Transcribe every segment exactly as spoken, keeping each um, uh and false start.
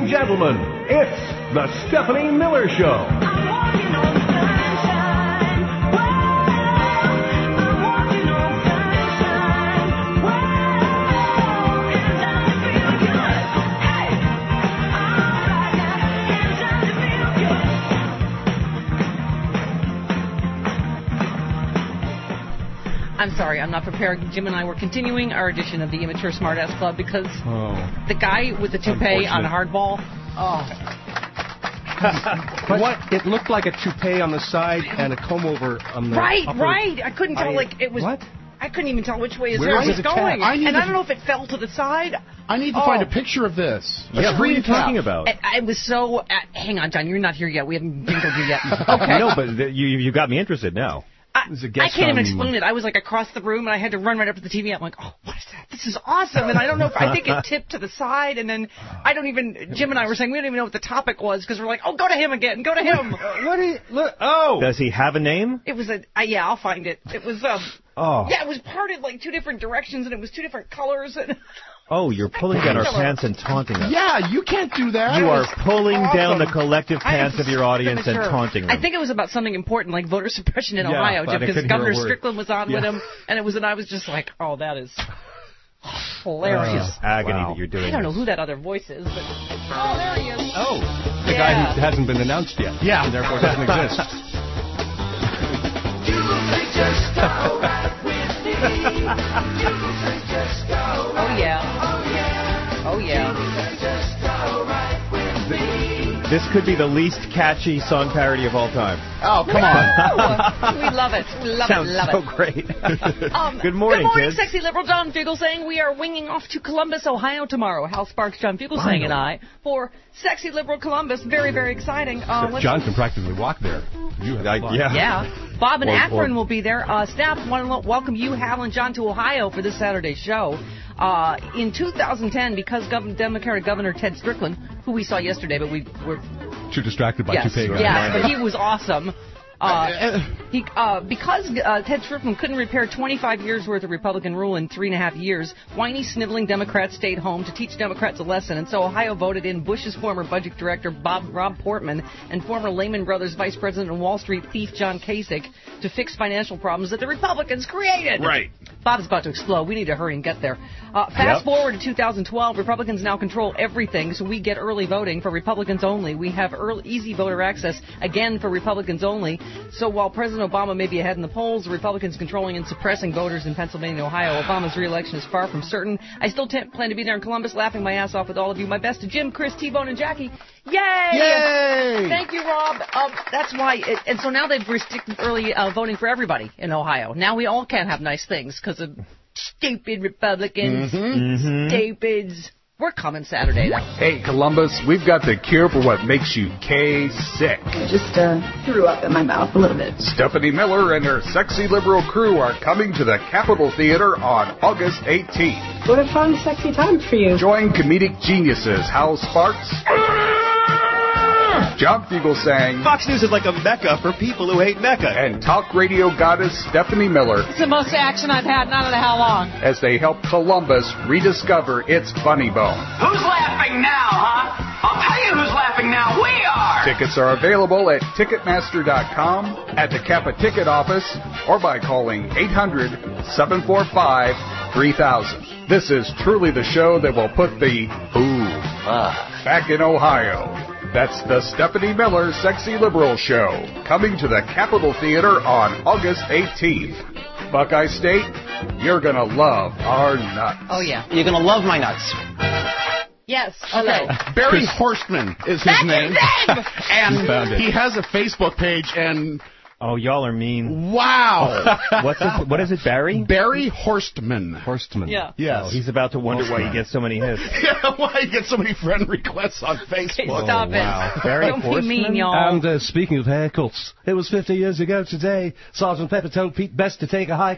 and gentlemen, it's the Stephanie Miller Show. I'm sorry, I'm not prepared. Jim and I were continuing our edition of the Immature Smartass Club because oh. the guy with the toupee on Hardball, oh. What? It looked like a toupee on the side and a comb-over on the Right, upper... right. I couldn't tell, I, like, it was... What? I couldn't even tell which way his Where hair was going. I and to... I don't know if it fell to the side. I need to oh. find a picture of this. Yeah, who are you talking about? I, I was so... Uh, hang on, John, you're not here yet. We haven't jingled you yet. Okay. No, but th- you you got me interested now. I, I can't even explain it. I was like across the room, and I had to run right up to the T V. I'm like, oh, what is that? This is awesome. And I don't know if I think it tipped to the side, and then I don't even. Jim and I were saying we don't even know what the topic was because we're like, oh, go to him again, go to him. What? Is, look, oh, does he have a name? It was a uh, yeah, I'll find it. It was um. Oh. Yeah, it was parted like two different directions, and it was two different colors. And oh, you're pulling down our pants and taunting us. Yeah, you can't do that. You are pulling awesome. down the collective pants of your audience and sure. taunting them. I think it was about something important, like voter suppression in yeah, Ohio, Jim, because Governor Strickland was on yeah. with him, and it was, and I was just like, oh, that is hilarious. Uh, agony wow. that you're doing. I don't know this. who that other voice is, but oh, there he is. Oh, the yeah. guy who hasn't been announced yet. Yeah, and therefore doesn't exist. Oh yeah. Oh yeah. This could be the least catchy song parody of all time. Oh, come on. We love it. We love Sounds it. Love so it. great. Um, good morning, Good morning, kids. sexy liberal John Fugelsang. We are winging off to Columbus, Ohio tomorrow. Hal Sparks, John Fugelsang, and I for Sexy Liberal Columbus. Very, very exciting. Uh, John can practically walk there. You have I, yeah. Yeah. Bob and Or- Akron or- will be there. Uh, staff want to welcome you, Hal and John, to Ohio for this Saturday's show. Uh, in two thousand ten, because Gov- Democratic Governor Ted Strickland, who we saw yesterday, but we were too distracted by yes, toupee. yeah, but he was awesome. Uh, he, uh, because uh, Ted Strickland couldn't repair twenty-five years worth of Republican rule in three and a half years, whiny, sniveling Democrats stayed home to teach Democrats a lesson, and so Ohio voted in Bush's former budget director, Bob Rob Portman, and former Lehman Brothers vice president and Wall Street thief John Kasich to fix financial problems that the Republicans created. Right. Bob's about to explode. We need to hurry and get there. Uh, fast Yep. forward to two thousand twelve, Republicans now control everything, so we get early voting for Republicans only. We have early, easy voter access, again, for Republicans only. So while President Obama may be ahead in the polls, the Republicans controlling and suppressing voters in Pennsylvania and Ohio, Obama's re-election is far from certain. I still t- plan to be there in Columbus, laughing my ass off with all of you. My best to Jim, Chris, T-Bone, and Jackie. Yay! Yay! Thank you, Rob. Um, that's why, it, and so now they've restricted early uh, voting for everybody in Ohio. Now we all can't have nice things because of stupid Republicans, Mm-hmm. stupids. We're coming Saturday, though. Hey, Columbus, we've got the cure for what makes you K-sick. I just uh, threw up in my mouth a little bit. Stephanie Miller and her sexy liberal crew are coming to the Capitol Theater on August eighteenth. What a fun, sexy time for you. Join comedic geniuses Hal Sparks, John Fugelsang, Fox News is like a mecca for people who hate Mecca. and talk radio goddess Stephanie Miller It's the most action I've had, not in how long. as they help Columbus rediscover its funny bone. Who's laughing now, huh? I'll tell you who's laughing now. We are! Tickets are available at Ticketmaster dot com, at the Kappa Ticket office, or by calling eight hundred, seven four five, three thousand. This is truly the show that will put the ooh ah, back in Ohio. That's the Stephanie Miller Sexy Liberal Show, coming to the Capitol Theater on August eighteenth. Buckeye State, you're going to love our nuts. Oh, yeah. You're going to love my nuts. Yes. Okay. Barry Horstman is his That's name. his name! You found And it. he has a Facebook page, and Oh, y'all are mean. wow. What's it, what is it, Barry? Barry Horstman. Horstman. Yeah. Yes. Oh, he's about to wonder why he gets so many hits. Yeah, why you get so many friend requests on Facebook? Stop wow. it. Barry Don't be Horstman? mean, y'all. And uh, speaking of haircuts, it was fifty years ago today. Sergeant Pepper told Pete Best to take a hike.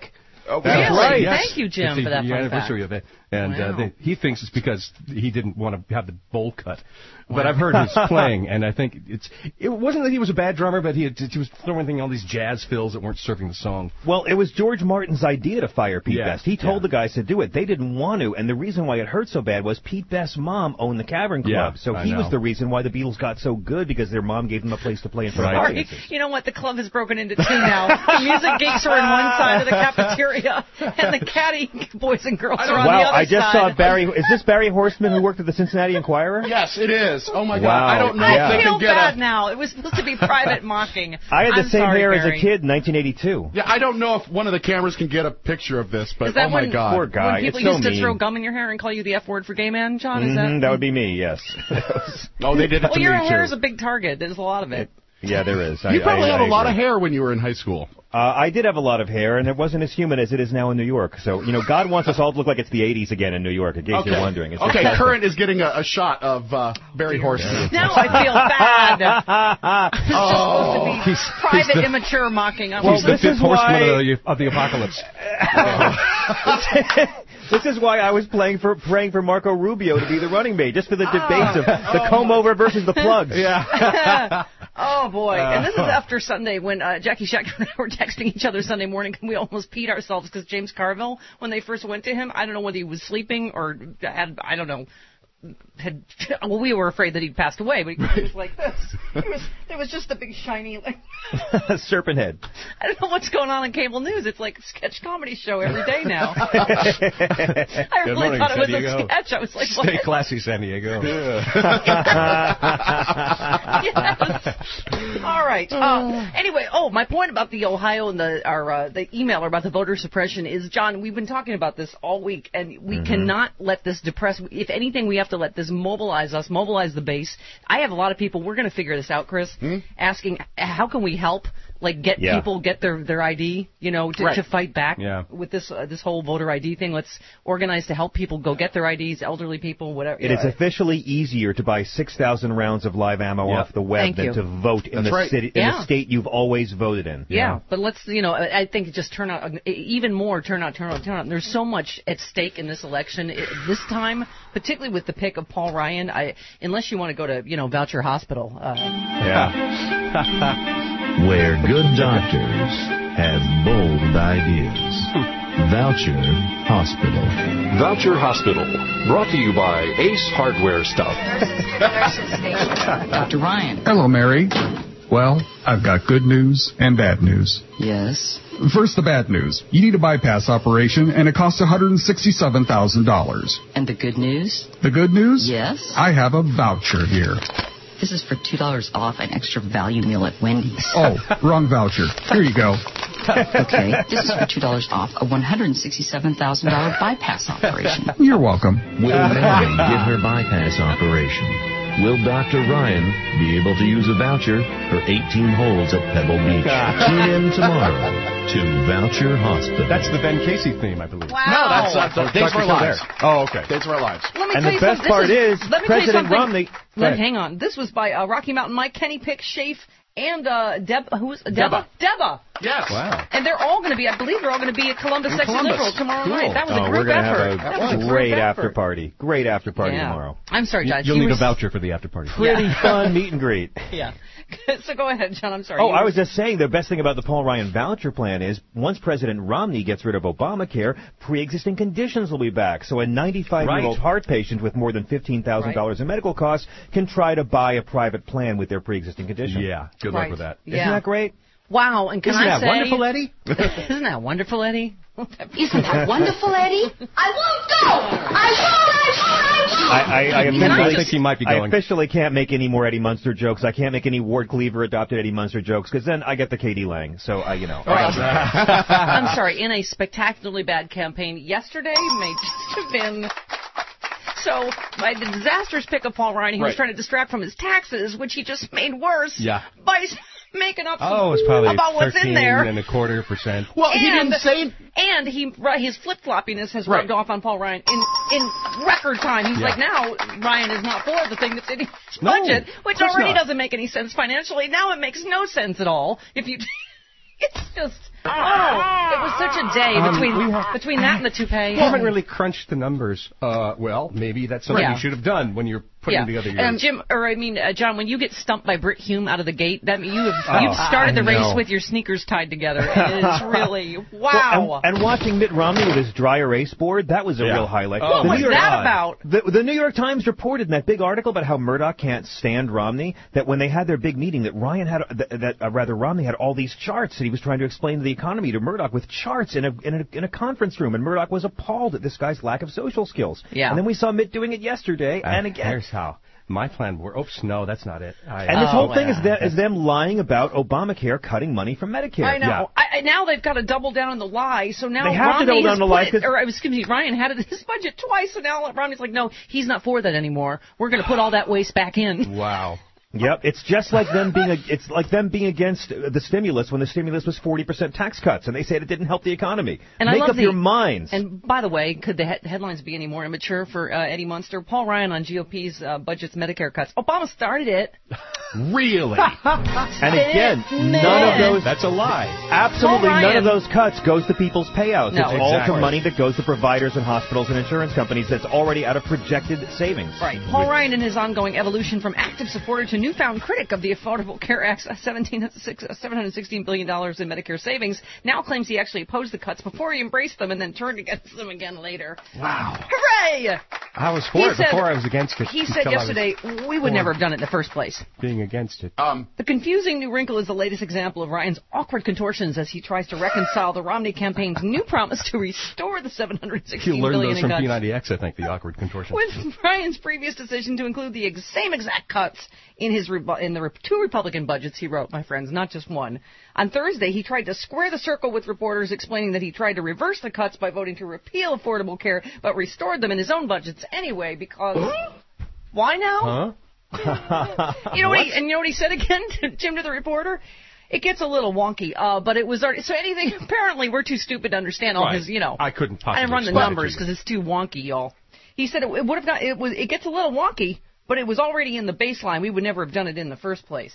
Oh, Really? right. Yes. Thank you, Jim, It's the, for that the fun anniversary fact. of it. And Wow. uh, they, he thinks it's because he didn't want to have the bowl cut. But I've heard he's playing, and I think it's. It wasn't that he was a bad drummer, but he had, he was throwing in all these jazz fills that weren't serving the song. Well, it was George Martin's idea to fire Pete Yeah, Best. He told yeah. the guys to do it. They didn't want to, and the reason why it hurt so bad was Pete Best's mom owned the Cavern Club, Yeah, so I he was know. the reason why the Beatles got so good, because their mom gave them a place to play in front of Sorry. audiences. You know what? The club has broken into two now. The music geeks are on one side of the cafeteria, and the caddy boys and girls are on Wow, the other I just side. saw Barry. Is this Barry Horseman who worked at the Cincinnati Enquirer? Yes, it is. Oh, my God. Wow. I don't know Yeah. if I they feel can get bad a... now. It was supposed to be private mocking. I had the I'm same sorry, hair Barry. as a kid in nineteen eighty-two. Yeah, I don't know if one of the cameras can get a picture of this, but Is that oh, my when, God. Poor guy. When people It's so used to mean. throw gum in your hair and call you the F word for gay man, John? Is Mhm, that... that would be me, yes. Oh, they did it Well, to your me, hair too. is a big target. There's a lot of it. Yeah, there is. You I, probably I, had I a lot agree. of hair when you were in high school. Uh, I did have a lot of hair, and it wasn't as humid as it is now in New York. So, you know, God wants us all to look like it's the eighties again in New York, in case Okay. you're wondering. It's Okay, disgusting. Current is getting a, a shot of uh, Barry Horseman. Now I feel bad. This is Oh. supposed to be He's- private, he's the- immature mocking. I'm Well, He's the this fifth is horseman why- of the, of the apocalypse. This is why I was playing for praying for Marco Rubio to be the running mate, just for the debates of the comb over versus the plugs. Yeah. Oh, boy. And this is after Sunday when uh, Jackie Schechter and I were texting each other Sunday morning, and we almost peed ourselves because James Carville, when they first went to him, I don't know whether he was sleeping or had, I don't know, had, well, we were afraid that he'd passed away, but he was like this. It was, there was just a big shiny, like, Serpent head. I don't know what's going on in cable news. It's like a sketch comedy show every day now. I Good really morning, thought it San was Diego. a sketch. I was like, what? Stay classy, San Diego. Yes. All right. Uh, anyway, oh, my point about the Ohio and the our uh, the emailer about the voter suppression is, John, we've been talking about this all week, and we Mm-hmm. cannot let this depress. If anything, we have to let this mobilize us, mobilize the base. I have a lot of people. We're going to figure this out, Chris. Asking how can we help, like get Yeah. people get their, their I D, you know, to, Right. to fight back Yeah. with this uh, this whole voter I D thing. Let's organize to help people go get their I Ds, elderly people, whatever. It is officially easier to buy six thousand rounds of live ammo Yeah. off the web Thank than you. to vote in That's the right. city, in Yeah. the state you've always voted in. Yeah, but let's, you know, I I think just turn out, even more turn out, turn out, turn out. And there's so much at stake in this election. It, this time, particularly with the pick of Paul Ryan, I, unless you want to go to, you know, Voucher Hospital. Uh, Yeah. Where good doctors have bold ideas. Voucher Hospital. Voucher Hospital, brought to you by Ace Hardware Stuff. Doctor Ryan. Hello, Mary. Well, I've got good news and bad news. Yes. First, the bad news. You need a bypass operation, and it costs one hundred sixty-seven thousand dollars. And the good news? The good news? Yes. I have a voucher here. This is for two dollars off an extra value meal at Wendy's. Oh, wrong voucher. Here you go. Okay, this is for two dollars off a one hundred sixty-seven thousand dollars bypass operation. You're welcome. Will Mary get her bypass operation? Will Doctor Ryan be able to use a voucher for eighteen holes at Pebble Beach? Tune in tomorrow to Voucher Hospital. That's the Ben Casey theme, I believe. wow. No, that's uh, the Days of Our Dr. Lives. There. Oh, okay. Days of Our Lives. Let me And tell the you best something. part This is, let me tell you President something. Romney- Go Let, ahead. hang on. This was by uh, Rocky Mountain Mike, Kenny Pick, Shafe, and uh, Deb. Who's Deba? Deba. Yes. Wow. And they're all going to be, I believe, they're all going to be at Columbus, In Sexy Columbus. Liberal tomorrow Cool. night. That was Oh, a we're group going to effort. have That a was a group great effort. after party. Great after party Yeah. tomorrow. I'm sorry, You, John. you'll You need were a voucher for the after party. Pretty fun meet and greet. Yeah. So go ahead, John. I'm sorry. Oh, You I were- was just saying the best thing about the Paul Ryan voucher plan is once President Romney gets rid of Obamacare, pre-existing conditions will be back. So a ninety-five-year-old Right. heart patient with more than fifteen thousand dollars in medical costs can try to buy a private plan with their pre-existing condition. Yeah, good Right. luck with that. Yeah. Isn't that great? Wow, and can Isn't I that say... wonderful, Eddie? Isn't that wonderful, Eddie? Isn't that wonderful, Eddie? I won't go! I won't! I won't! I won't! I, I, I, I officially, think he might be I going. officially can't make any more Eddie Munster jokes. I can't make any Ward Cleaver adopted Eddie Munster jokes because then I get the Katie Lang. So I, you know. I'm sorry, in a spectacularly bad campaign yesterday may just have been... So, by the disastrous pick of Paul Ryan, he was Right. trying to distract from his taxes, which he just made worse Yeah. by making up Oh, it's probably about what's in thirteen there. and a quarter percent. Well, he And- didn't say... And he, right, his flip-floppiness has Right. rubbed off on Paul Ryan in in record time. He's Yeah. like, now Ryan is not for the thing that's in his No, budget, of which course already not. doesn't make any sense financially. Now it makes no sense at all if you It's just, oh, it was such a day Um, between we have- between that and the toupee. We haven't really crunched the numbers. Uh, well, maybe that's something Yeah. you should have done when you're putting Yeah. together your... Um, Jim, or I mean, uh, John, when you get stumped by Britt Hume out of the gate, that mean, you have Oh, you've started the I race know. with your sneakers tied together. And it's really, wow. Well, and, and watching Mitt Romney with his dry erase board, that was a Yeah. real highlight. Oh, what The was New York- that about? The, the New York Times reported in that big article about how Murdoch can't stand Romney, that when they had their big meeting, that Ryan had, that, that uh, rather Romney had all these charts, and he was trying to explain the economy to Murdoch with charts in a, in a in a conference room, and Murdoch was appalled at this guy's lack of social skills. Yeah. And then we saw Mitt doing it yesterday, and Uh, again. Here's how. My plan were... Oops, no, that's not it. I, And this Oh, whole thing yeah. is, that, is them lying about Obamacare cutting money from Medicare. I know. Yeah. I, I, now they've got to double down on the lie. So now They have to Romney double down has on the put lie it- 'cause- or excuse me, Ryan had it in his budget twice. So now Romney's like, no, he's not for that anymore. We're going to put all that waste back in. Wow. Yep, it's just like them being it's like them being against the stimulus when the stimulus was forty percent tax cuts, and they said it didn't help the economy. And I Make love up the- your minds. And by the way, could the he- headlines be any more immature for uh, Eddie Munster? Paul Ryan on G O P's uh, budget's Medicare cuts. Obama started it. Really? And again, none of those. That's a lie. Absolutely Paul none Ryan- of those cuts goes to people's payouts. No. It's all Exactly. to money that goes to providers and hospitals and insurance companies that's already out of projected savings. Right. Paul Ryan, in his ongoing evolution from active supporter to newfound critic of the Affordable Care Act's seven hundred sixteen billion dollars in Medicare savings, now claims he actually opposed the cuts before he embraced them and then turned against them again later. Wow. Hooray! I was for He it said- before I was against it. He said until I was yesterday, we would never have done it in the first place. being against it. Um, The confusing new wrinkle is the latest example of Ryan's awkward contortions as he tries to reconcile the Romney campaign's new promise to restore the seven hundred You sixteen learned billion those in from cuts. P ninety X, I think, the awkward contortion. With Ryan's previous decision to include the ex- same exact cuts in his rebu- in the re- two Republican budgets he wrote, my friends, not just one. On Thursday, he tried to square the circle with reporters, explaining that he tried to reverse the cuts by voting to repeal Affordable Care, but restored them in his own budgets anyway because why now? Huh? You know what? He, and you know what he said again, to Jim, to the reporter? It gets a little wonky, uh, but it was already, so anything. Apparently, we're too stupid to understand all Right. his, you know. I couldn't possibly I didn't run the explain it to numbers you. because it's too wonky, y'all. He said it, it would have got it was it gets a little wonky, but it was already in the baseline. We would never have done it in the first place.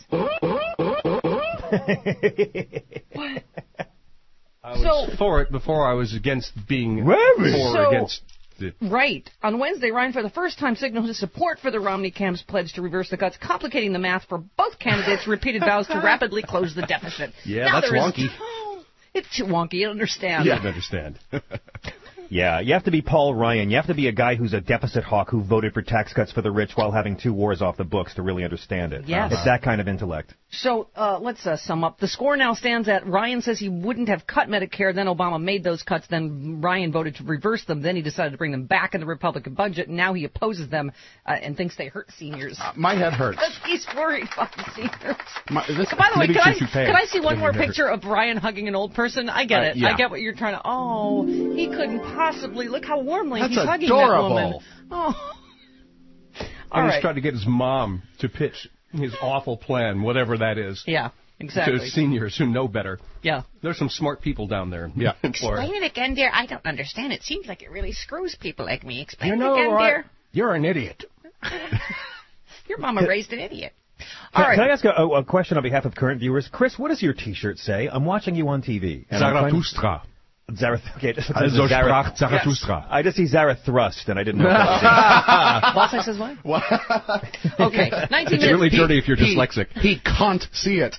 I was So- for it before I was against being Really? for So- against the... Right. On Wednesday, Ryan for the first time signaled his support for the Romney camp's pledge to reverse the cuts, complicating the math for both candidates' repeated vows to rapidly close the deficit. Yeah, now that's there is- wonky. It's too wonky. You understand? I don't understand. Yeah, you have to be Paul Ryan. You have to be a guy who's a deficit hawk who voted for tax cuts for the rich while having two wars off the books to really understand it. Yes. It's that kind of intellect. So uh, let's uh, sum up. The score now stands at Ryan says he wouldn't have cut Medicare, then Obama made those cuts, then Ryan voted to reverse them, then he decided to bring them back in the Republican budget, and now he opposes them uh, and thinks they hurt seniors. uh, my head hurts. He's worried about the seniors. My, this, By the way, Maybe could I, it's your toupee. could I see one more Doesn't hurt. picture of Ryan hugging an old person? I get Uh, it. yeah. I get what you're trying to... Oh, he couldn't possibly... Look how warmly That's he's hugging adorable. that woman. Oh. All And he's right. trying to get his mom to pitch his awful plan, whatever that is, Yeah, exactly. to seniors who know better. Yeah. There's some smart people down there. Yeah. in Florida. Explain it again, dear. I don't understand. It seems like it really screws people like me. Explain You it know, again, I- dear. you're an idiot. Your mama raised an idiot. Can, All right. can I ask a, a, a question on behalf of current viewers? Chris, what does your T-shirt say? I'm watching you on T V. and I'm trying- Zarathustra. Zarath- okay, just- Also Zarath- sprach Zarathustra. I just see Zarathrust, and I didn't know what that was. Boss, I says what? Okay, nineteen It's minutes. really dirty if you're He- dyslexic. He can't see it.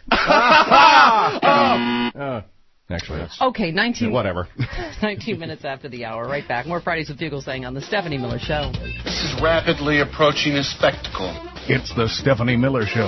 Uh, actually, that's... Okay, nineteen. Whatever. nineteen minutes after the hour. Right back. More Fridays with Fugelsang on the Stephanie Miller Show. This is rapidly approaching a spectacle. It's the Stephanie Miller Show.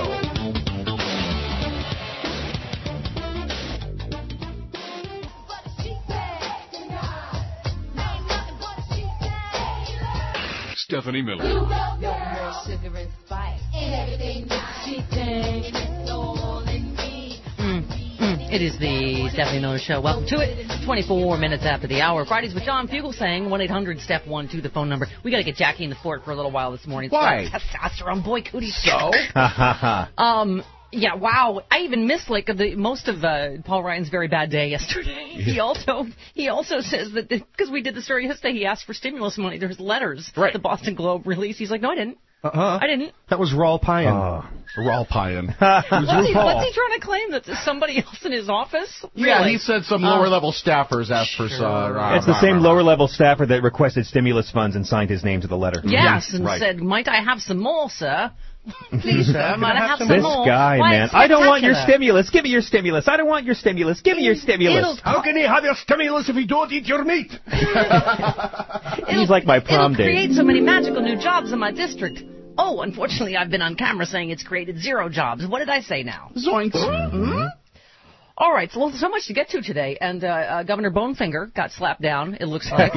Stephanie Miller. No more sugar and spice. And everything that she thinks is all in me. Mm, mm. It is the Stephanie Miller Show. Welcome to it. twenty-four minutes after the hour. Fridays with John Fugelsang. one eight hundred step one two, the phone number. We got to get Jackie in the fort for a little while this morning. Why? Testosterone. Boy, cootie. So? Um. Yeah, wow. I even missed like the most of uh, Paul Ryan's very bad day yesterday. He also he also says that because we did the story yesterday, he asked for stimulus money. There's letters Right. the Boston Globe released. He's like, no, I didn't. Uh-huh. I didn't. That was Raul Payan. Uh, Raul Payan. What's he, what's he trying to claim? That there's somebody else in his office? Really? Yeah, he said some lower-level staffers asked sure. for... Uh, it's the same lower-level staffer that requested stimulus funds and signed his name to the letter. Yes, yes and right. said, might I have some more, sir? Please, sir, might I have some this more? This guy, Why, man. I don't want your stimulus. Give me your stimulus. I don't want your stimulus. Give me your stimulus. How can you have your stimulus if you don't eat your meat? He's like my prom it'll date. create so many magical new jobs in my district. Oh, unfortunately, I've been on camera saying it's created zero jobs. What did I say now? Zoinks. Mm-hmm. All right, so, well, so much to get to today. And uh, uh, Governor Bonefinger got slapped down, it looks like.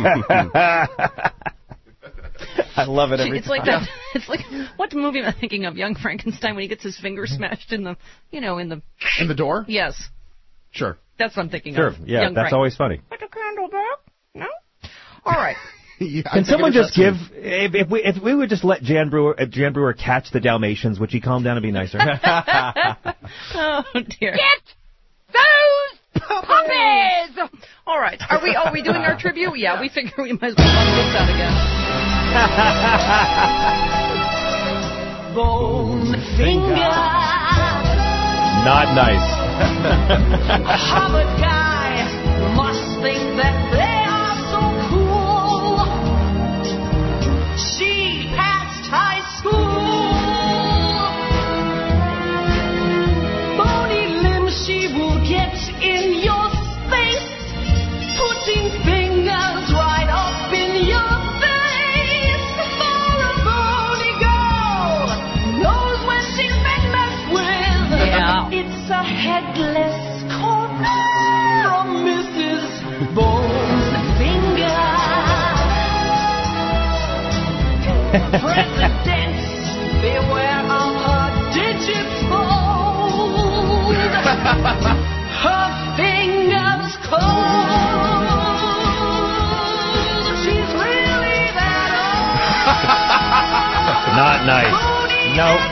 I love it every It's time. like that. It's like, what movie am I thinking of? Young Frankenstein, when he gets his finger smashed in the, you know, in the... In the door? Yes. Sure. That's what I'm thinking sure. of. Sure, yeah, Young that's Frank. always funny. Put a candle back? No? All right. Yeah, Can someone just give, if, if we if we would just let Jan Brewer, uh, Jan Brewer catch the Dalmatians, would she calm down and be nicer? Oh, dear. Get those puppies! All right. Are we Are we doing our tribute? Yeah, we figure we might as well bump this out again. Bone finger. Not nice. A Harvard guy must think that they are so cool. She passed high school. Bony limbs she will get in your space, putting fingers right up in your face. For a bony girl knows when she's been messed with. Yeah. It's a headless corpse from Missus Bonefinger. Presidents, beware of her digits fold. Her fingers cold. She's really that old. Not nice. Nope.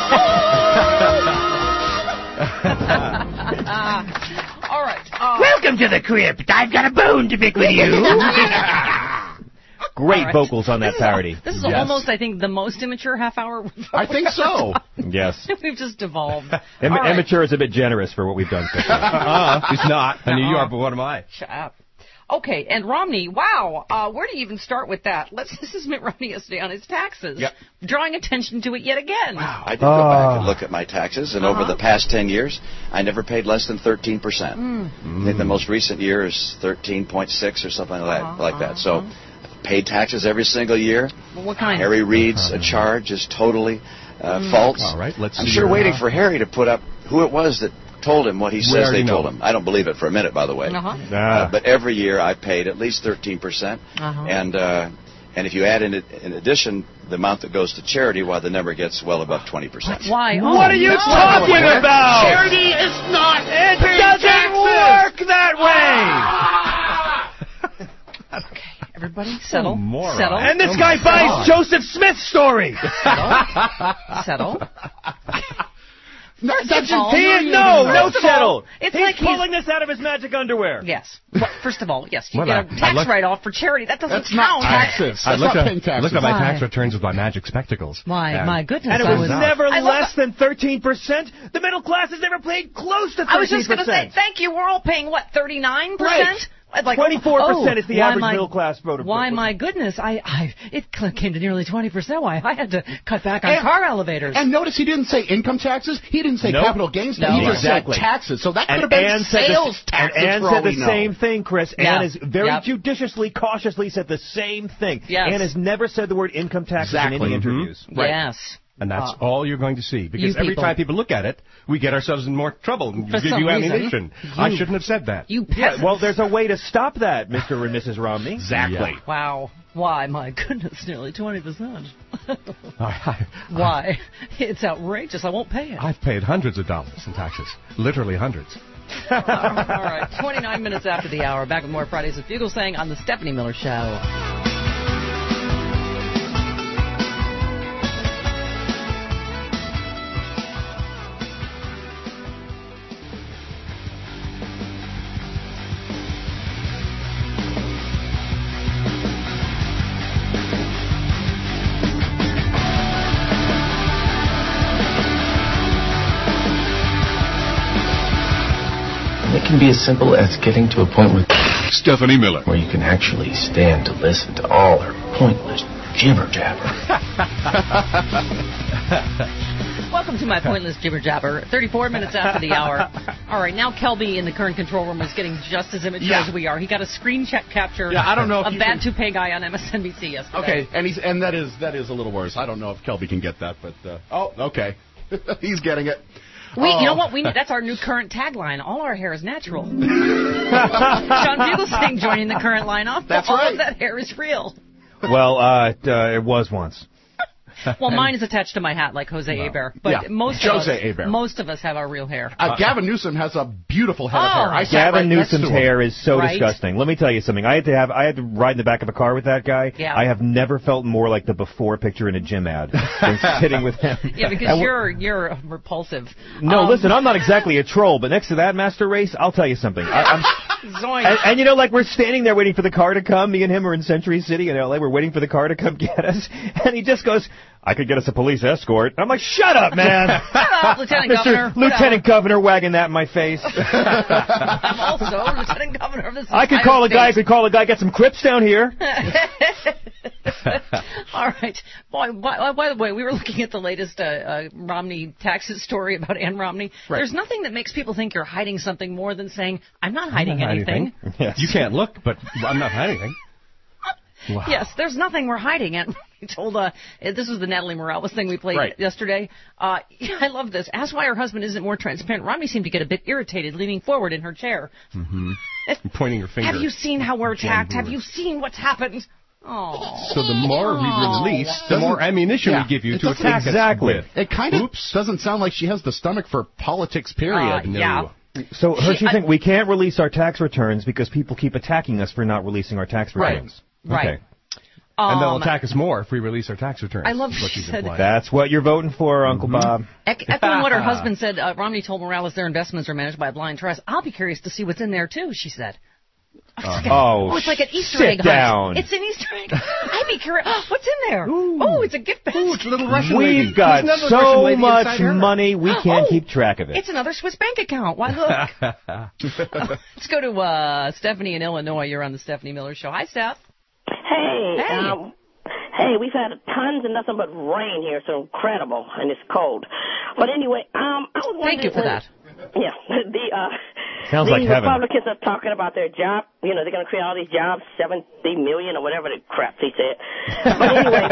All right. Uh, Welcome to the crypt. I've got a bone to pick with you. Great right. vocals on that this parody. Is a, this is yes. almost, I think, the most immature half hour we've I think so. Yes. We've just devolved. Im- right. Immature is a bit generous for what we've done so far. uh, he's not. I mean, you are, but what am I? Shut up. Okay, and Romney, wow, uh, where do you even start with that? Let's. This is Mitt Romney yesterday on his taxes, yep. drawing attention to it yet again. Wow. I did go back and look at my taxes, and uh-huh. over the past ten years, I never paid less than thirteen percent. Mm. I think the most recent year is thirteen point six or something like, uh-huh. that, like that. So, paid taxes every single year. Well, what kind? Harry Reid's uh, charge is totally uh, mm. false. All right, let's I'm see sure your, waiting uh, for Harry to put up who it was that told him what he says they told know. him. I don't believe it for a minute, by the way. Uh-huh. Ah. Uh, but every year I paid at least thirteen percent. Uh-huh. And uh, and if you add in, in addition the amount that goes to charity, well, the number gets well above twenty percent. Why? Oh, What are you no. talking about? Charity is not It paying doesn't taxes. work that way. Okay, everybody, settle. Moron. Settle. And this Oh guy my buys God. Joseph Smith's story. Settle. Settle. No, That's He all. is, no, no First of all, settle. it's He's like he's- pulling this out of his magic underwear. Yes. Well, first of all, yes, you Well, get I- a I tax look- write-off for charity. That doesn't That's count. not taxes. I That's looked not at, paying taxes. looked at my Why? tax returns with my magic spectacles. My, And my goodness. And it I was was- never I love less than thirteen percent. The middle class has never paid close to thirteen percent. I was just going to say, thank you. We're all paying, what, thirty-nine percent? Right. Like, twenty-four percent oh, is the why average my- middle class voter. Why, my goodness, I, I, it cl- came to nearly twenty percent. Why, I had to cut back on And- car elevators. And notice he didn't say income taxes. He didn't say Nope. capital gains. No. He just Exactly. said taxes. So that could And have been Ann said sales the, taxes and Ann for said all the we know. same thing, Chris. Yeah. Ann is very Yep. judiciously, cautiously said the same thing. Yes. Ann has never said the word income taxes in Exactly. any interviews. Right. Yes. And that's Uh, all you're going to see. Because you every people. time people look at it, we get ourselves in more trouble and For give some you reason, ammunition. you- I shouldn't have said that. You Yeah, peasants. well, there's a way to stop that, Mister and Missus Romney. Exactly. Wow. Why, my goodness, nearly twenty percent. I, Why? It's outrageous. I won't pay it. I've paid hundreds of dollars in taxes. Literally hundreds. All right, twenty-nine minutes after the hour. Back with more Fridays at Bugle Saying on the Stephanie Miller Show. It can be as simple as getting to a point with Stephanie Miller, where you can actually stand to listen to all her pointless jibber jabber. Welcome to my pointless jibber jabber. thirty-four minutes after the hour. All right, now Kelby in the current control room is getting just as immature Yeah. as we are. He got a screen check capture Yeah, I don't know if of you Bad can- Toupee Guy on M S N B C yesterday. Okay, and he's and that is that is a little worse. I don't know if Kelby can get that, but uh, oh, okay, he's getting it. We, oh. you know what? We that's our new current tagline. All our hair is natural. John Fugelsang joining the current lineup. That's All right. of that hair is real. Well, uh, it, uh, it was once. Well, mine is attached to my hat like Jose Well, Hebert, but yeah, most of Jose us, Hebert. most of us have our real hair. Uh, Gavin Newsom has a beautiful head of Oh. hair. I sat Gavin right next Newsom's to him. hair is so Right? disgusting. Let me tell you something. I had to have I had to ride in the back of a car with that guy. Yeah. I have never felt more like the before picture in a gym ad than sitting with him. Yeah, because And we're- you're you're repulsive. No, Um, listen, I'm not exactly a troll, but next to that Master Race, I'll tell you something. I, I'm, Zoink. and, and you know, like we're standing there waiting for the car to come. Me and him are in Century City in L A. We're waiting for the car to come get us, and he just goes, "I could get us a police escort." I'm like, "Shut up, man!" Shut up, Lieutenant Mister Governor. Lieutenant Governor, wagging that in my face. I'm also Lieutenant Governor of this. I could call a guy. I could call a guy. Get some Crips down here. All right. Boy, by, by the way, we were looking at the latest uh, uh, Romney taxes story about Ann Romney. Right. There's nothing that makes people think you're hiding something more than saying, I'm not I'm hiding not anything. anything. You can't look, but I'm not hiding anything. Wow. Yes, there's nothing we're hiding. And we told, uh, this was the Natalie Morales thing we played Right. yesterday. Uh, yeah, I love this. Asked why her husband isn't more transparent. Romney seemed to get a bit irritated, leaning forward in her chair. Mm-hmm. Pointing her finger. Have you seen how we're Jen attacked? Have Brewer. you seen what's happened? Oh. So the more we release, the more ammunition Yeah, we give you it to doesn't- attack Exactly. us with. It kind of doesn't sound like she has the stomach for politics, period. Uh, yeah. So, She- Hershey, I- think we can't release our tax returns because people keep attacking us for not releasing our tax Right. returns. Right. Okay. And they'll Um, attack us more if we release our tax returns. I love is what she she's said- implying. That's what you're voting for, Uncle Mhm. Bob. Ec- Echoing what her husband said, uh, Romney told Morales their investments are managed by a blind trust. I'll be curious to see what's in there, too, she said. It's like a- Oh, oh, it's like an Easter sit egg hunt. down. It's an Easter egg. I'd be curious. Oh, what's in there? Oh, it's a gift basket. Ooh, it's a little Russian lady. We've got There's another Russian so lady much inside her. money, we can't Oh, keep track of it. It's another Swiss bank account. Why, look. Let's go to uh, Stephanie in Illinois. You're on the Stephanie Miller Show. Hi, Steph. Hey, Hey. um, hey, we've had tons and nothing but rain here. It's incredible, and it's cold. But anyway, um, I was wondering. Thank you for when- that. Yeah, the uh, Sounds the like heaven. Republicans are talking about their job. You know, they're going to create all these jobs, seventy million or whatever the crap he said. But anyway,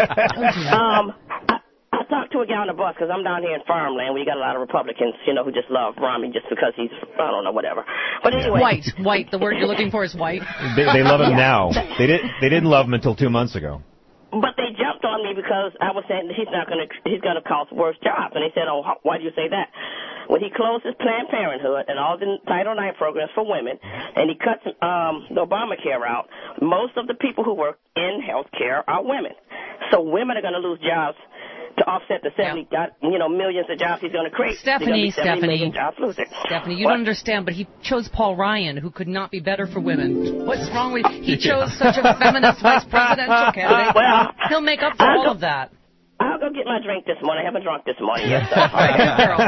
um, I, I talked to a guy on the bus because I'm down here in farmland where you got a lot of Republicans, you know, who just love Romney just because he's, I don't know, whatever. But anyway, White. White. The word you're looking for is white. They, they love him Yeah. now. They didn't. They didn't love him until two months ago. But they jumped on me because I was saying that he's not going to he's going to cause worse jobs, and they said, "Oh, how, why do you say that?" When he closed his Planned Parenthood and all the Title nine programs for women, and he cut um, the Obamacare out, most of the people who work in health care are women. So women are going to lose jobs to offset the seventy, you know, millions of jobs he's going to create. Stephanie, There's gonna be seventy million Stephanie. jobs losing. Stephanie, you What? don't understand, but he chose Paul Ryan, who could not be better for women. What's wrong with he chose such a feminist vice presidential candidate? Well, He'll make up for I'll all go- of that. I'll go get my drink this morning. I haven't drunk this morning yet. So. Good girl.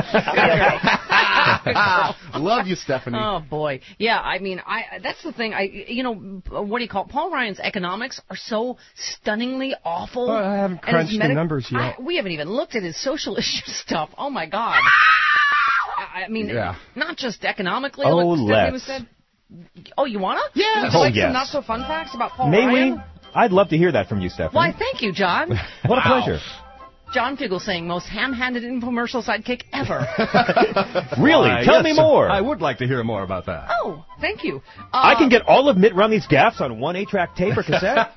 Good girl. Love you, Stephanie. Oh boy, yeah. I mean, I that's the thing. I you know what do you call it? Paul Ryan's economics are so stunningly awful. Well, I haven't and his crunched the medic- numbers yet. I, we haven't even looked at his social issue stuff. Oh my God. I, I mean, Yeah. not just economically. Oh, like Stephanie let's. said. Oh, you wanna? Yeah. Would you Oh, like yes. some not so fun facts about Paul May Ryan? we? I'd love to hear that from you, Stephanie. Why, thank you, John. What a pleasure. John Fugelsang, most ham-handed infomercial sidekick ever. Really? Why, Tell yes, me sir. more. I would like to hear more about that. Oh, thank you. Uh, I can get all of Mitt Romney's gaffes on one eight-track tape or cassette.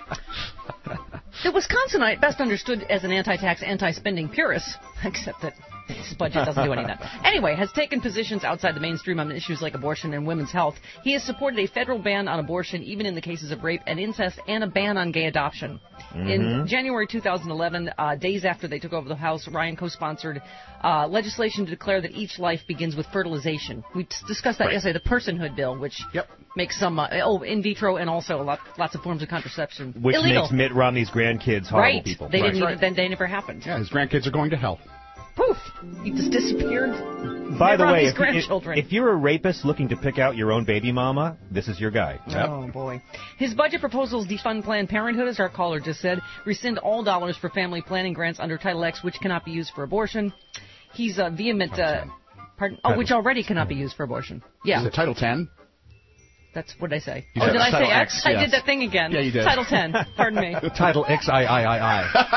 The Wisconsinite, best understood as an anti-tax, anti-spending purist, except that his budget doesn't do any of that. Anyway, has taken positions outside the mainstream on issues like abortion and women's health. He has supported a federal ban on abortion, even in the cases of rape and incest, and a ban on gay adoption. In Mhm. January two thousand eleven, uh, days after they took over the House, Ryan co-sponsored uh, legislation to declare that each life begins with fertilization. We t- discussed that Right. yesterday, the personhood bill, which Yep. makes some, uh, oh, in vitro and also a lot, lots of forms of contraception Which illegal. makes Mitt Romney's grandkids horrible Right. people. They Right. didn't even, Right. then they never happened. Yeah, his grandkids are going to hell. Poof! He just disappeared. by Mitt the way, Romney's if, if, grandchildren. if you're a rapist looking to pick out your own baby mama, this is your guy. Oh, boy. His budget proposals defund Planned Parenthood, as our caller just said, rescind all dollars for family planning grants under Title X, which cannot be used for abortion. He's a vehement... Uh, pardon? Oh, which already cannot be used for abortion. Yeah. Is it Title ten? That's what did I say? You oh, said did I Title say X? X, I yes. did that thing again. Yeah, you did. Title ten. Pardon me. Title X I I I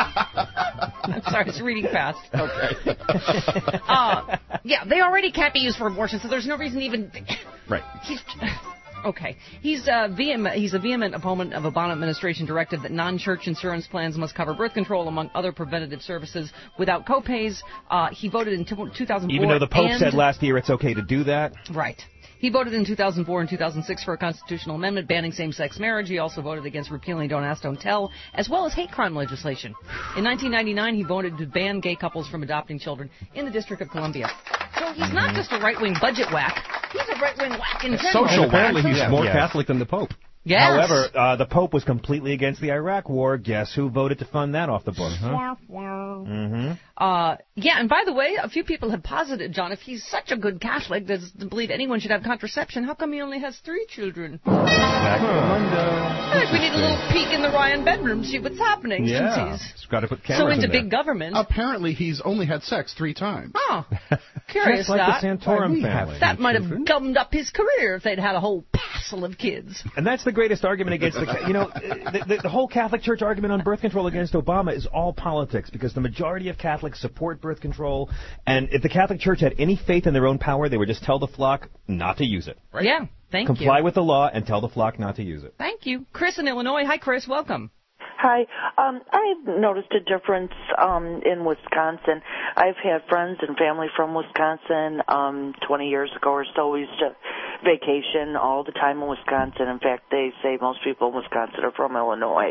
I. I'm sorry, I was reading fast. Okay. uh, yeah, they already can't be used for abortion, so there's no reason even... Right. He's... Okay. He's a vehement, he's a vehement opponent of Obama administration directive that non-church insurance plans must cover birth control among other preventative services without copays. Uh, he voted in two thousand four. Even though the Pope and, said last year it's okay to do that. Right. He voted in two thousand four and two thousand six for a constitutional amendment banning same-sex marriage. He also voted against repealing Don't Ask, Don't Tell, as well as hate crime legislation. In nineteen ninety-nine, he voted to ban gay couples from adopting children in the District of Columbia. So he's not just a right-wing budget whack. He's a right-wing whack in general. Social apparently he's Yeah, more yes. Catholic than the Pope. Yes. However, uh, the Pope was completely against the Iraq War. Guess who voted to fund that off the book? Huh? Wah, wah. Mm-hmm. Uh, yeah, and by the way, a few people have posited, John, if he's such a good Catholic, doesn't believe anyone should have contraception, how come he only has three children? Back to Monday. I think we need a little peek in the Ryan bedroom, see what's happening Yeah. since he's It's got to put cameras so into in there. big government. Apparently, he's only had sex three times. Oh, curious Just like that. the Santorum Why, we family. That might have gummed up his career if they'd had a whole passel of kids. And that's the greatest argument against the, you know, the, the, the whole Catholic Church argument on birth control against Obama is all politics because the majority of Catholics support birth control. And if the Catholic Church had any faith in their own power, they would just tell the flock not to use it. Right? Yeah, thank Comply you. Comply with the law and tell the flock not to use it. Thank you. Chris in Illinois. Hi, Chris. Welcome. Hi. Um, I've noticed a difference um, in Wisconsin. I've had friends and family from Wisconsin um, twenty years ago or so. We used to vacation all the time in Wisconsin. In fact, they say most people in Wisconsin are from Illinois.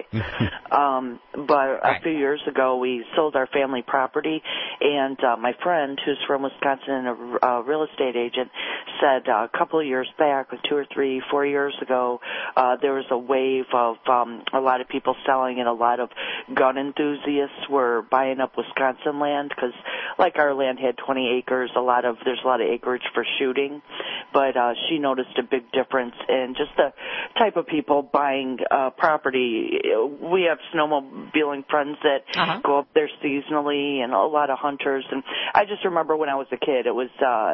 um, but a few years ago, we sold our family property, and uh, my friend, who's from Wisconsin and a uh, real estate agent, said uh, a couple of years back, two or three, four years ago, uh, there was a wave of um, a lot of people selling, and a lot of gun enthusiasts were buying up Wisconsin land because, like our land had twenty acres, a lot of there's a lot of acreage for shooting. But uh, she noticed a big difference in just the type of people buying uh, property. We have snowmobiling friends that uh-huh. go up there seasonally, and a lot of hunters. And I just remember when I was a kid, it was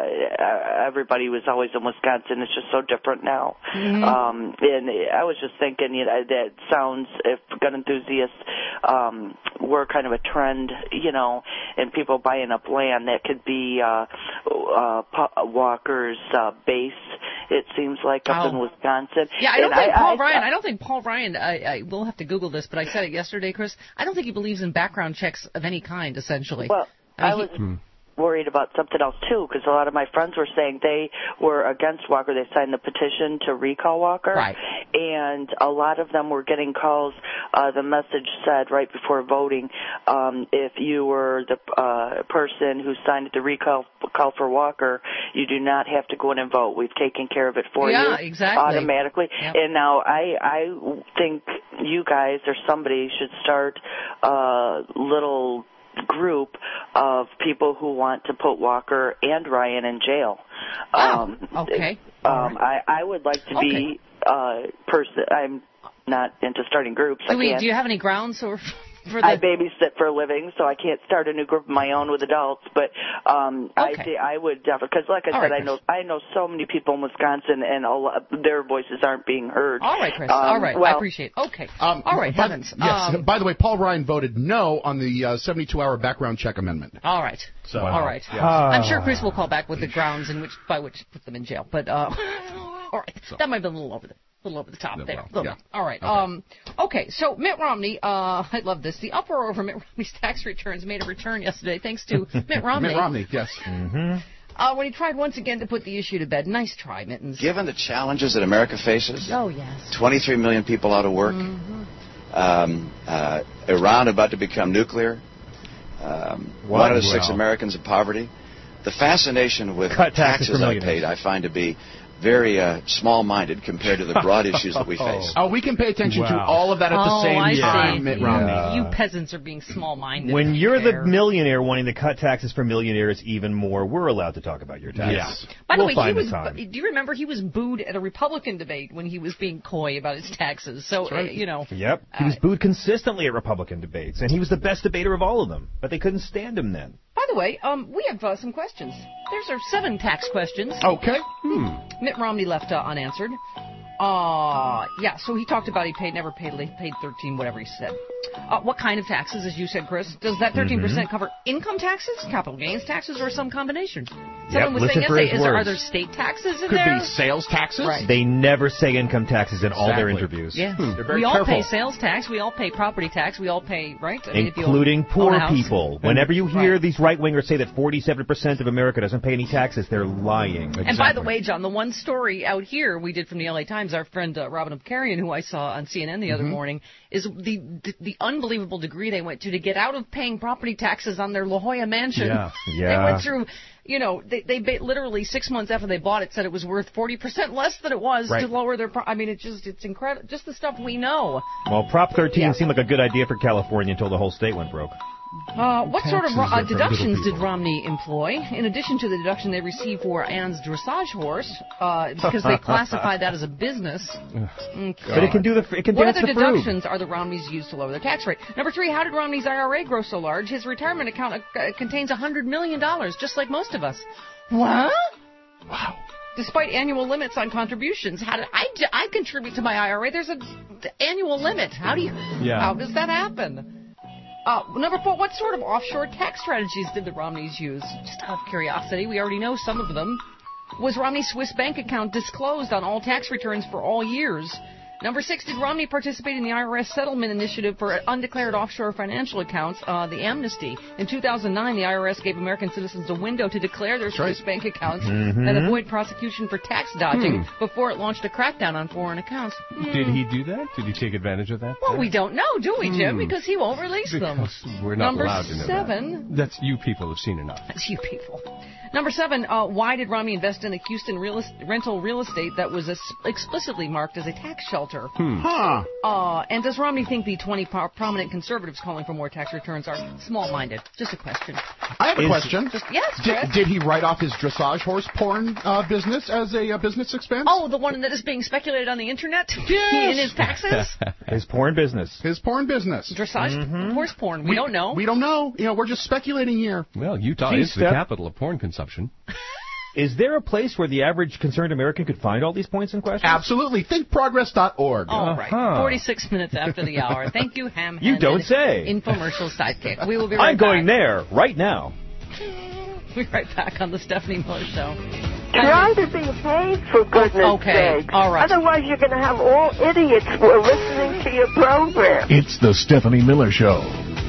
uh, everybody was always in Wisconsin. It's just so different now. Mm-hmm. Um, and I was just thinking, you know, that sounds if gun enthusiasts um, were kind of a trend, you know, and people buying up land that could be uh, uh, Walker's uh, base. It seems like up oh. in Wisconsin. Yeah, I don't and think I, Paul I, Ryan. I don't think Paul Ryan. I, I will have to Google this, but I said it yesterday, Chris. I don't think he believes in background checks of any kind. Essentially, well, I, mean, I was. he, Hmm. worried about something else too, because a lot of my friends were saying they were against Walker. They signed the petition to recall Walker, right. and a lot of them were getting calls. Uh, the message said right before voting, um, if you were the uh, person who signed the recall call for Walker, you do not have to go in and vote. We've taken care of it for yeah, you Yeah, exactly. automatically. Yep. And now I I think you guys or somebody should start a little group of people who want to put Walker and Ryan in jail. Oh, Um, okay. Um, I, I would like to okay. be uh, person. I'm not into starting groups. Do, I we, can't. do you have any grounds or for the... I babysit for a living, so I can't start a new group of my own with adults. But um, okay. I, I would definitely, because like I All said, right, I know I know so many people in Wisconsin, and a lot, their voices aren't being heard. All right, Chris. Um, All right, well, I appreciate it. Okay. Um, all right, by, heavens. Yes. Um, by the way, Paul Ryan voted no on the uh, seventy-two hour background check amendment. All right. So, all right. Yes. I'm sure Chris will call back with the grounds in which by which to put them in jail. But uh, all right, so. that might have been a little over the. A little over the top Yeah, there. well, yeah. yeah. All right. Okay. Um, okay. So Mitt Romney, uh, I love this. The uproar over Mitt Romney's tax returns made a return yesterday, thanks to Mitt Romney. Mitt Romney, yes. Mm-hmm. Uh, when he tried once again to put the issue to bed. Nice try, Mittens. Given the challenges that America faces, oh yes, twenty-three million people out of work, mm-hmm. um, uh, Iran about to become nuclear, um, one out of six well. Americans in poverty. The fascination with Cut taxes taxes for I millionaires. paid, I find to be very uh, small-minded compared to the broad issues that we face. Oh, we can pay attention Wow. to all of that at the Oh, same I time, see. Mitt You- Romney. You peasants are being small-minded. When you're the Fair. millionaire wanting to cut taxes for millionaires even more, we're allowed to talk about your taxes. Yes. By the We'll way, he find the was. time. Do you remember he was booed at a Republican debate when he was being coy about his taxes? So uh, you know. Yep. He was booed consistently at Republican debates, and he was the best debater of all of them. But they couldn't stand him then. By the way, um, we have uh, some questions. There's our seven tax questions. Okay. Hmm. Mitt Romney left uh, unanswered. Uh, yeah, so he talked about he paid, never paid, he paid thirteen, whatever he said. Uh, what kind of taxes, as you said, Chris? Does that thirteen percent Mm-hmm. cover income taxes, capital gains taxes, or some combination? Yep, Someone was listen saying for yesterday, his is there, are words. there state taxes in Could there? be sales taxes. Right. They never say income taxes in all their Exactly. interviews. Yeah, They're very we all careful. pay sales tax, we all pay property tax, we all pay, right? I mean, if you Including own- poor own a house. people. Whenever you hear Right. these right-wingers say that forty-seven percent of America doesn't pay any taxes, they're lying. And by the way, John, the one story out here we did from the L A Times, our friend uh, Robin Abkarian, who I saw on C N N the other Mm-hmm. morning, is the, the the unbelievable degree they went to to get out of paying property taxes on their La Jolla mansion. Yeah. They Yeah. went through, you know, they they ba- literally six months after they bought it said it was worth forty percent less than it was Right. to lower their. Pro- I mean, it's just it's incredible. Just the stuff we know. Well, Prop thirteen Yeah. seemed like a good idea for California until the whole state went broke. Uh, what sort of Taxes uh, are for deductions little did people. Romney employ, in addition to the deduction they received for Anne's dressage horse, uh, because they classified that as a business? Okay. But it can do the it can What dance other the fruit. deductions are the Romneys used to lower their tax rate? Number three, how did Romney's I R A grow so large? His retirement account uh, contains one hundred million dollars, just like most of us. What? Wow. Despite annual limits on contributions, how did I, I contribute to my I R A? There's an annual limit. How do you? Yeah. How does that happen? Uh, number four, what sort of offshore tax strategies did the Romneys use? Just out of curiosity, we already know some of them. Was Romney's Swiss bank account disclosed on all tax returns for all years? Number six, did Romney participate in the I R S settlement initiative for undeclared offshore financial accounts, uh, the amnesty? In two thousand nine, the I R S gave American citizens a window to declare their Swiss bank accounts Mhm. and avoid prosecution for tax dodging Hmm. before it launched a crackdown on foreign accounts. Did he do that? Did he take advantage of that? Well, we don't know, do we, Jim? Hmm. Because he won't release them. Because we're not Number allowed to know seven. that. That's you people have seen enough. That's you people. Number seven, uh, why did Romney invest in a Houston real est- rental real estate that was es- explicitly marked as a tax shelter? Hmm. Huh. Uh, and does Romney think the twenty pro- prominent conservatives calling for more tax returns are small-minded? Just a question. I have a Is- question. Yes, Did, Chris? did he write off his dressage horse porn uh, business as a uh, business expense? Oh, the one that is being speculated on the internet? Yes. In his taxes? His porn business. His porn business. Dressage Mm-hmm. horse porn. We, don't know. We don't know. You know, we're just speculating here. Well, Utah Geez, is the Steph. capital of porn consumption. Is there a place where the average concerned American could find all these points and questions? Absolutely. think progress dot org. All right. Uh-huh. forty-six minutes after the hour. Thank you, ham You don't say. Infomercial sidekick. We will be right I'm going back. there right now. We'll be right back on the Stephanie Miller Show. Try to be paid, for goodness Okay, sake. all right. Otherwise, you're going to have all idiots who are listening to your program. It's the Stephanie Miller Show.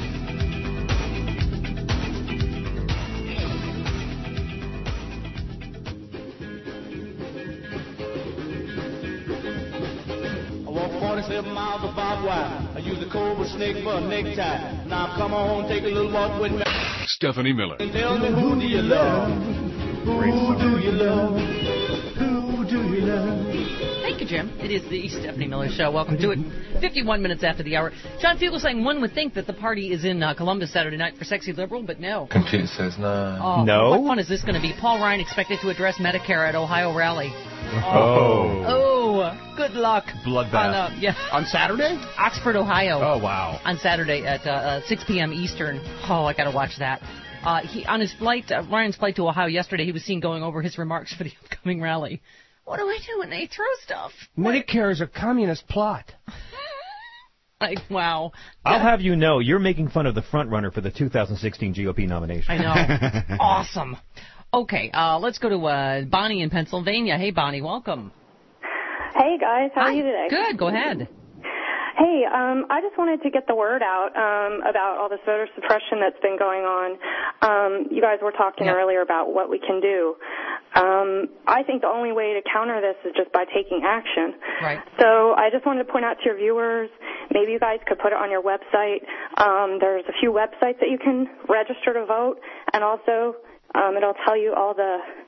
I walk forty-seven miles of barbed wire. I use a cobra snake for a necktie. Now come on, take a little walk with me. Stephanie Miller. And tell me, who do you love? Who do you love? Who do you love? Thank you, Jim. It is the Stephanie Miller Show. Welcome to it. fifty-one minutes after the hour. John Fiegel saying one would think that the party is in uh, Columbus Saturday night for Sexy Liberal, but no. Computer says no. Oh, No? What fun is this going to be? Paul Ryan expected to address Medicare at Ohio rally. Oh. Oh, good luck. Bloodbath. On, uh, yeah. On Saturday? Oxford, Ohio. Oh, wow. On Saturday at uh, uh, six p.m. Eastern. Oh, I got to watch that. Uh, he on his flight, uh, Ryan's flight to Ohio yesterday, he was seen going over his remarks for the upcoming rally. What do I do when they throw stuff? Medicare is a communist plot. Like, wow. I'll have you know, you're making fun of the front runner for the two thousand sixteen G O P nomination. I know. Awesome. Okay, uh, let's go to uh, Bonnie in Pennsylvania. Hey, Bonnie, welcome. Hey, guys. How Hi. are you today? Good. Go ahead. Hey, um, I just wanted to get the word out um, about all this voter suppression that's been going on. Um, you guys were talking Yep. earlier about what we can do. Um, I think the only way to counter this is just by taking action. Right. So I just wanted to point out to your viewers, maybe you guys could put it on your website. Um, there's a few websites that you can register to vote, and also um, it'll tell you all the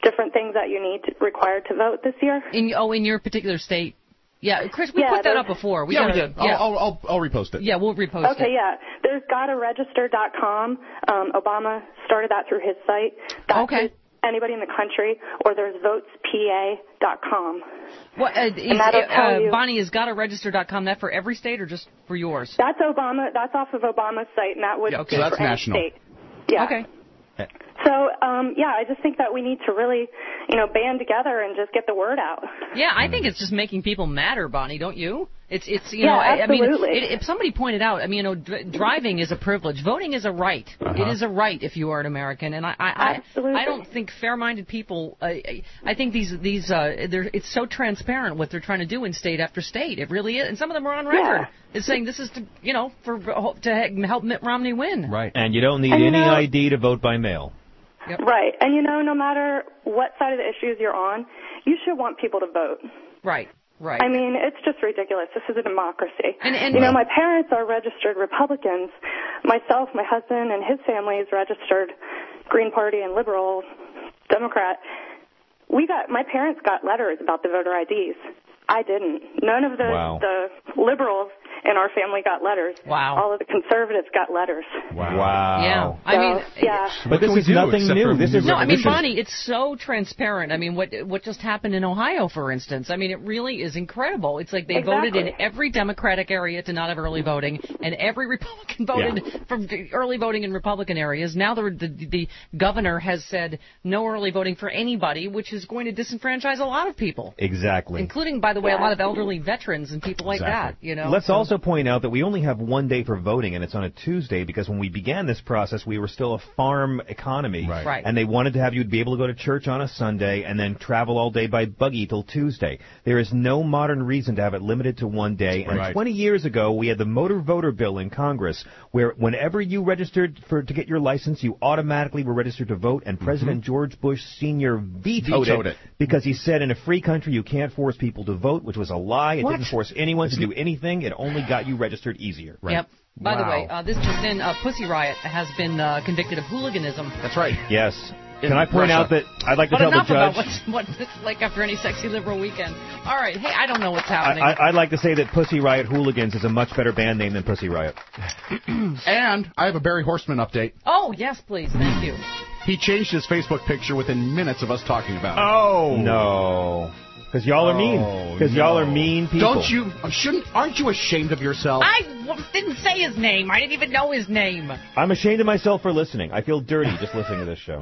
different things that you need to, required to vote this year. In oh, in your particular state. Yeah, Chris, we Yeah, put that there's- up before. We yeah, gotta, we did. Yeah. I'll, I'll, I'll repost it. Yeah, we'll repost Okay, it. yeah. There's gotta register dot com. Um, Obama started that through his site. That's Okay. Anybody in the country, or there's votes P A dot com. What, uh, is, And that'll tell uh, you- Bonnie, is gotta register dot com that for every state or just for yours? That's Obama. That's off of Obama's site, and that would Yeah, okay. be So that's for any national. state. Yeah. Okay. So, um, yeah, I just think that we need to really, you know, band together and just get the word out. Yeah, I think it's just making people madder, Bonnie, don't you? It's, it's you Yeah, know, I, I mean, absolutely. it, if somebody pointed out, I mean, you know, dr- driving is a privilege. Voting is a right. Uh-huh. It is a right if you are an American, and I, I, I, Absolutely. I don't think fair-minded people. Uh, I- I think these, these, uh, they're, it's so transparent what they're trying to do in state after state. It really is, and some of them are on record. It's saying this is to, you know, for to help Mitt Romney win. Right. And you don't need And you any know- I D to vote by mail. Yep. Right. And, you know, no matter what side of the issues you're on, you should want people to vote. Right. Right. I mean, it's just ridiculous. This is a democracy. And, and you know, my parents are registered Republicans. Myself, my husband, and his family is registered Green Party and Liberal Democrat. We got my parents got letters about the voter I Ds. I didn't. None of the Wow. the liberals in our family got letters. Wow. All of the conservatives got letters. Wow. Yeah. I So, mean, yeah. But this is nothing new. This is no, I mean, revolution. Bonnie, it's so transparent. I mean, what what just happened in Ohio, for instance? I mean, it really is incredible. It's like they voted in Exactly. every Democratic area to not have early voting, and every Republican voted from early voting in Republican areas. Now the, the the governor has said no early voting for anybody, which is going to disenfranchise a lot of people, Exactly. including, by the way, a lot of elderly veterans and people like that. You know. Let's So- also point out that we only have one day for voting, and it's on a Tuesday, because when we began this process, we were still a farm economy. Right. Right. And they wanted to have you be able to go to church on a Sunday and then travel all day by buggy till Tuesday. There is no modern reason to have it limited to one day. And Right. twenty years ago, we had the motor voter bill in Congress, where whenever you registered for to get your license, you automatically were registered to vote, and President George Bush Senior vetoed, Vetoed it, it. because he said in a free country you can't force people to vote, which was a lie. It What? didn't force anyone to do anything. It only got you registered easier. Yep. By the Wow. way, uh, this just in, uh, Pussy Riot has been uh, convicted of hooliganism. That's right. Yes. In Can I point Russia. out that I'd like to But tell the enough judge... about what's, what it's like after any sexy liberal weekend. All right. Hey, I don't know what's I, happening. I, I'd like to say that Pussy Riot Hooligans is a much better band name than Pussy Riot. And I have a Barry Horseman update. Oh, yes, please. Thank you. He changed his Facebook picture within minutes of us talking about it. Oh no! Because y'all are mean. Oh, Because y'all are mean people. Don't you? Shouldn't? Aren't you ashamed of yourself? I w- didn't say his name. I didn't even know his name. I'm ashamed of myself for listening. I feel dirty just listening to this show.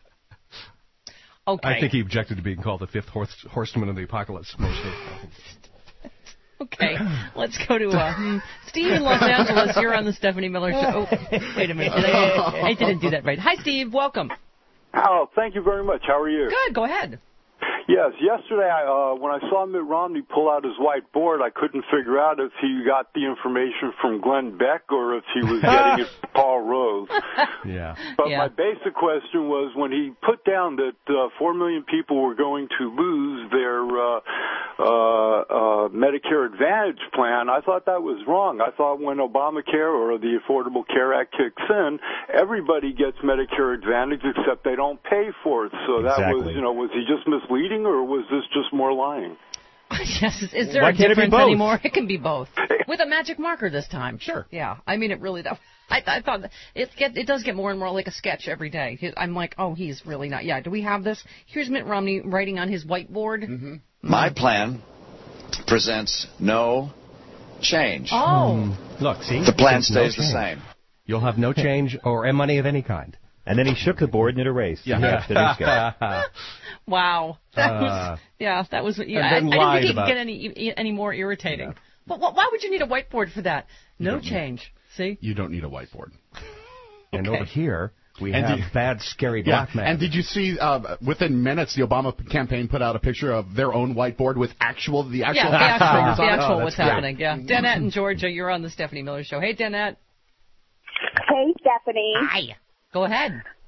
Okay. I think he objected to being called the fifth horse, horseman of the apocalypse. Mostly. Okay. Let's go to uh, hmm, Steve in Los Angeles. You're on the Stephanie Miller Show. Oh, wait a minute. Did I, I didn't do that right. Hi, Steve. Welcome. Oh, thank you very much. How are you? Good. Go ahead. Yes, yesterday I, uh, when I saw Mitt Romney pull out his whiteboard, I couldn't figure out if he got the information from Glenn Beck or if he was getting it from Paul Rove. Yeah. But Yeah. my basic question was when he put down that uh, four million people were going to lose their uh, uh, uh, Medicare Advantage plan, I thought that was wrong. I thought when Obamacare or the Affordable Care Act kicks in, everybody gets Medicare Advantage except they don't pay for it. So that was, Exactly. you know, was he just misleading or was this just more lying? Yes. Is, is there Why a can't it be difference both? anymore? It can be both. With a magic marker this time. Sure. Yeah. I mean, it really. That, I, I thought that it get it does get more and more like a sketch every day. He- I'm like, oh, he's really not. Yeah. Do we have this? Here's Mitt Romney writing on his whiteboard. Mm-hmm. My plan presents no change. Oh. Look, see? The plan No stays the change. same. You'll have no change or money of any kind. And then he shook the board and it erased. Yeah. Yes, that is good. Wow. That Uh, was, yeah, that was. Yeah, and I, I then didn't lied think it could about- get any any more irritating. But wh- why would you need a whiteboard for that? No don't need- change. See? You don't need a whiteboard. And Okay. over here, we And have the- bad, scary Yeah. black man. And did you see? Uh, within minutes, the Obama campaign put out a picture of their own whiteboard with actual the actual Yeah, the actual, figures the on it. actual Oh, what's that's great. happening. Yeah, Danette in Georgia, you're on the Stephanie Miller Show. Hey, Danette. Hey, Stephanie. Hi. Go ahead.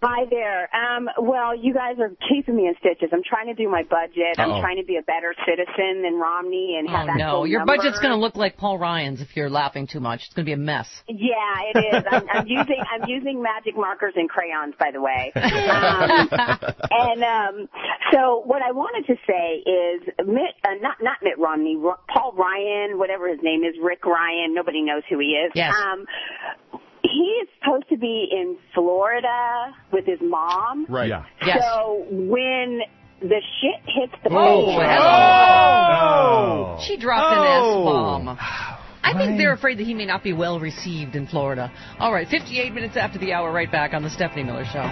Hi there. Um, well, you guys are keeping me in stitches. I'm trying to do my budget. Uh-oh. I'm trying to be a better citizen than Romney and have Oh, no. actual Your numbers. budget's going to look like Paul Ryan's if you're laughing too much. It's going to be a mess. Yeah, it is. I'm, I'm using I'm using magic markers and crayons, by the way. Um, and um, so what I wanted to say is Mitt, uh, not not Mitt Romney, Ro- Paul Ryan, whatever his name is, Rick Ryan. Nobody knows who he is. Yes. Um, he is supposed to be in Florida with his mom. Right. Yeah. Yes. So when the shit hits the Oh, fan, hello. She dropped an Oh. S-bomb. I think they're afraid that he may not be well received in Florida. All right, fifty-eight minutes after the hour, right back on the Stephanie Miller Show.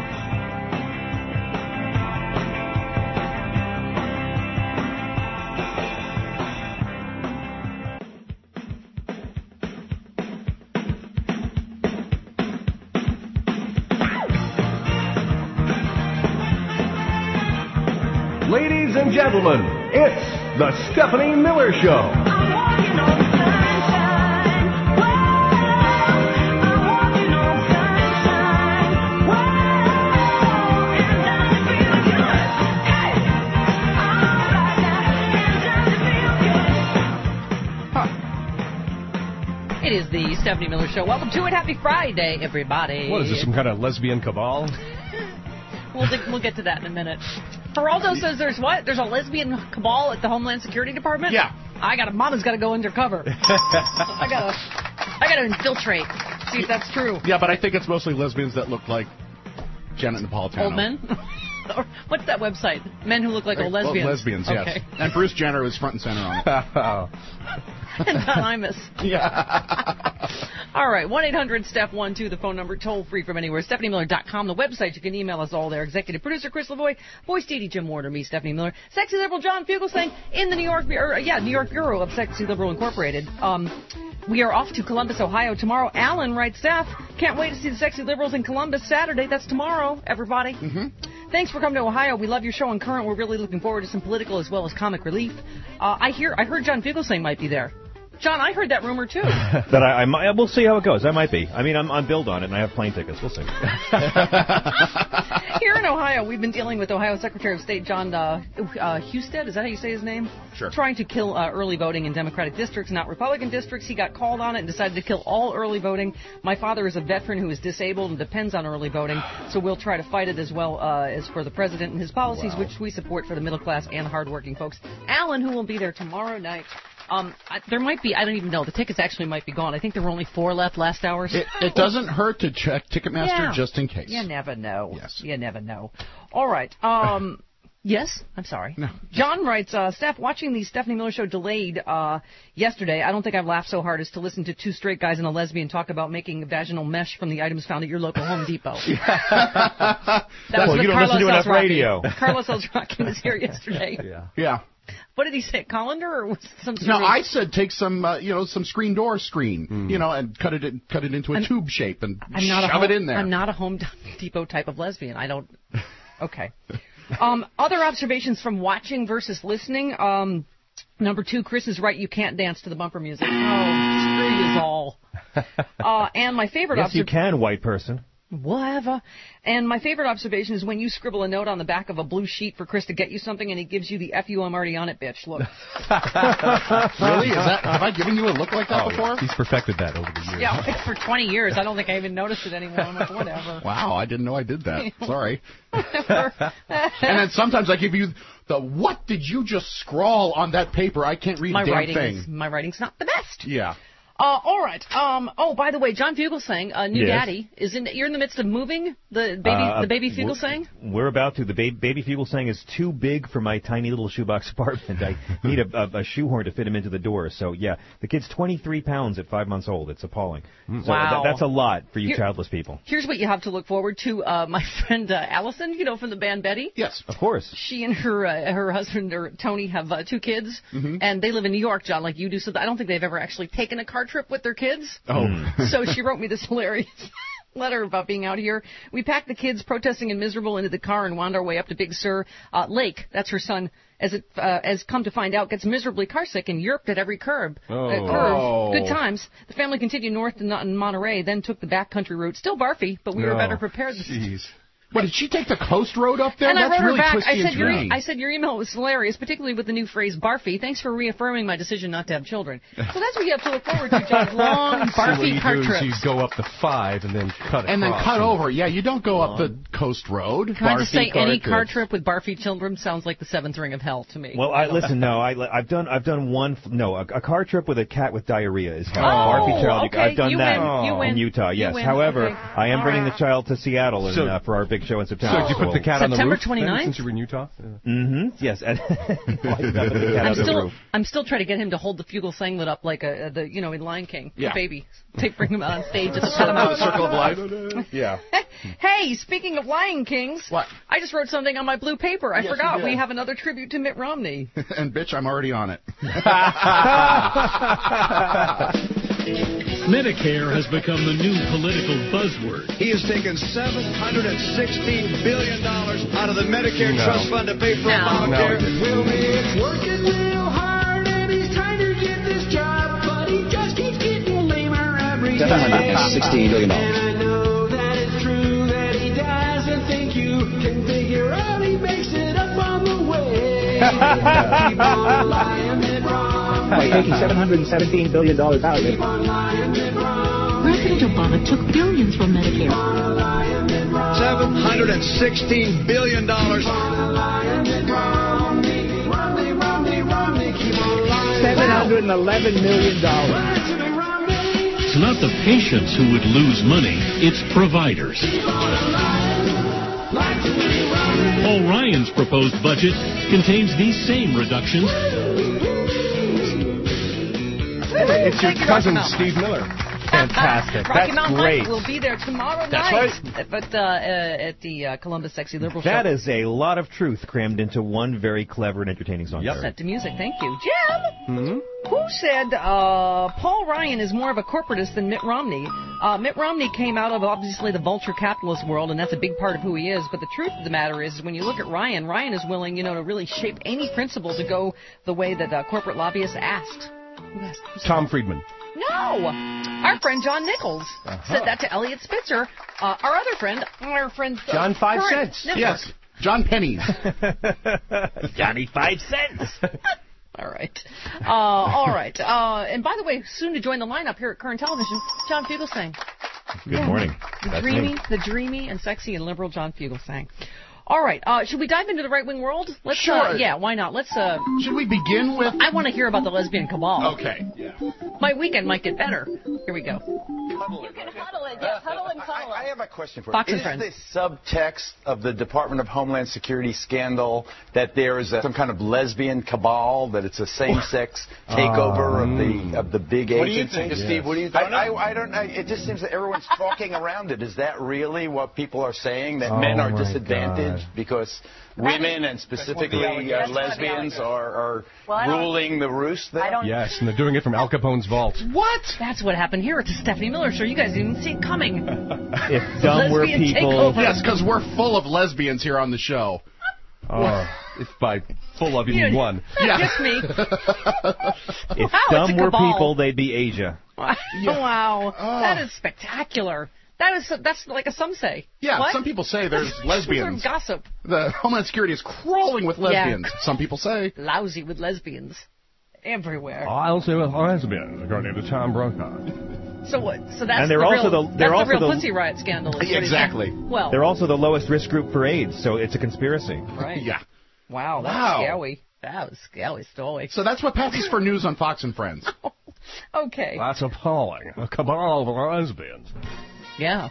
Ladies and gentlemen, it's the Stephanie Miller Show. It is the Stephanie Miller Show. Welcome to it. Happy Friday, everybody. What is this, some kind of lesbian cabal? We'll, we'll get to that in a minute. Geraldo says there's what? There's a lesbian cabal at the Homeland Security Department? Yeah. I got to Mama's got to go undercover. I got to I got to infiltrate. See if that's true. Yeah, but I think it's mostly lesbians that look like Janet Napolitano. Old men? Or what's that website? Men who look like old lesbians. Well, lesbians, yes. Okay. And Bruce Jenner was front and center on it. And Don Imus. Yeah. All right, one eight hundred Steph one two, the phone number, toll free from anywhere. Stephanie Miller dot com, the website. You can email us all there. Executive producer Chris Lavoie, voice Dee Dee, Jim Warner, me, Stephanie Miller. Sexy Liberal John Fugelsang in the New York, or, yeah, New York Bureau of Sexy Liberal Incorporated. Um, we are off to Columbus, Ohio tomorrow. Alan writes, Steph, can't wait to see the Sexy Liberals in Columbus Saturday. That's tomorrow, everybody. Mm-hmm. Thanks for coming to Ohio. We love your show and current. We're really looking forward to some political as well as comic relief. Uh, I hear, I heard John Fugelsang might be there. John, I heard that rumor, too. that I, I might, we'll see how it goes. I might be. I mean, I'm, I'm billed on it, and I have plane tickets. We'll see. Here in Ohio, we've been dealing with Ohio Secretary of State John uh, uh, Husted. Is that how you say his name? Sure. Trying to kill uh, early voting in Democratic districts, not Republican districts. He got called on it and decided to kill all early voting. My father is a veteran who is disabled and depends on early voting, so we'll try to fight it as well uh, as for the president and his policies, wow. which we support for the middle class and hardworking folks. Alan, who will be there tomorrow night. Um, I, there might be, I don't even know, the tickets actually might be gone. I think there were only four left last hour. It, it doesn't hurt to check Ticketmaster yeah. just in case. You never know. Yes. You never know. All right. Um, yes, I'm sorry. No. John writes, uh, Steph, watching the Stephanie Miller Show delayed uh, yesterday, I don't think I've laughed so hard as to listen to two straight guys and a lesbian talk about making vaginal mesh from the items found at your local Home Depot. that well, was you don't Carlos listen to enough Elsrocki. radio. Carlos Elsrocki was here yesterday. Yeah. Yeah. What did he say, colander or was it some sort No, of... I said take some, uh, you know, some screen door screen, mm. you know, and cut it in, cut it into a I'm, tube shape and I'm not shove a home, it in there. I'm not a Home Depot type of lesbian. I don't... Okay. Um, other observations from watching versus listening. Um, number two, Chris is right. You can't dance to the bumper music. Oh, screw you all. Uh, and my favorite... Yes, obser- you can, white person. Whatever. And my favorite observation is when you scribble a note on the back of a blue sheet for Chris to get you something, and he gives you the F you, I'm already on it, bitch. Look. Really? Is that? Have I given you a look like that oh, before? He's perfected that over the years. Yeah, for twenty years. I don't think I even noticed it anymore. I'm like, whatever. Wow, I didn't know I did that. Sorry. And then sometimes I give you the, what did you just scrawl on that paper? I can't read my a damn writing thing. Is, my writing's not the best. Yeah. Uh, all right. Um, oh, by the way, John Fugelsang, uh, new yes. daddy, is in. You're in the midst of moving the baby. Uh, the baby Fugelsang. We're, we're about to. The ba- baby Fugelsang is too big for my tiny little shoebox apartment. I need a, a, a shoehorn to fit him into the door. So yeah, the kid's twenty-three pounds at five months old. It's appalling. Mm. So wow. that, that's a lot for you Here, childless people. Here's what you have to look forward to. Uh, my friend uh, Allison, you know, from the band Betty. Yes, of course. She and her uh, her husband or Tony have uh, two kids, mm-hmm. and they live in New York, John, like you do. So I don't think they've ever actually taken a car trip with their kids. Oh. So she wrote me this hilarious letter about being out here. We packed the kids, protesting and miserable, into the car and wound our way up to Big Sur. Uh, Lake, that's her son, as it uh, as come to find out, gets miserably carsick and yerped at every curb. Oh. Uh, curve. Oh. Good times. The family continued north to Monterey, then took the backcountry route. Still barfy, but we were oh, better prepared. This Jeez. What, did she take the coast road up there? And That's I wrote really her back. twisty I said, and your, turny. I said your email was hilarious, particularly with the new phrase barfy. Thanks for reaffirming my decision not to have children. So that's what you have to look forward to, John. Long So what barfy you car do is trips. you go up the five and then cut And then across. cut over. Yeah, you don't go up the coast road. Can I just say, car any car trips. trip with barfy children sounds like the seventh ring of hell to me. Well, I listen. No, I, I've done. I've done one. No, a, a car trip with a cat with diarrhea is hell. Oh, Barfy child. okay. I've done You that win. You win. in Utah. You Yes. win. However, Okay. I am All bringing right. the child to Seattle in, So- uh, for our big show in September. So did you put the cat on the September roof? then, twenty-ninth? Since you were in Utah? Mm-hmm. Yes. And I'm still, I'm still trying to get him to hold the fugal sanglet up like a, the, you know, in Lion King, Yeah. the baby. Take, bring him out on stage and cut him out. Circle of life. Yeah. Hey, speaking of Lion Kings, What? I just wrote something on my blue paper. I Yes, you forgot did. we have another tribute to Mitt Romney. And bitch, I'm already on it. Medicare has become the new political buzzword. He has taken seven hundred sixteen billion dollars out of the Medicare No. Trust Fund to pay for No. Obamacare. Will Mitt's working real hard and he's trying to get this job, but he just keeps getting lamer every day. seven hundred sixteen billion dollars. And I know that it's true that he doesn't think you can figure out he makes it up on the way. Keep on lying and wrong. By taking seven hundred seventeen billion dollars out of it. Keep on lying and wrong. President Obama took billions from Medicare. seven hundred sixteen billion dollars. seven hundred eleven million dollars. It's not the patients who would lose money, it's providers. Paul Ryan's proposed budget contains these same reductions. It's your Thank you, cousin, Rocky Mountain. Steve Miller. Fantastic. Rocky That's Mountain great. Mike will be there tomorrow That's night but, uh, uh, at the uh, Columbus Sexy Liberal That Show. is a lot of truth crammed into one very clever and entertaining song. Yep. Set to music. Thank you. Jim, Mm-hmm. who said uh, Paul Ryan is more of a corporatist than Mitt Romney? Uh, Mitt Romney came out of, obviously, the vulture capitalist world, and that's a big part of who he is. But the truth of the matter is, when you look at Ryan, Ryan is willing, you know, to really shape any principle to go the way that uh, corporate lobbyists asked. Who asked? Who said Tom that? Friedman. No! Our friend John Nichols Uh-huh. said that to Elliot Spitzer. Uh, our other friend, our friend... uh, John Five current Cents. network. Yes. John Pennies. Johnny Five Cents. All right. Uh, all right. Uh, and by the way, soon to join the lineup here at Current Television, John Fugelsang. Good Yeah. morning. The That's dreamy, me. the dreamy and sexy and liberal John Fugelsang. All right. Uh, should we dive into the right-wing world? Let's, Sure. Uh, yeah, why not? Let's. Uh, Should we begin with... I want to hear about the lesbian cabal. Okay. Yeah. My weekend might get better. Here we go. Huddle it, yes, huddle and cuddle. I, I have a question for Fox you. and Is Friends. the subtext of the Department of Homeland Security scandal that there is a, some kind of lesbian cabal, that it's a same-sex takeover of the of the big What do you agencies? think, Steve? What do you think? I, I, I don't know. It just seems that everyone's talking around it. Is that really what people are saying? That Oh, men are my disadvantaged God. because women and specifically uh, lesbians are, are Well, I don't- ruling the roost there? I don't- Yes, and they're doing it from Al Capone's vault. What? That's what happened here at the Stephanie Miller Show. You guys didn't see it coming. If dumb were Lesbian people. takeover. Yes, because we're full of lesbians here on the show. Oh, if by full of you You- mean one. Not just me. If Wow, dumb it's a were cabal. people, they'd be Asia. Wow, that is spectacular. That is that's like a some say. Yeah, What? some people say there's Sort lesbians. of gossip. The Homeland Security is crawling with lesbians. Some people say. Lousy with lesbians everywhere. I'll say with lesbians, according to Tom Brokaw. So what? So that's And they're the also real, the- that's they're the also real the- Pussy Riot scandal. is what he's Exactly. saying. Well, They're also the lowest risk group for AIDS, so it's a conspiracy. right. Yeah. Wow, that's Wow. scary. That was scary story. So that's what passes for news on Fox and Friends. Okay. That's appalling. A cabal of lesbians. Yeah.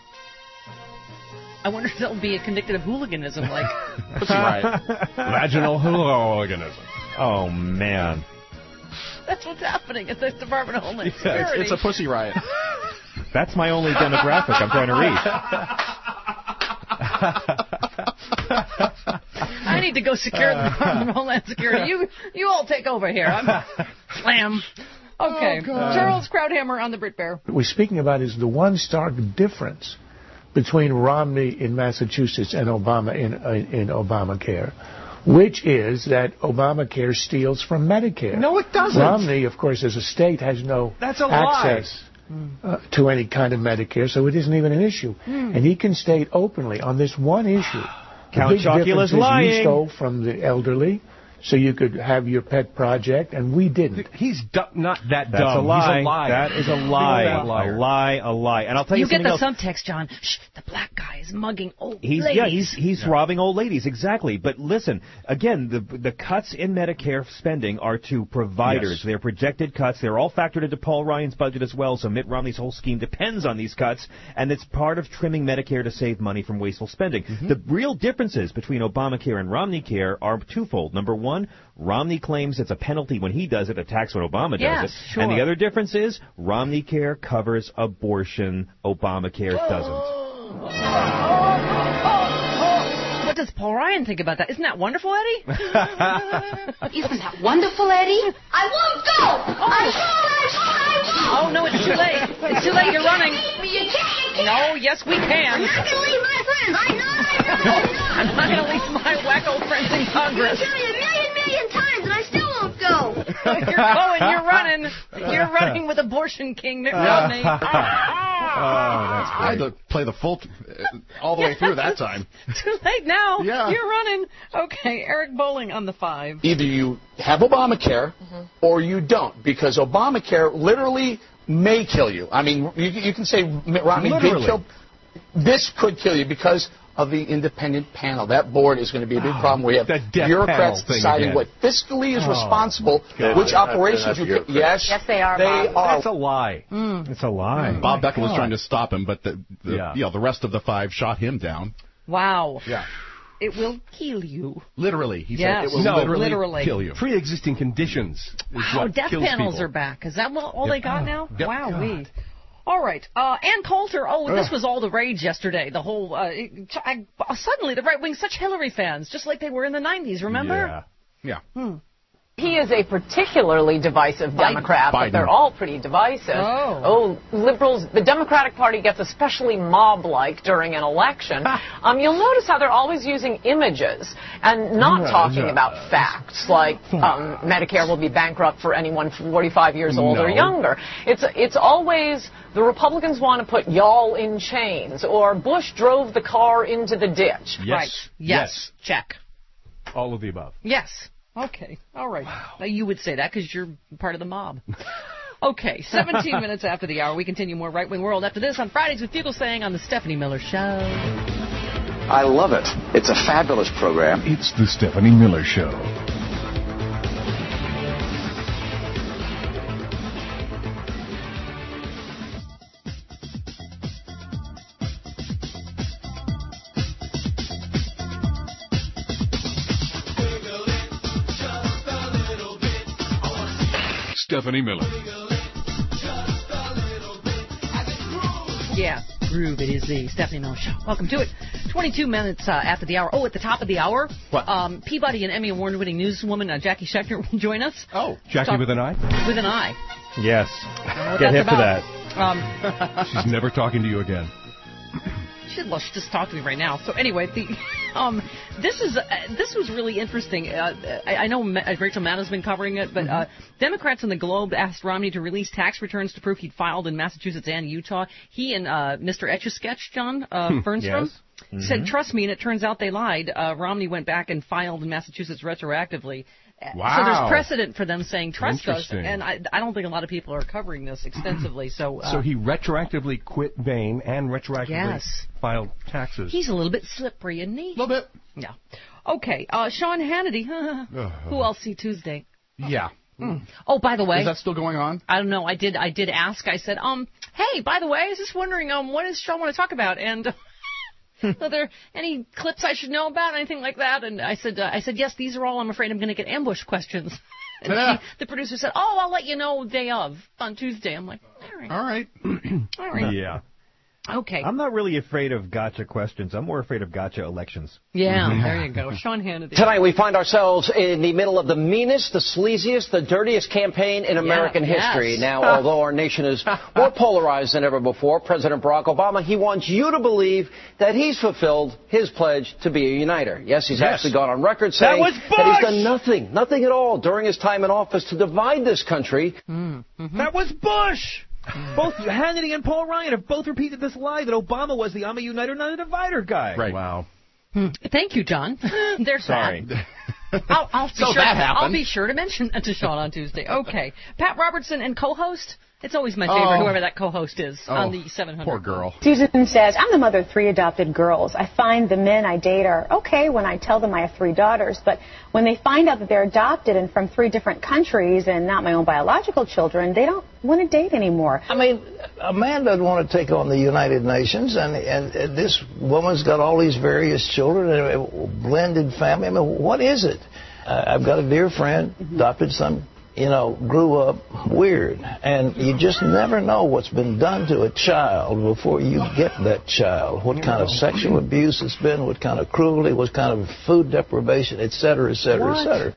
I wonder if there'll be a convicted of hooliganism, like. Pussy Riot. Vaginal hooliganism. Oh, man. That's what's happening at the Department of Homeland Yeah, Security. it's, it's a pussy riot. That's my only demographic I'm trying to reach. I need to go secure the Department of Homeland Security. You, you all take over here. I'm slam. Okay, God. Charles Krauthammer on the Brit Bear. What we're speaking about is the one stark difference between Romney in Massachusetts and Obama in, in, in Obamacare, which is that Obamacare steals from Medicare. No, it doesn't. Romney, of course, as a state, has no That's a lie. access. uh, to any kind of Medicare, so it isn't even an issue. Mm. And he can state openly on this one issue. Count The big Chocula's difference is lying. You stole from the elderly, so you could have your pet project, and we didn't. He's du- not that That's dumb. a lie. He's a liar. That is a He's lie. a liar. A lie, a lie. And I'll tell you, You get something the else. subtext, John. Shh, the black guy is mugging old He's ladies. yeah, he's he's Yeah. robbing old ladies, exactly. But listen, again, the the cuts in Medicare spending are to providers. Yes. They're projected cuts. They're all factored into Paul Ryan's budget as well. So Mitt Romney's whole scheme depends on these cuts, and it's part of trimming Medicare to save money from wasteful spending. Mm-hmm. The real differences between Obamacare and Romney Care are twofold. Number one, Romney claims it's a penalty when he does it, a tax when Obama does Yes, it. sure. And the other difference is Romney Care covers abortion, Obamacare doesn't. What does Paul Ryan think about that? Isn't that wonderful, Eddie? Isn't that wonderful, Eddie? I won't go! I won't! I won't! Oh, no, it's too late. It's too late. You're running. You can't! No, yes, we can. I'm not going to leave my friends. I know, I know, I know. I'm not going to leave my wacko friends in Congress. I'll tell you a million, million times, and I still won't go. You're going. You're running. You're running with abortion king Mitt Romney. Oh, that's great. I had to play the full, t- uh, all the way through that time. Too late now. Yeah. You're running. Okay, Eric Bowling on the five. Either you have Obamacare Mm-hmm. or you don't, because Obamacare literally may kill you. I mean, you, you can say Mitt Romney did Literally. kill. This could kill you because of the independent panel. That board is going to be a big Oh, problem. We have that death bureaucrats panel thing deciding again. what fiscally is Oh, responsible, God. which They're not- operations they're you not can. Yes, Yes, they are, They Bob. are. That's a lie. It's a lie. Bob Becker was God. trying to stop him, but the, the Yeah. you know, the rest of the five shot him down. Wow. Yeah. It will kill you. Literally, he Yes. said it will No, literally, literally. kill you. Pre-existing conditions is Wow, what death kills panels people. are back. Is that what, all Yep. they got now? Yep. Wow, we. All right. Uh, Ann Coulter. Oh, this was all the rage yesterday. The whole uh, it, I, suddenly the right wing, such Hillary fans, just like they were in the nineties. Remember? Yeah. Yeah. Hmm. He is a particularly divisive Biden. Democrat, Biden. but they're all pretty divisive. Oh. oh, liberals, the Democratic Party gets especially mob-like during an election. um, you'll notice how they're always using images and not Yeah, talking yeah. about facts, like um, Medicare will be bankrupt for anyone forty-five years old or No. younger. It's it's always the Republicans want to put y'all in chains, or Bush drove the car into the ditch. Yes. Right. Yes. Check. All of the above. Yes. Okay. All right. Now, you would say that because you're part of the mob. Okay. seventeen minutes after the hour, we continue more Right Wing World after this on Fridays with Fugelsang on the Stephanie Miller Show. I love it. It's a fabulous program. It's the Stephanie Miller Show. Stephanie Miller. Yeah, groove. It is the Stephanie Miller Show. Welcome to it. twenty-two minutes uh, after the hour. Oh, at the top of the hour, What? Um, Peabody and Emmy Award-winning newswoman uh, Jackie Schechner will join us. Oh. Jackie Talk- with an eye? With an eye. Yes. I don't know what Get that's hip for about. that. Um, She's never talking to you again. She, well, she just talked to me right now. So anyway, the um, this is uh, this was really interesting. Uh, I, I know Ma- Rachel Maddow's been covering it, but uh, Democrats in the Globe asked Romney to release tax returns to prove he'd filed in Massachusetts and Utah. He and uh, Mister Etch-a-Sketch, John uh, Hmm, Fernstrom, yes. Mm-hmm. said, "Trust me," and it turns out they lied. Uh, Romney went back and filed in Massachusetts retroactively. Wow. So there's precedent for them saying trust us, Interesting. and I, I don't think a lot of people are covering this extensively. So, uh, So he retroactively quit Bain and retroactively Yes. filed taxes. he's a little bit slippery, isn't he? A little bit. Yeah. Okay. Uh, Sean Hannity. Who else see Tuesday? Yeah. Mm. Oh, by the way, Is that still going on? I don't know. I did. I did ask. I said, um, hey, by the way, I was just wondering, um, what does Sean want to talk about? And are there any clips I should know about, anything like that? And I said, uh, I said, yes, these are all. I'm afraid I'm going to get ambush questions. And Yeah. she, the producer said, oh, I'll let you know day of on Tuesday. I'm like, all right, All right. all right, Yeah. okay. I'm not really afraid of gotcha questions. I'm more afraid of gotcha elections. Yeah, there you go, Sean Hannity. Tonight we find ourselves in the middle of the meanest, the sleaziest, the dirtiest campaign in American yes. history. Now, although our nation is more polarized than ever before, President Barack Obama, he wants you to believe that he's fulfilled his pledge to be a uniter. Yes, he's Yes. actually gone on record saying was that he's Bush! done nothing, nothing at all during his time in office to divide this country. Mm-hmm. That was Bush! Both Hannity and Paul Ryan have both repeated this lie that Obama was the I'm a uniter, not a divider guy. Right. Wow. Hmm. Thank you, John. There's Sorry. that. I'll, I'll, be So sure, that happened. I'll be sure to mention that to Sean on Tuesday. Okay. Pat Robertson and co-host. It's always my favorite, Oh. whoever that co-host is Oh, on the seven hundred. Poor girl. Susan says, I'm the mother of three adopted girls. I find the men I date are okay when I tell them I have three daughters, but when they find out that they're adopted and from three different countries and not my own biological children, they don't want to date anymore. I mean, a man doesn't want to take on the United Nations, and, and, and this woman's got all these various children and a blended family. I mean, what is it? Uh, I've got a dear friend, adopted son, you know, grew up weird, and you just never know what's been done to a child before you get that child. What kind of sexual abuse it's been, what kind of cruelty, what kind of food deprivation, et cetera, et cetera, et cetera.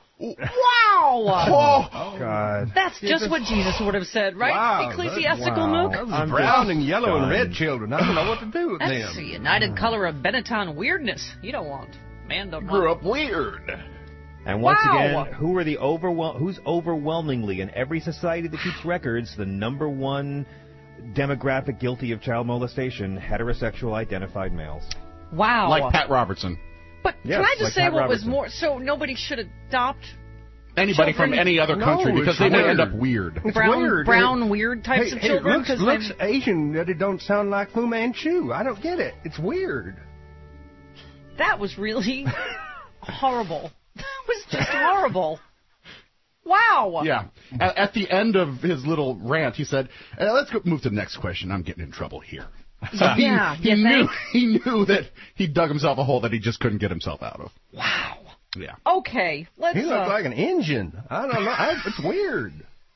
Wow! Oh, God. That's just what Jesus would have said, right? Wow, Ecclesiastical wow. mook? Those brown and yellow and red children. I don't know what to do with That's them. the united color of Benetton weirdness. You don't want. Man don't want. Grew up weird. And once Wow. again, who are the overwhel- who's overwhelmingly in every society that keeps records the number one demographic guilty of child molestation? Heterosexual identified males. Wow. Like Pat Robertson. But Yes, can I just like say Pat what Robertson. was more? So nobody should adopt Anybody children? from any other No, country, because it's they may weird. end up weird. It's brown, weird. brown, It- weird types hey, of hey, children. Looks, 'Cause looks I'm- Asian, that it don't sound like Fu Manchu. I don't get it. It's weird. That was really horrible. That was just horrible. Wow. Yeah. At, at the end of his little rant, he said, uh, let's go move to the next question. I'm getting in trouble here. So he, Yeah, he you knew think? he knew that he dug himself a hole that he just couldn't get himself out of. Wow. Yeah. Okay, let's. He looks uh, like an engine. I don't know. I, it's weird.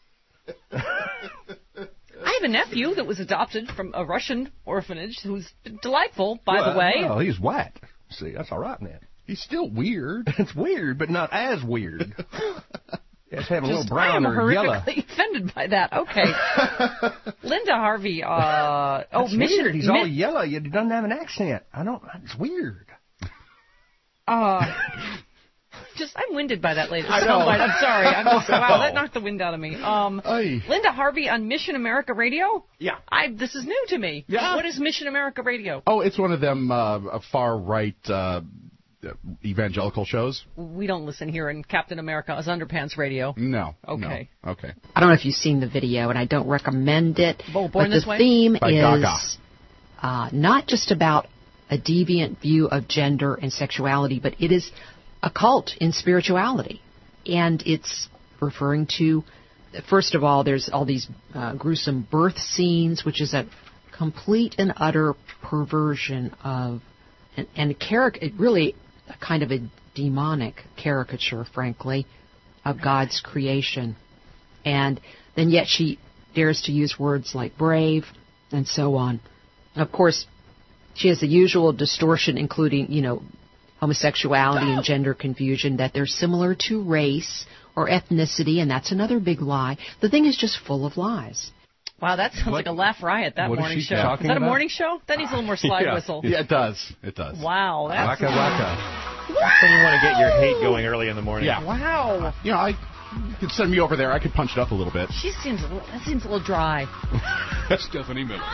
I have a nephew that was adopted from a Russian orphanage who's delightful, by well, the way. Well, he's white. See, that's all right, man. He's still weird. It's weird, but not as weird. It's having a Just, little I am brown or yellow. horrifically offended by that. Okay. Linda Harvey. Uh, oh, That's mission. weird. He's mi- all yellow. He doesn't have an accent. I don't. It's weird. Uh, just I'm winded by that lady. I know. I'm sorry. I'm just, wow, that knocked the wind out of me. Um, Aye. Linda Harvey on Mission America Radio. Yeah. I this is new to me. Yeah. What is Mission America Radio? Oh, it's one of them uh, far right uh, evangelical shows. We don't listen here in Captain America's Underpants Radio. No. Okay. No. Okay. I don't know if you've seen the video, and I don't recommend it. Bo- Born but This the Way? theme By is Gaga. uh, not just about a deviant view of gender and sexuality, but it is a cult in spirituality. And it's referring to, first of all, there's all these uh, gruesome birth scenes, which is a complete and utter perversion of, and, and a caric- really a kind of a demonic caricature, frankly, of God's creation. And then yet she dares to use words like brave and so on. Of course, she has the usual distortion, including, you know, homosexuality and gender confusion, that they're similar to race or ethnicity, and that's another big lie. The thing is just full of lies. Wow, that sounds What- like a laugh riot, that what is morning she show. Is talking that a about? morning show? That needs a little more slide Yeah. whistle. Yeah, it does. It does. Wow, that's... Waka waka. When you want to get your hate going early in the morning. Yeah. Wow. You know, I you could send me over there. I could punch it up a little bit. She seems a little, that seems a little dry. Stephanie Miller.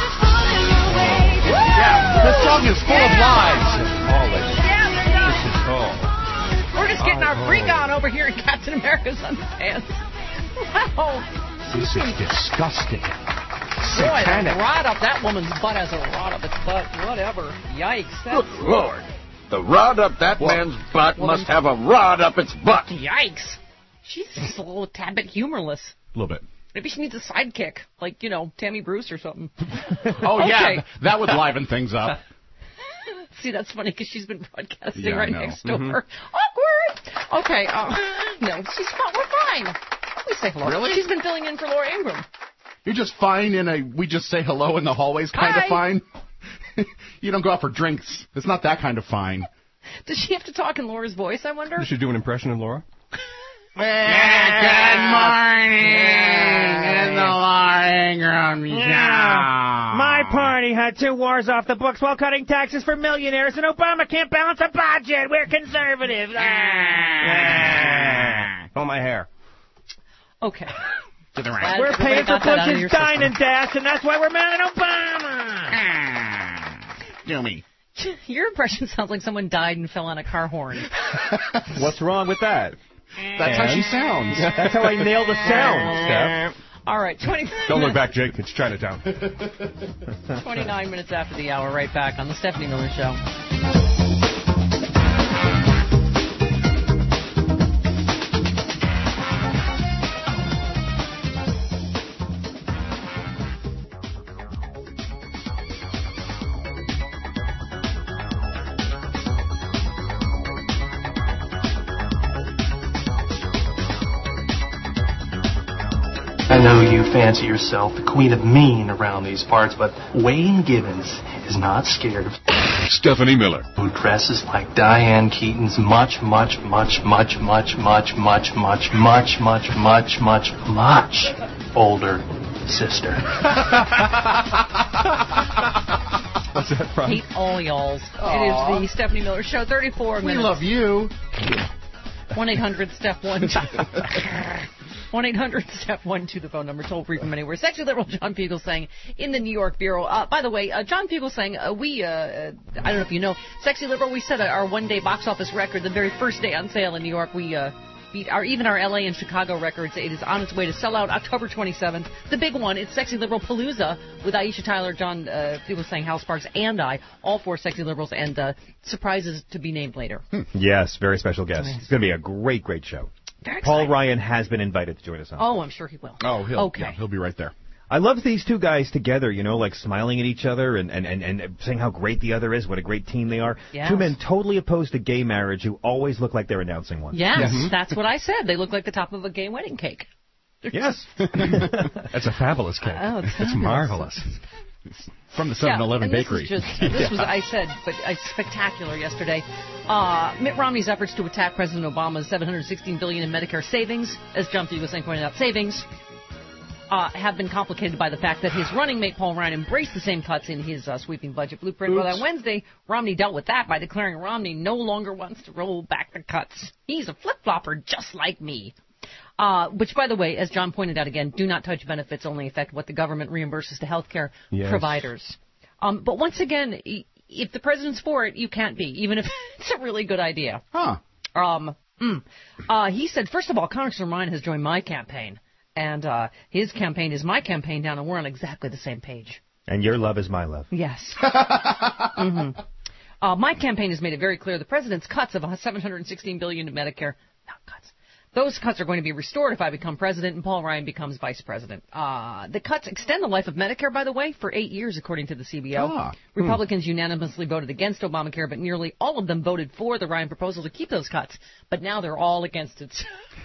Yeah, this song is full of lies. All it. This is all. We're just getting Oh, our freak on over here in Captain America's Underpants. Wow. This is disgusting. Boy, the Satanic. rod up that woman's butt has a rod up its butt. Whatever. Yikes. That's, Good Lord. The rod up that What? man's butt Woman. must have a rod up its butt. Yikes. She's just a little tad bit humorless. A little bit. Maybe she needs a sidekick, like, you know, Tammy Bruce or something. Oh, Okay. yeah. That would liven things up. See, that's funny because she's been broadcasting Yeah, I right know. next door. Mhm. Awkward. Okay. Um, no, she's fine. We're fine. We say hello. Really? She's been filling in for Laura Ingram. You're just fine in a we just say hello in the hallways kind Hi. of fine? You don't go out for drinks. It's not that kind of fine. Does she have to talk in Laura's voice, I wonder? You should do an impression of Laura. Good morning in the Laura Ingram My party had two wars off the books while cutting taxes for millionaires, and Obama can't balance a budget. We're conservative. Oh, my hair. Okay. to the right. We're paying for got that out of Bush's your dine system. and dash, and that's why we're mad at Obama. Do me. Your impression sounds like someone died and fell on a car horn. What's wrong with that? That's how she sounds. That's how I nail the sound, Steph. All right, twenty. Don't look back, Jake. It's Chinatown. twenty-nine minutes after the hour, right back on the Stephanie Miller Show. I know you fancy yourself the queen of mean around these parts, but Wayne Gibbons is not scared of Stephanie Miller, who dresses like Diane Keaton's much, much, much, much, much, much, much, much, much, much, much, much, much older sister. What's that from? Hate all y'alls. It is the Stephanie Miller Show. thirty-four We minutes. love you. one eight hundred step one one eight hundred step one two, the phone number, toll free from anywhere. Sexy liberal John Fugelsang in the New York Bureau. Uh, by the way, uh, John Fugelsang, uh, we, uh, uh, I don't know if you know, Sexy Liberal, we set our one-day box office record the very first day on sale in New York. We uh, beat our even our L A and Chicago records. It is on its way to sell out October twenty-seventh. The big one, it's Sexy Liberal Palooza with Aisha Tyler, John uh, Fugelsang, Hal Sparks, and I, all four Sexy Liberals, and uh, surprises to be named later. Yes, very special guest. It's going to be a great, great show. Very Paul exciting. Ryan has been invited to join us on. Oh, I'm sure he will. Oh, he'll, Okay. yeah, he'll be right there. I love these two guys together, you know, like smiling at each other and, and, and, and saying how great the other is, what a great team they are. Yes. Two men totally opposed to gay marriage who always look like they're announcing one. Yes, that's what I said. They look like the top of a gay wedding cake. Yes. That's a fabulous cake. Oh, it's It's fabulous. marvelous. From the seven eleven yeah, and bakery. This, is just, this was, I said, but uh, spectacular yesterday. Uh, Mitt Romney's efforts to attack President Obama's seven hundred sixteen billion dollars in Medicare savings, as John Fugelsang pointed out, savings, uh, have been complicated by the fact that his running mate Paul Ryan embraced the same cuts in his uh, sweeping budget blueprint. Well, on Wednesday, Romney dealt with that by declaring Romney no longer wants to roll back the cuts. He's a flip-flopper just like me. Uh, which, by the way, as John pointed out again, do not touch benefits, only affect what the government reimburses to healthcare Yes. providers. Um, but once again, i- if the president's for it, you can't be, even if it's a really good idea. Huh. Um, mm. uh, he said, first of all, Congressman Ryan has joined my campaign, and uh, his campaign is my campaign now, and we're on exactly the same page. And your love is my love. Yes. hmm uh, my campaign has made it very clear the president's cuts of seven hundred sixteen billion dollars to Medicare, not cuts. Those cuts are going to be restored if I become president and Paul Ryan becomes vice president. Uh, the cuts extend the life of Medicare, by the way, for eight years, according to the C B O. Ah. Republicans unanimously voted against Obamacare, but nearly all of them voted for the Ryan proposal to keep those cuts. But now they're all against it.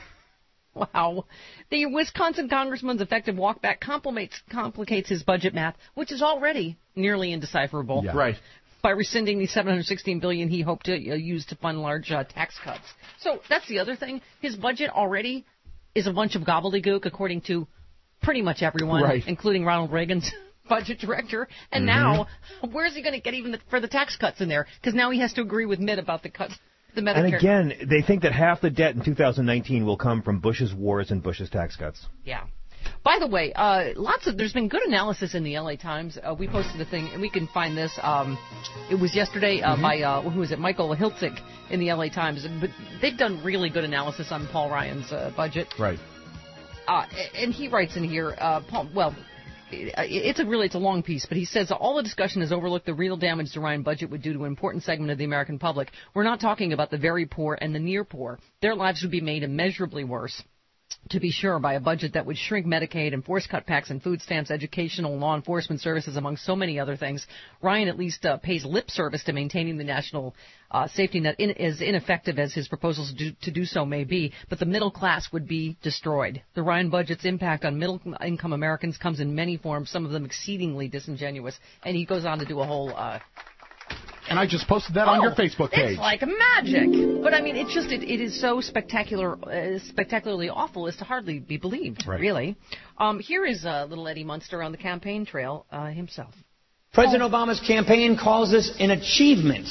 Wow. The Wisconsin congressman's effective walkback complicates, complicates his budget math, which is already nearly indecipherable. Yeah. Right. By rescinding the seven hundred sixteen billion dollars he hoped to uh, use to fund large uh, tax cuts. So that's the other thing. His budget already is a bunch of gobbledygook, according to pretty much everyone, Right. including Ronald Reagan's budget director. And Mm-hmm. now, where's he going to get even the, for the tax cuts in there? Because now he has to agree with Mitt about the cuts, the Medicare. And again, they think that half the debt in two thousand nineteen will come from Bush's wars and Bush's tax cuts. Yeah. By the way, uh, lots of there's been good analysis in the L A Times. Uh, we posted a thing, and we can find this. Um, it was yesterday uh, Mm-hmm. by uh, who was it? Michael Hiltzik in the L A Times. But they've done really good analysis on Paul Ryan's uh, budget. Right. Uh, and he writes in here, uh, Paul, well, it's a really it's a long piece, but he says all the discussion has overlooked the real damage the Ryan budget would do to an important segment of the American public. We're not talking about the very poor and the near poor. Their lives would be made immeasurably worse, to be sure, by a budget that would shrink Medicaid and force cutbacks in food stamps, educational, and law enforcement services, among so many other things. Ryan at least uh, pays lip service to maintaining the national uh, safety net, in, as ineffective as his proposals do, to do so may be, but the middle class would be destroyed. The Ryan budget's impact on middle-income Americans comes in many forms, some of them exceedingly disingenuous, and he goes on to do a whole... Uh, And I just posted that on Oh, your Facebook page. It's like magic. But I mean, it's just it, it is so spectacular, uh, spectacularly awful as to hardly be believed. Right. Really. Um, here is uh, little Eddie Munster on the campaign trail uh, himself. President Obama's campaign calls this an achievement.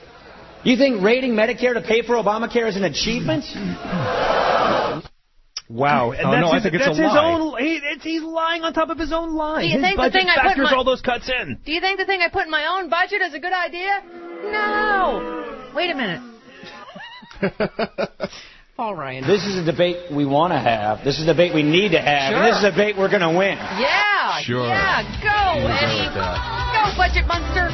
You think raiding Medicare to pay for Obamacare is an achievement? Wow. And oh, that's no, his, I think it's that's a his lie. own. He, it's, he's lying on top of his own lie. Do you His think the budget thing I put factors my- all those cuts in. Do you think the thing I put in my own budget is a good idea? No. Wait a minute. Paul Ryan. This is a debate we want to have. This is a debate we need to have. Sure. And this is a debate we're going to win. Yeah. Sure. Yeah. Go, Eddie. Go, Budget Monster.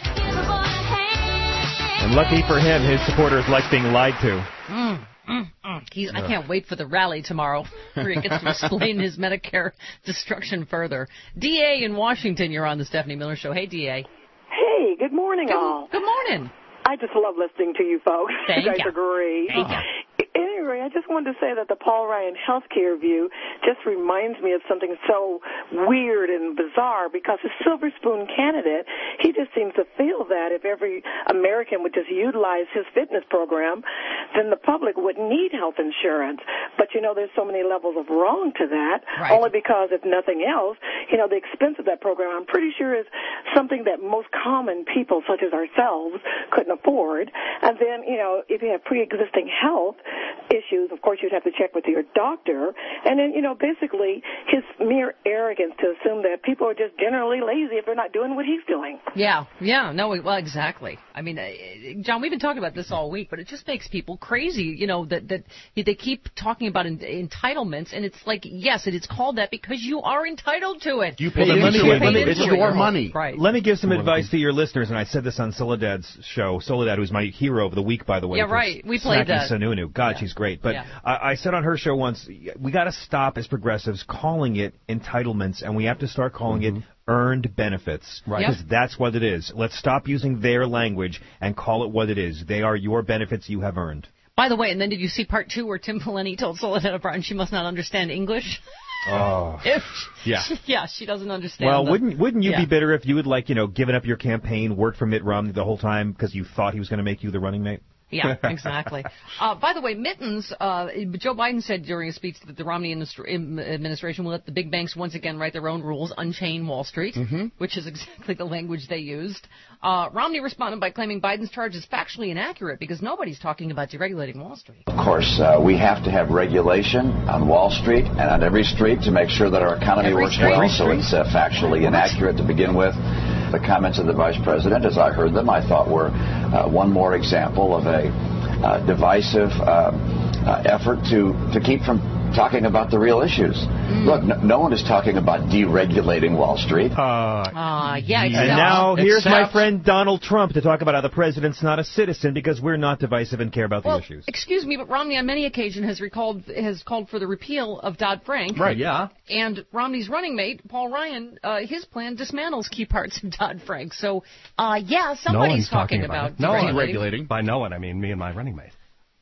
And lucky for him, his supporters like being lied to. Mm, mm, mm. He's, I can't wait for the rally tomorrow where he gets to explain his Medicare destruction further. D A in Washington, you're on the Stephanie Miller Show. Hey, D A. Hey, good morning, Good, all. good morning. I just love listening to you folks. Thank you guys you. are great. Thank you. Anyway, I just wanted to say that the Paul Ryan healthcare view just reminds me of something so weird and bizarre because the Silver Spoon candidate, he just seems to feel that if every American would just utilize his fitness program, then the public wouldn't need health insurance. But, you know, there's so many levels of wrong to that, Right. only because, if nothing else, you know, the expense of that program, I'm pretty sure, is something that most common people, such as ourselves, couldn't afford. And then, you know, if you have pre-existing health issues, of course, you'd have to check with your doctor. And then, you know, basically his mere arrogance to assume that people are just generally lazy if they're not doing what he's doing. Yeah, yeah, no, well, exactly. I mean, uh, John, we've been talking about this all week, but it just makes people crazy, you know, that, that they keep talking about en- entitlements, and it's like, yes, it is called that because you are entitled to it. You pay Well, let me into give- it. let me- It's your money. Right. Let me give some advice to your listeners, and I said this on Soledad's show. Soledad, who's my hero of the week, by the way. Yeah, for right. We played smacking that. Sununu. God, Yeah. she's great. But Yeah. I, I said on her show once, we got to stop as progressives calling it entitlements, and we have to start calling Mm-hmm. it earned benefits. Right. Because Yep. that's what it is. Let's stop using their language and call it what it is. They are your benefits you have earned. By the way, and then did you see part two where Tim Peleni told Soledad O'Brien she must not understand English? Oh. If Yeah. she, yeah, she doesn't understand. Well, the- wouldn't wouldn't you yeah. be bitter if you had, like, you know, given up your campaign, worked for Mitt Romney the whole time because you thought he was going to make you the running mate? Yeah, exactly. uh, by the way, Mittens, uh, Joe Biden said during a speech that the Romney industri- administration will let the big banks once again write their own rules, unchain Wall Street, Mhm. which is exactly the language they used. Uh, Romney responded by claiming Biden's charge is factually inaccurate because nobody's talking about deregulating Wall Street. Of course, uh, we have to have regulation on Wall Street and on every street to make sure that our economy Every works street? well, Every so street? it's uh, factually inaccurate to begin with. The comments of the Vice President, as I heard them, I thought were uh, one more example of a uh, divisive uh, uh, effort to, to keep from talking about the real issues. Mm. Look, no, no one is talking about deregulating Wall Street. Uh, yeah, exactly. And now here's my Except- friend Donald Trump to talk about how the president's not a citizen because we're not divisive and care about Well, the issues. excuse me, but Romney on many occasions has recalled has called for the repeal of Dodd-Frank. Right, yeah. And Romney's running mate, Paul Ryan, uh, his plan dismantles key parts of Dodd-Frank. So, uh, yeah, no somebody's one's talking about, it. No one's deregulating. regulating. By no one, I mean me and my running mate.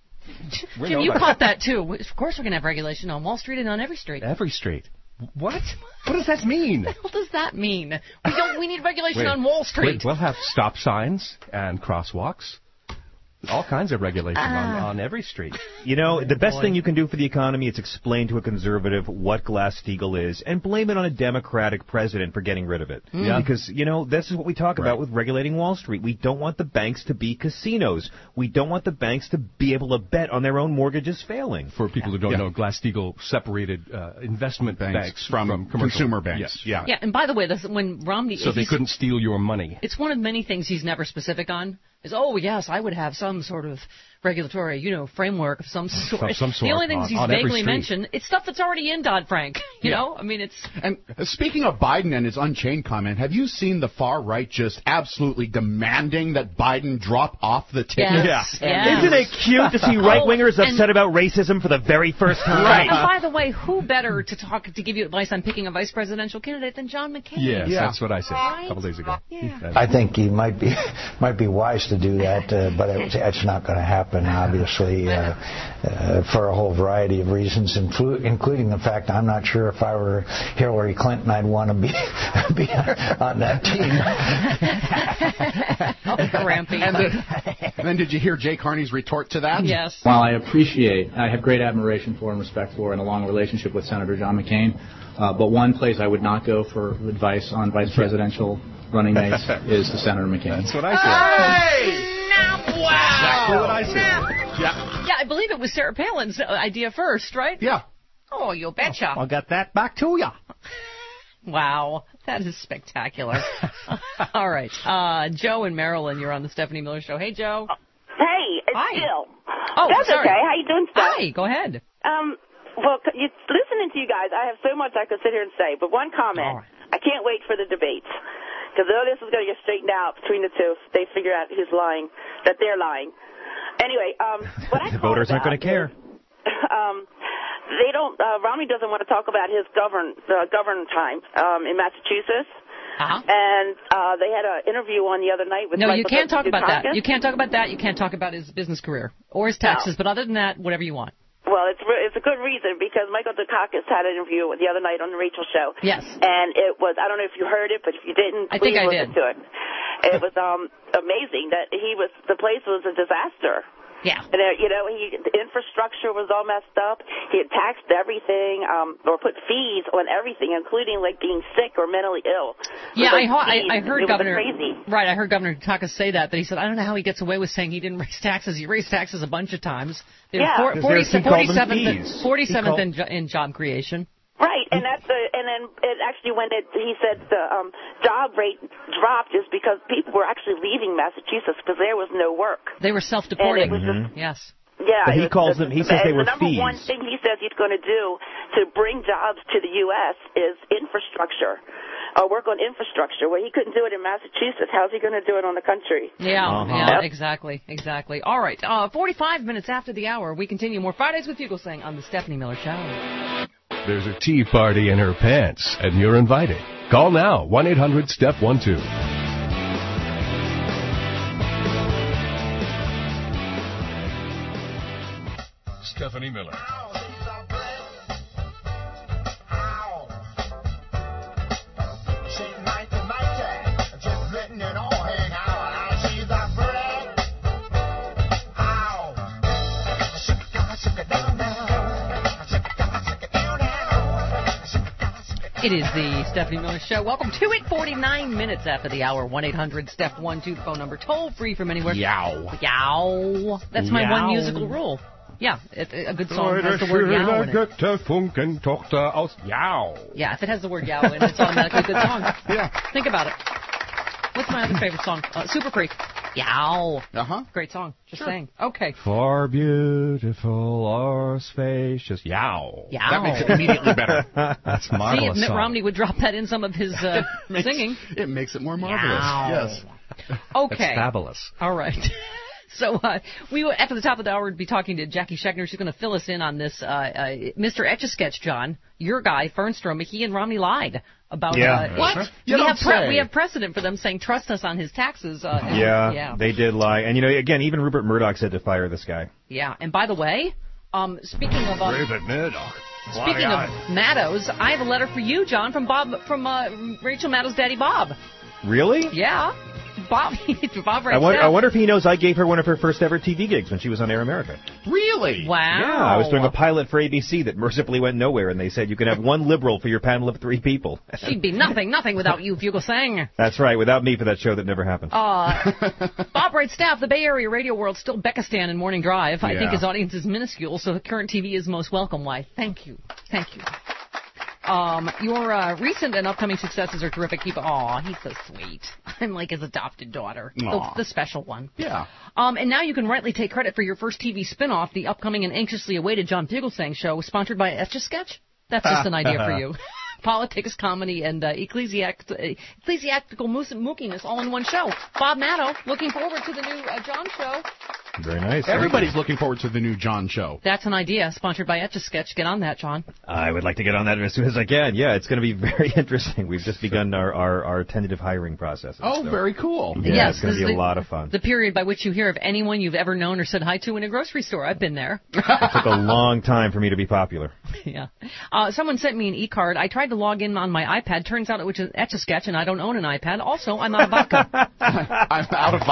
We Jim, know you that. caught that too. Of course we're going to have regulation on Wall Street and on every street. Every street. What? What does that mean? What the hell does that mean? We don't. We need regulation Wait, on Wall Street. wait, we'll have stop signs and crosswalks. All kinds of regulation on, on every street. You know, the best boy. thing you can do for the economy is explain to a conservative what Glass-Steagall is and blame it on a Democratic president for getting rid of it. Mm. Yeah. Because, you know, this is what we talk about with regulating Wall Street. We don't want the banks to be casinos. We don't want the banks to be able to bet on their own mortgages failing. For people who don't Yeah. know, Glass-Steagall separated uh, investment banks, Banks from commercial consumer banks. Yes. Yeah. Yeah, and by the way, this, when Romney, So they he's- couldn't steal your money. It's one of many things he's never specific on. Is oh yes, I would have some sort of regulatory, you know, framework of some sort. Some- some The sort only things on- he's on every vaguely street. mentioned, it's stuff that's already in Dodd-Frank. You Yeah. know, I mean, it's And uh, speaking of Biden and his Unchained comment, have you seen the far right just absolutely demanding that Biden drop off the ticket? Yes, yes. Isn't it cute to see right-wingers Oh, and- upset about racism for the very first time? right. And by the way, who better to talk to give you advice on picking a vice presidential candidate than John McCain? Yes, Yeah. that's what I said Right? a couple days ago. Yeah. I think he might be might be wise to do that, uh, but it's, it's not going to happen, obviously, uh, uh, for a whole variety of reasons, inclu- including the fact I'm not sure if I were Hillary Clinton, I'd want to be be on that team. Oh, Grampy. And then, and then did you hear Jay Carney's retort to that? Yes. While I appreciate, I have great admiration for and respect for and a long relationship with Senator John McCain, uh, but one place I would not go for advice on vice presidential running mates is to Senator McCain. That's what I said. Hey! Now, wow! Exactly what I said. Yeah. Yeah, I believe it was Sarah Palin's uh, idea first, right? Yeah. Oh, you betcha. I'll get that back to ya. Wow, that is spectacular. All right. Uh, Joe in Maryland, you're on the Stephanie Miller Show. Hey, Joe. Hey, it's Hi. Jill. Oh, That's sorry. okay. How you doing, Steph? Hi, go ahead. Um, well, c- you, listening to you guys, I have so much I could sit here and say, but one comment. I can't wait for the debates. Because though this is going to get straightened out between the two, if they figure out who's lying, that they're lying. Anyway, um, what I The voters aren't going to care. um, they don't. Uh, Romney doesn't want to talk about his govern uh, govern time um, in Massachusetts. Uh-huh. And uh, they had an interview on the other night with No, Michael you can't talk about that. Dukakis. You can't talk about that. You can't talk about his business career or his taxes. But other than that, whatever you want. Well, it's re- it's a good reason because Michael Dukakis had an interview the other night on the Rachel Show. Yes. And it was, I don't know if you heard it, but if you didn't, I think please I listen did. to it. It was um amazing that he was, the place was a disaster. Yeah. And, uh, you know, he, the infrastructure was all messed up. He had taxed everything, um, or put fees on everything, including, like, being sick or mentally ill. Yeah, Like, I, ho- I, fees. I heard It was Governor. crazy. Right, I heard Governor Dukakis say that. That he said, I don't know how he gets away with saying he didn't raise taxes. He raised taxes a bunch of times. They were Yeah. four- Because forty, he called them forty-seventh, fees. in, forty-seventh He in, jo- in job creation. Right, and that's the, and then it actually when it, he said the um, job rate dropped is because people were actually leaving Massachusetts because there was no work. They were self-deporting. And it was just- Yes. Yeah, But he it was- calls the, them- he says they the were number fees. one thing he says he's going to do to bring jobs to the U S is infrastructure, uh, work on infrastructure. Well, he couldn't do it in Massachusetts. How's he going to do it on the country? Yeah, Uh-huh. yeah, Yep. exactly, exactly. All right, uh, forty-five minutes after the hour, we continue more Fridays with Fugelsang on the Stephanie Miller Show. There's a tea party in her pants, and you're invited. Call now, one eight hundred step one two. Stephanie Miller. It is the Stephanie Miller Show. Welcome to it. forty-nine minutes after the hour. one eight hundred step one two, the phone number. Toll free from anywhere. Yow. Yow. That's my one Yow. musical rule. Yeah, it, a good song has the word yow in it. Götte Funken Tochter aus Yow. Yeah, if it has the word yow in it, it's automatically a good song. Yeah. Think about it. What's my other favorite song? Uh, Super Creek. Yow. Uh-huh. Great song. Just saying. Okay. For beautiful or spacious Yow. Yow. That makes it immediately better. That's See, marvelous. if Mitt song. Romney would drop that in some of his uh, Makes- singing. It makes it more marvelous. Yow. Yes. Okay. That's fabulous. All right. So uh, we will, after the top of the hour, we'll be talking to Jackie Schechner. She's going to fill us in on this. Uh, uh, Mister Etch-a-Sketch, John, your guy, Fernstrom, he and Romney lied about Yeah. uh, What? We You don't have pre- say. we have precedent for them saying trust us on his taxes. Uh, and- Yeah, yeah, they did lie. And, you know, again, even Rupert Murdoch said to fire this guy. yeah. And by the way, um, speaking of uh, David Murdoch. speaking of Maddows, I have a letter for you, John, from Bob from uh, Rachel Maddow's daddy, Bob. Really? Yeah, Bob. Bob writes I wonder, down. I wonder if he knows I gave her one of her first ever T V gigs when she was on Air America. Really? Wow. Yeah, I was doing a pilot for A B C that mercifully went nowhere, and they said you can have one liberal for your panel of three people. She'd be nothing, nothing without you, Fugelsang. That's right, without me for that show that never happened. Uh, Bob writes, staff, the Bay Area radio world still Beckistan in Morning Drive. I Yeah. think his audience is minuscule, so the current T V is most welcome. Why, thank you. Thank you. Um, your uh, recent and upcoming successes are terrific. Keep, aw, he's so sweet. I'm like his adopted daughter, the, Aw. the special one. Yeah. Um, and now you can rightly take credit for your first T V spin-off, the upcoming and anxiously awaited John Fugelsang show, sponsored by Etch-a-Sketch. That's just an idea for you. Politics, comedy, and uh, ecclesiact- uh, ecclesiastical moos- mookiness all in one show. Bob Maddow, looking forward to the new uh, John show. Very nice. Everybody's looking forward to the new John show. That's an idea, sponsored by Etch-a-Sketch. Get on that, John. I would like to get on that as soon as I can. Yeah, it's going to be very interesting. We've just begun our, our, our tentative hiring process. Oh, so. very cool. Yeah, Yes, it's going this to is be a the- lot of fun. The period by which you hear of anyone you've ever known or said hi to in a grocery store. I've been there. It took a long time for me to be popular. Yeah. Uh, someone sent me an e-card. I tried to log in on my iPad. Turns out it was Etch-a-Sketch, and I don't own an iPad. Also, I'm out of vodka. I'm out of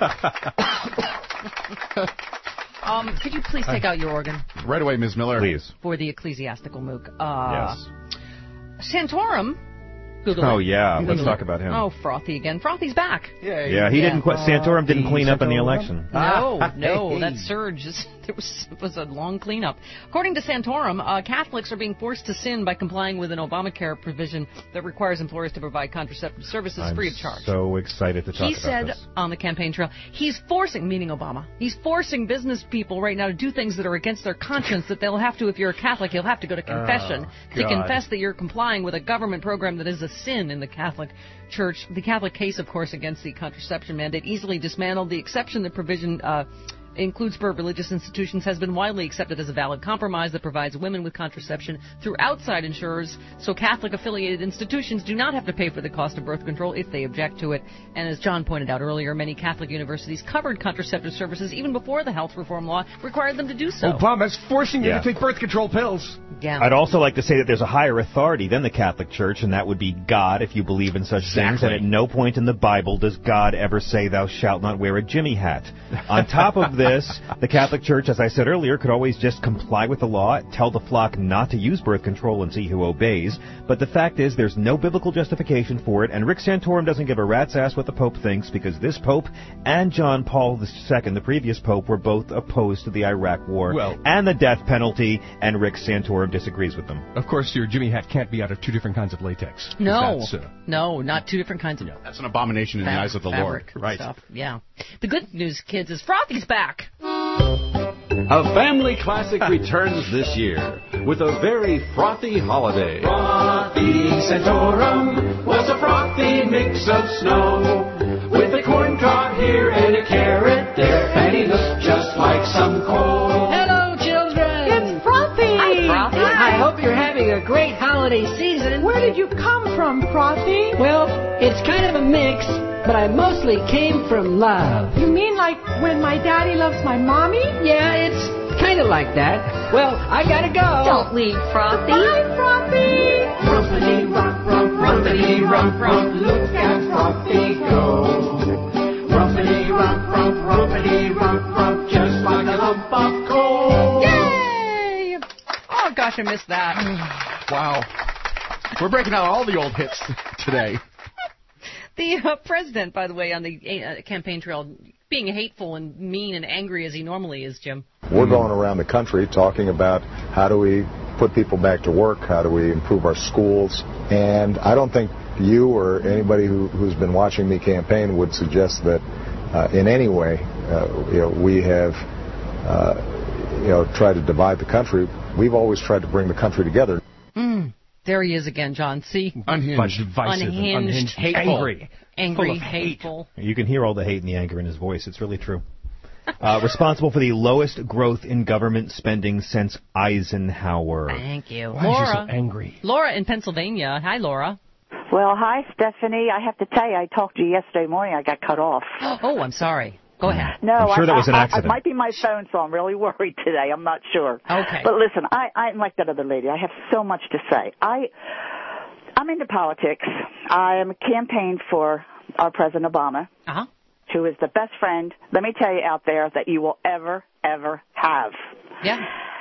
vodka. um, could you please take out your organ Right away, Miz Miller. Please. for the ecclesiastical mook? Uh, Yes. Santorum Google Oh, it. yeah. Google Let's it. talk about him. Oh, Frothy again. Frothy's back. Yeah, yeah he yeah. didn't. Qu- Santorum didn't clean up in the election. No, no, that surge is, there was was a long cleanup. According to Santorum, uh, Catholics are being forced to sin by complying with an Obamacare provision that requires employers to provide contraceptive services I'm free of charge. So excited to talk he about said this. on the campaign trail, he's forcing, meaning Obama, he's forcing business people right now to do things that are against their conscience. That they'll have to, if you're a Catholic, you'll have to go to confession oh, to God. confess that you're complying with a government program that is a sin in the Catholic Church. The Catholic case, of course, against the contraception mandate easily dismantled. The exception that provision uh, includes for religious institutions has been widely accepted as a valid compromise that provides women with contraception through outside insurers, so Catholic-affiliated institutions do not have to pay for the cost of birth control if they object to it. And as John pointed out earlier, many Catholic universities covered contraceptive services even before the health reform law required them to do so. Obama's forcing you Yeah. to take birth control pills. Yeah. I'd also like to say that there's a higher authority than the Catholic Church, and that would be God, if you believe in such things. And at no point in the Bible does God ever say, "Thou shalt not wear a Jimmy hat." On top of this, the Catholic Church, as I said earlier, could always just comply with the law, tell the flock not to use birth control, and see who obeys. But the fact is, there's no biblical justification for it, and Rick Santorum doesn't give a rat's ass what the Pope thinks, because this Pope and John Paul the Second, the previous Pope, were both opposed to the Iraq War Well, and the death penalty, and Rick Santorum disagrees with them. Of course, your Jimmy hat can't be out of two different kinds of latex. No, That's, uh, no, not two different kinds of. That's an abomination in the eyes of the Lord. Right. Stuff. Yeah. The good news, kids, is Frothy's back. A family classic returns this year with a very frothy holiday. Frothy Santorum was a frothy mix of snow, with a corn cob here and a carrot there, and he looked just like some coal. Hello, children. It's Frothy. Hi, Frothy. I hope you're having a great holiday season. Where did you come from, Frothy? Well, it's kind of a mix, but I mostly came from love. You mean like when my daddy loves my mommy? Yeah, it's kind of like that. Well, I gotta go. Don't leave, Frothy. Bye, Frothy. Rumpity rump rump, rumpity rump rump, look at Frothy go. Rumpity rump rump, rumpity rump rump, just like a lump of coal. Yay! Oh gosh, I missed that. Wow. We're breaking out all the old hits today. The uh, president, by the way, on the uh, campaign trail, being hateful and mean and angry as he normally is, Jim. We're going around the country talking about how do we put people back to work, how do we improve our schools, and I don't think you or anybody who, who's been watching me campaign would suggest that uh, in any way uh, you know, we have uh, you know, tried to divide the country. We've always tried to bring the country together. Mm. There he is again, John. See? Unhinged. Divisive, unhinged, unhinged, hateful, angry. Angry, Full of hate. hateful. You can hear all the hate and the anger in his voice. It's really true. Uh, responsible for the lowest growth in government spending since Eisenhower. Thank you. Why Laura, is she so angry? Laura in Pennsylvania. Hi, Laura. Well, hi, Stephanie. I have to tell you, I talked to you yesterday morning. I got cut off. Oh, I'm sorry. Go ahead. No, I'm sure I, that was an I, accident. I, it might be my phone, so I'm really worried today. I'm not sure. Okay. But listen, I, I'm like that other lady. I have so much to say. I, I'm into politics. I am a campaign for our President Obama, uh-huh. who is the best friend, let me tell you out there, that you will ever, ever have. Yeah.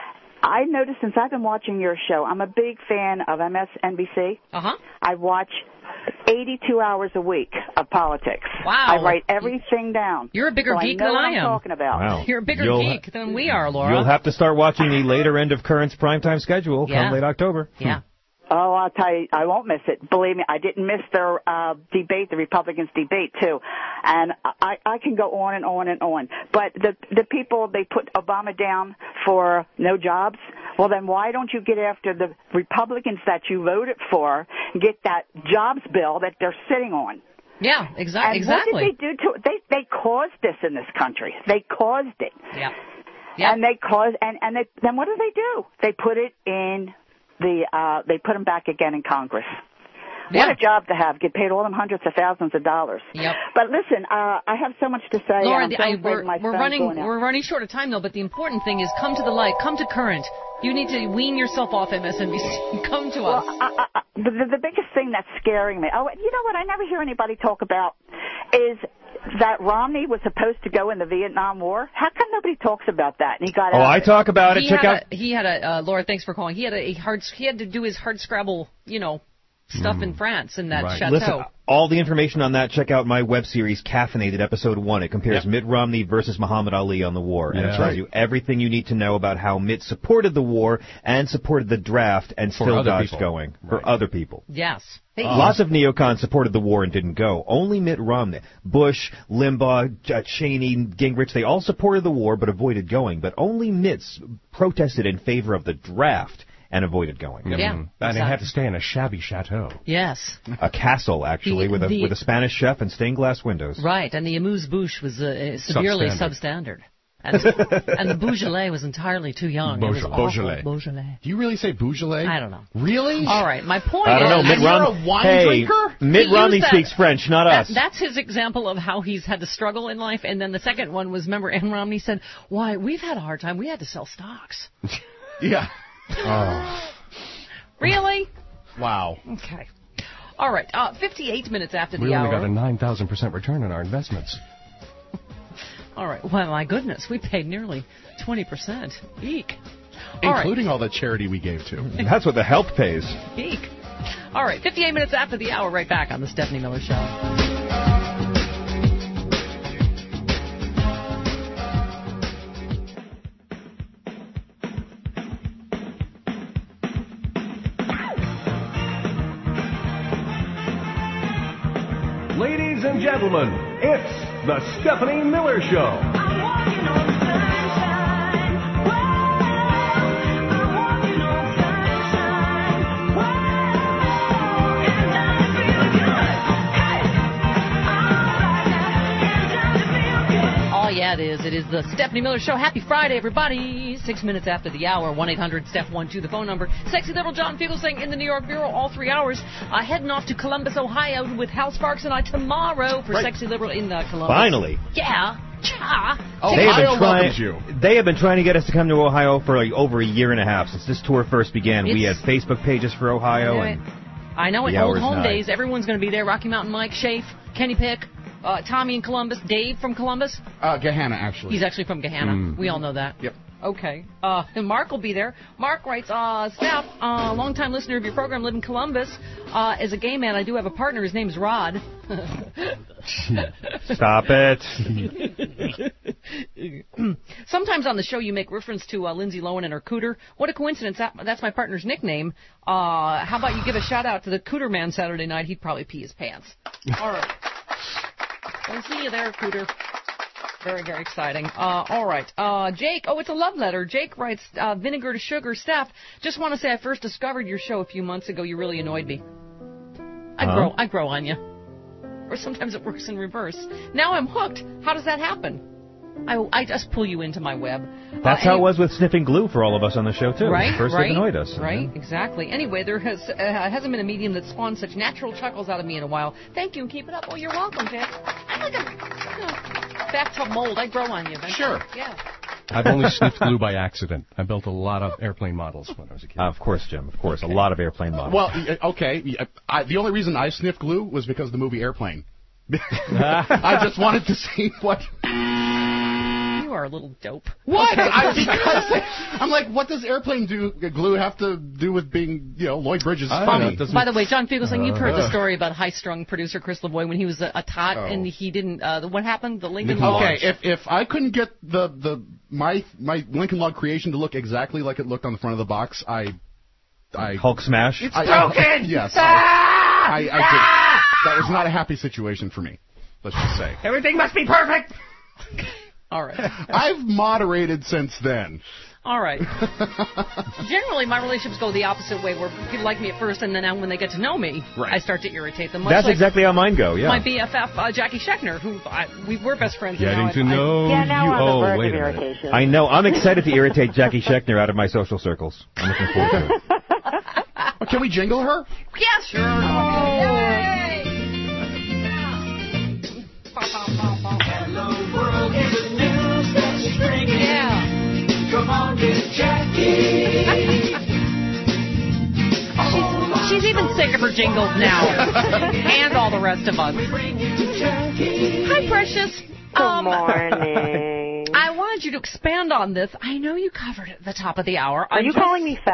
I noticed since I've been watching your show, I'm a big fan of M S N B C. Uh-huh. I watch eighty-two hours a week of politics. Wow. I write everything down. You're a bigger so geek I know than what I I'm am. talking about. Wow. You're a bigger You'll geek than we are, Laura. You'll have to start watching the later end of Current's primetime schedule Yeah. come late October. Yeah. Oh, I'll tell you, I won't miss it. Believe me, I didn't miss their uh, debate, the Republicans' debate, too. And I, I can go on and on and on. But the the people, they put Obama down for no jobs. Well, then why don't you get after the Republicans that you voted for and get that jobs bill that they're sitting on? Yeah, exa- and exactly. what did they do to it? They, they caused this in this country. They caused it. Yeah. Yep. And they caused, and, and they, then what do they do? They put it in the, uh, they put them back again in Congress. Yeah. What a job to have. Get paid all them hundreds of thousands of dollars. Yep. But listen, uh, I have so much to say. Laura, I'm the, so I, afraid we're, my we're phone's running going out. we're running short of time, though, but the important thing is come to the light, come to Current. You need to wean yourself off M S N B C. Come to well, us. I, I, the, the biggest thing that's scaring me, oh, you know what I never hear anybody talk about, is that Romney was supposed to go in the Vietnam War. How come nobody talks about that? And he got Oh, out I of it? talk about it. He Check had out. A, he had a uh, Laura. Thanks for calling. He had a, a hard. He had to do his hard scrabble. You know, stuff Mm. in France in that Right. chateau. Listen, all the information on that, check out my web series, Caffeinated, Episode one. It compares Yep. Mitt Romney versus Muhammad Ali on the war. And Yeah. it tells Right. you everything you need to know about how Mitt supported the war and supported the draft and For still other dodged people. going. For other people. Yes. Lots of neocons supported the war and didn't go. Only Mitt Romney. Bush, Limbaugh, uh, Cheney, Gingrich, they all supported the war but avoided going. But only Mitt protested in favor of the draft and avoided going. Yeah, And he exactly. had to stay in a shabby chateau. Yes. A castle, actually, The- with a the- with a Spanish chef and stained glass windows. Right, and the amuse-bouche was uh, severely substandard. And, and the Beaujolais was entirely too young. It was Beaujolais. awful. Beaujolais. Beaujolais. Do you really say Beaujolais? I don't know. Really? All right, my point I don't know. is... Mitt you're Romney. a wine hey, drinker? Mitt He Romney used that- speaks French, not that- us. That's his example of how he's had to struggle in life. And then the second one was, remember, Ann Romney said, why, we've had a hard time. We had to sell stocks. Yeah. Oh. Really? Wow. Okay. All right, uh, fifty-eight minutes after the We hour. only got a nine thousand percent return on our investments. All right, well, my goodness, we paid nearly twenty percent. Eek. All right. Including all the charity we gave to. That's what the help pays. Eek. All right, fifty-eight minutes after the hour, right back on the Stephanie Miller Show. Ladies and gentlemen, it's the Stephanie Miller Show. Oh, yeah, it is. It is the Stephanie Miller Show. Happy Friday, everybody. Six minutes after the hour, one eight hundred Steph one two, the phone number. Sexy Liberal John Fugelsang in the New York Bureau all three hours. Uh, heading off to Columbus, Ohio with Hal Sparks and I tomorrow for Right. Sexy Liberal in uh, Columbus. Finally. Yeah. Cha. they have been Ohio trying. welcomes you. They have been trying to get us to come to Ohio for like over a year and a half since this tour first began. we have It's- Facebook pages for Ohio, I and I know in the old hour's home nigh. days, everyone's going to be there. Rocky Mountain Mike, Shafe, Kenny Pick, uh, Tommy in Columbus, Dave from Columbus. Uh, Gehanna, actually. He's actually from Gahanna. Mm. We all know that. Yep. Okay. Uh, and Mark will be there. Mark writes, uh, Steph, uh, longtime listener of your program, live in Columbus. Uh, as a gay man, I do have a partner. His name's Rod. Stop it. Sometimes on the show you make reference to uh, Lindsay Lohan and her cooter. What a coincidence. That, that's my partner's nickname. Uh, how about you give a shout out to the Cooter Man Saturday night? He'd probably pee his pants. All right. We'll see you there, Cooter. Very, very exciting. Uh, all right. Uh, Jake, oh, it's a love letter. Jake writes, uh, Vinegar to Sugar. Steph, just want to say I first discovered your show a few months ago. You really annoyed me. I Huh? grow, I grow on you. Or sometimes it works in reverse. Now I'm hooked. How does that happen? I, I just pull you into my web. That's Uh, how any- it was with sniffing glue for all of us on the show too. Right, First right, it annoyed us. Right, exactly. Anyway, there has uh, hasn't been a medium that spawned such natural chuckles out of me in a while. Thank you, and keep it up. Oh, you're welcome, Jake. I'm like a you know, bathtub mold. I grow on you. Eventually. Sure. Yeah. I've only sniffed glue by accident. I built a lot of airplane models when I was a kid. Uh, of course, Jim. Of course, a lot of airplane models. Well, y- okay. y- I, the only reason I sniffed glue was because of the movie Airplane. I just wanted to see what. You are a little dope. What? Okay. I, because I'm like, what does airplane do? Glue have to do with being, you know, Lloyd Bridges I don't know, funny? it doesn't- By the way, John Fugelsang, you've heard the Uh. story about high-strung producer Chris Lavoie when he was a, a tot Oh. and he didn't. Uh, the- what happened? The Lincoln Okay, Lodge. if if I couldn't get the the my my Lincoln Log creation to look exactly like it looked on the front of the box, I I Hulk smash. It's I, broken. Yes. I, I, I did. That was not a happy situation for me. Let's just say. Everything must be perfect. All right. I've moderated since then. All right. Generally, my relationships go the opposite way, where people like me at first, and then when they get to know me, Right. I start to irritate them. Much That's like exactly how mine go. Yeah. my B F F, uh, Jackie Schechner, who I, we were best friends. and Getting now to I, know Yeah, now you. we're on the Oh, verge wait of a minute. irritation. I know. I'm excited to irritate Jackie Schechner out of my social circles. I'm looking forward to it. Well, can we jingle her? Yeah, sure. Yay! Hello world is the news that she's bringing. Yeah. Come on, get Jackie. She's even sick of her jingles now, and all the rest of us. We bring you to Jackie. Hi, Precious. Good Um, morning. I wanted you to expand on this. I know you covered it at the top of the hour. Are I'm you just- calling me fat?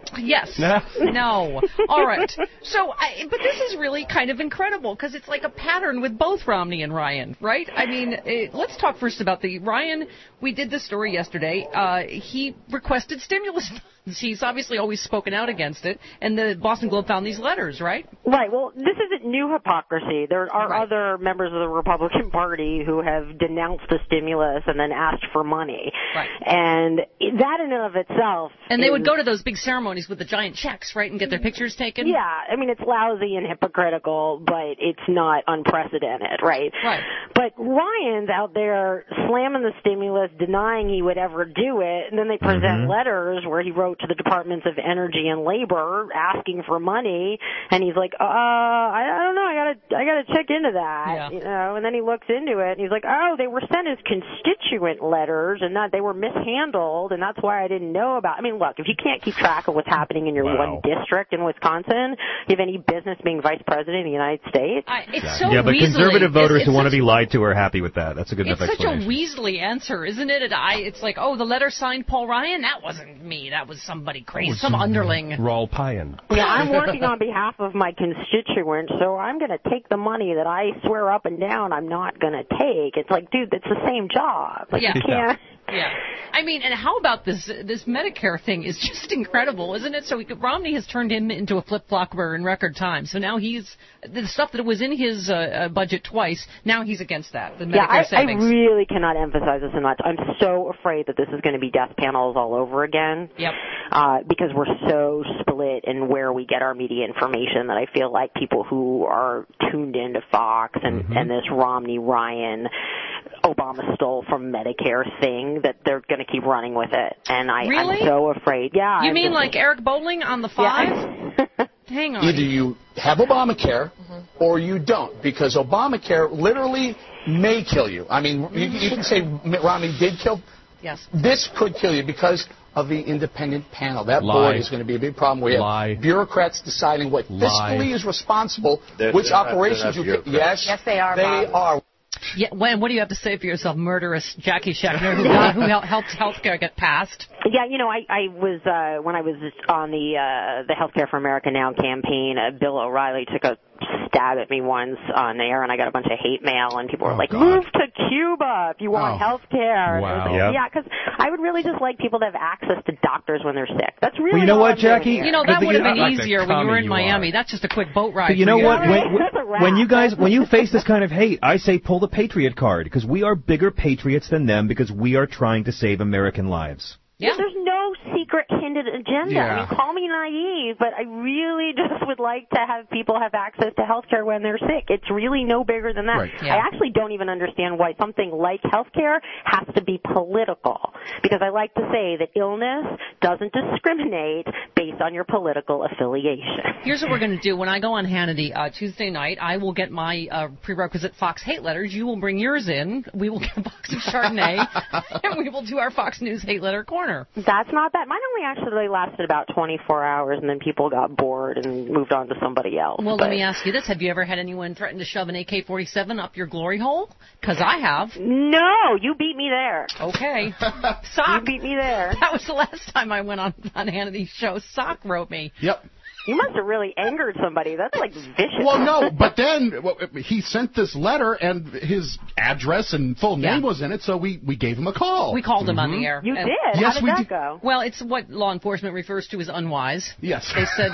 Yes. No. All right. So, I, but this is really kind of incredible because it's like a pattern with both Romney and Ryan, right? I mean, it, let's talk first about the Ryan. We did this story yesterday. Uh, he requested stimulus funds. He's obviously always spoken out against it, and the Boston Globe found these letters, right? Right. Well, this isn't new hypocrisy. There are right. other members of the Republican Party who have denounced the stimulus and then asked for money. Right. And that in and of itself. And they is, would go to those big ceremonies with the giant checks, right, and get their pictures taken? Yeah. I mean, it's lousy and hypocritical, but it's not unprecedented, right? Right. But Ryan's out there slamming the stimulus, denying he would ever do it, and then they present mm-hmm. letters where he wrote to the Departments of Energy and Labor asking for money, and he's like, uh, I, I don't know, I gotta, I gotta check into that, yeah. you know, and then he looks into it, and he's like, oh, they were sent as constituent letters, and that they were mishandled, and that's why I didn't know about. I mean, look, if you can't keep track of what's happening in your wow. one district in Wisconsin, you have any business being vice president of the United States? I, it's so yeah, but weaselly. conservative voters it's, it's who want to such, be lied to are happy with that. That's a good enough it's explanation. It's such a Weasley answer, isn't it? it I, it's like, oh, the letter signed Paul Ryan? That wasn't me. That was somebody crazy, some underling. Raul Payan. Yeah, I'm working on behalf of my constituents, so I'm going to take the money that I swear up and down I'm not going to take. It's like, dude, it's the same job. Like, yeah. you can't... Yeah. I mean, and how about this this Medicare thing is just incredible, isn't it? So we could, Romney has turned him into a flip-flopper in record time. So now he's, the stuff that was in his uh, budget twice, now he's against that, the Medicare yeah, I, savings. I really cannot emphasize this enough. I'm so afraid that this is going to be death panels all over again. Yep. Uh, because we're so split in where we get our media information that I feel like people who are tuned into Fox and, mm-hmm. and this Romney-Ryan Obama stole from Medicare thing, that they're going to keep running with it. And I, really? I'm so afraid. Yeah. You I'm mean just, like Eric Bowling on the five? Yeah. Hang on. Either you have Obamacare mm-hmm. or you don't, because Obamacare literally may kill you. I mean, you, you can say Mitt Romney did kill. Yes. This could kill you because of the independent panel. That Lie. board is going to be a big problem. We have Lie. bureaucrats deciding what Lie. fiscally is responsible, They're, which they're operations not, you can. Yes, yes, they are. They Bob. are. Yeah, when, what do you have to say for yourself, murderous Jackie Schechner, who, uh, who helped healthcare get passed? Yeah, you know, I, I was, uh, when I was on the, uh, the Healthcare for America Now campaign, uh, Bill O'Reilly took a stab at me once on air, and I got a bunch of hate mail, and people were oh, like, God. move to Cuba if you want oh. health care. Wow. Like, yep. Yeah, because I would really just like people to have access to doctors when they're sick. That's really well, you know all what, I'm doing Jackie? here. You know, that would have been like the easier when you were in commie you Miami. are. That's just a quick boat ride. But you for know you. what? Right, When, that's a wrap. when you guys, when you face this kind of hate, I say pull the Patriot card, because we are bigger patriots than them, because we are trying to save American lives. Yeah. There's no secret hinted agenda. Yeah. I mean, call me naive, but I really just would like to have people have access to health care when they're sick. It's really no bigger than that. Right. Yeah. I actually don't even understand why something like health care has to be political, because I like to say that illness doesn't discriminate based on your political affiliation. Here's what we're going to do. When I go on Hannity uh, Tuesday night, I will get my uh, prerequisite Fox hate letters. You will bring yours in. We will get a box of Chardonnay, and we will do our Fox News hate letter corner. That's not bad. Mine only actually lasted about twenty-four hours, and then people got bored and moved on to somebody else. Well, but... let me ask you this. Have you ever had anyone threaten to shove an A K forty-seven up your glory hole? Because I have. No, you beat me there. Okay. Sock. You beat me there. That was the last time I went on, on Hannity's show. Sock wrote me. Yep. You must have really angered somebody. That's like vicious. Well, no, but then well, he sent this letter, and his address and full name Yeah. was in it, so we, we gave him a call. We called him mm-hmm. on the air. You And- did? Yes, How did we that did. go? Well, it's what law enforcement refers to as unwise. Yes. They said,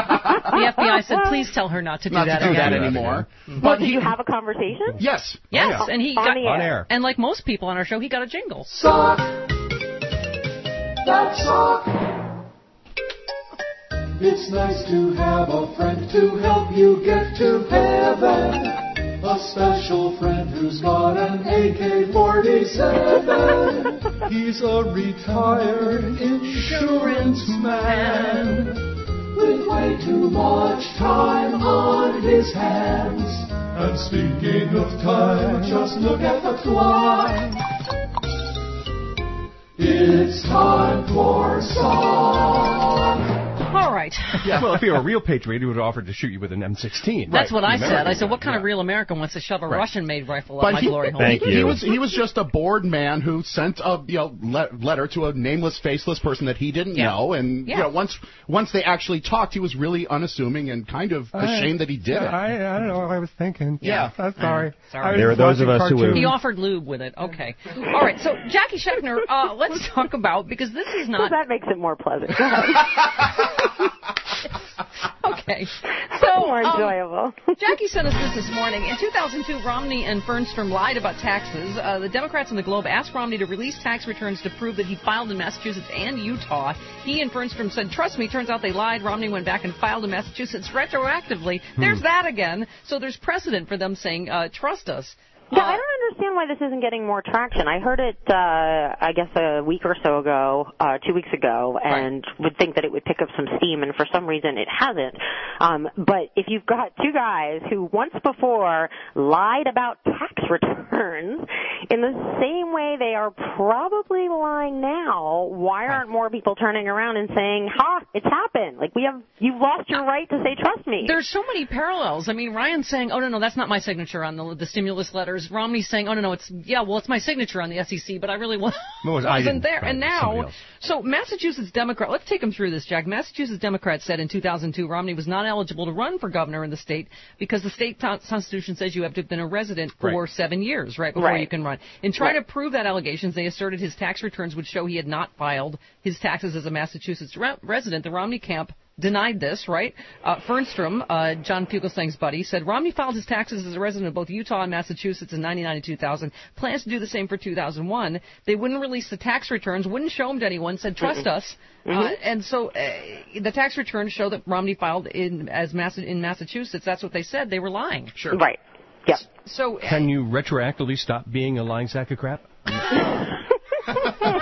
the F B I said, please tell her not to do Not that to do again. that anymore. Well, But did he, you have a conversation? yes. Yes, Oh, yeah. and he On got, the air. On air. and like most people on our show, he got a jingle. Sock. That's sock. It's nice to have a friend to help you get to heaven. A special friend who's got an A K forty-seven. He's a retired insurance man with way too much time on his hands. And speaking of time, just look at the clock. It's time for song. All right, Right. Yeah. Well, if you were a real patriot, he would have offered to shoot you with an M sixteen. That's right. what I American said. I said, what kind yeah. of real American wants to shove a Right. Russian-made rifle up But my he, glory hole? Thank he, you. he was he was just a bored man who sent a you know le- letter to a nameless, faceless person that he didn't Yeah. know, and Yeah. you know once once they actually talked, he was really unassuming and kind of ashamed that he did yeah, it. I, I don't know what I was thinking. Yeah. I'm sorry. Uh, sorry. There are those of us who would- He offered lube with it. Okay. All right. So Jackie Schechner, uh, let's talk about because this is Well, not. that makes it more pleasant. Go ahead. Okay. So more um, enjoyable. Jackie sent us this this morning. In two thousand two, Romney and Fernstrom lied about taxes. Uh, the Democrats in the Globe asked Romney to release tax returns to prove that he filed in Massachusetts and Utah. He and Fernstrom said, trust me, turns out they lied. Romney went back and filed in Massachusetts retroactively. There's Hmm. that again. So there's precedent for them saying, uh, trust us. Yeah, I don't understand why this isn't getting more traction. I heard it, uh, I guess a week or so ago, uh, two weeks ago, and right. would think that it would pick up some steam, and for some reason it hasn't. Um, but if you've got two guys who once before lied about tax returns, in the same way they are probably lying now, why aren't more people turning around and saying, ha, it's happened. Like, we have, you've lost your right to say, trust me. There's so many parallels. I mean, Ryan's saying, oh, no, no, that's not my signature on the, the stimulus letters. Romney's saying, oh, no, no, it's, yeah, well, it's my signature on the S E C, but I really wa- no, was, wasn't I there. And now, so Massachusetts Democrat, let's take them through this, Jack. Massachusetts Democrats said in two thousand two Romney was not eligible to run for governor in the state because the state constitution says you have to have been a resident for right. seven years, right, before right. you can run. In trying right. to prove that allegations, they asserted his tax returns would show he had not filed his taxes as a Massachusetts re- resident. The Romney camp denied this, right? Uh, Fernstrom, uh, John Fugelsang's buddy, said Romney filed his taxes as a resident of both Utah and Massachusetts in ninety-nine and two thousand. Plans to do the same for two thousand one. They wouldn't release the tax returns, wouldn't show them to anyone, said trust mm-hmm. us. Mm-hmm. Uh, and so uh, the tax returns show that Romney filed in as Mass- in Massachusetts. That's what they said. They were lying. Sure. Right. Yeah. So can you retroactively stop being a lying sack of crap? But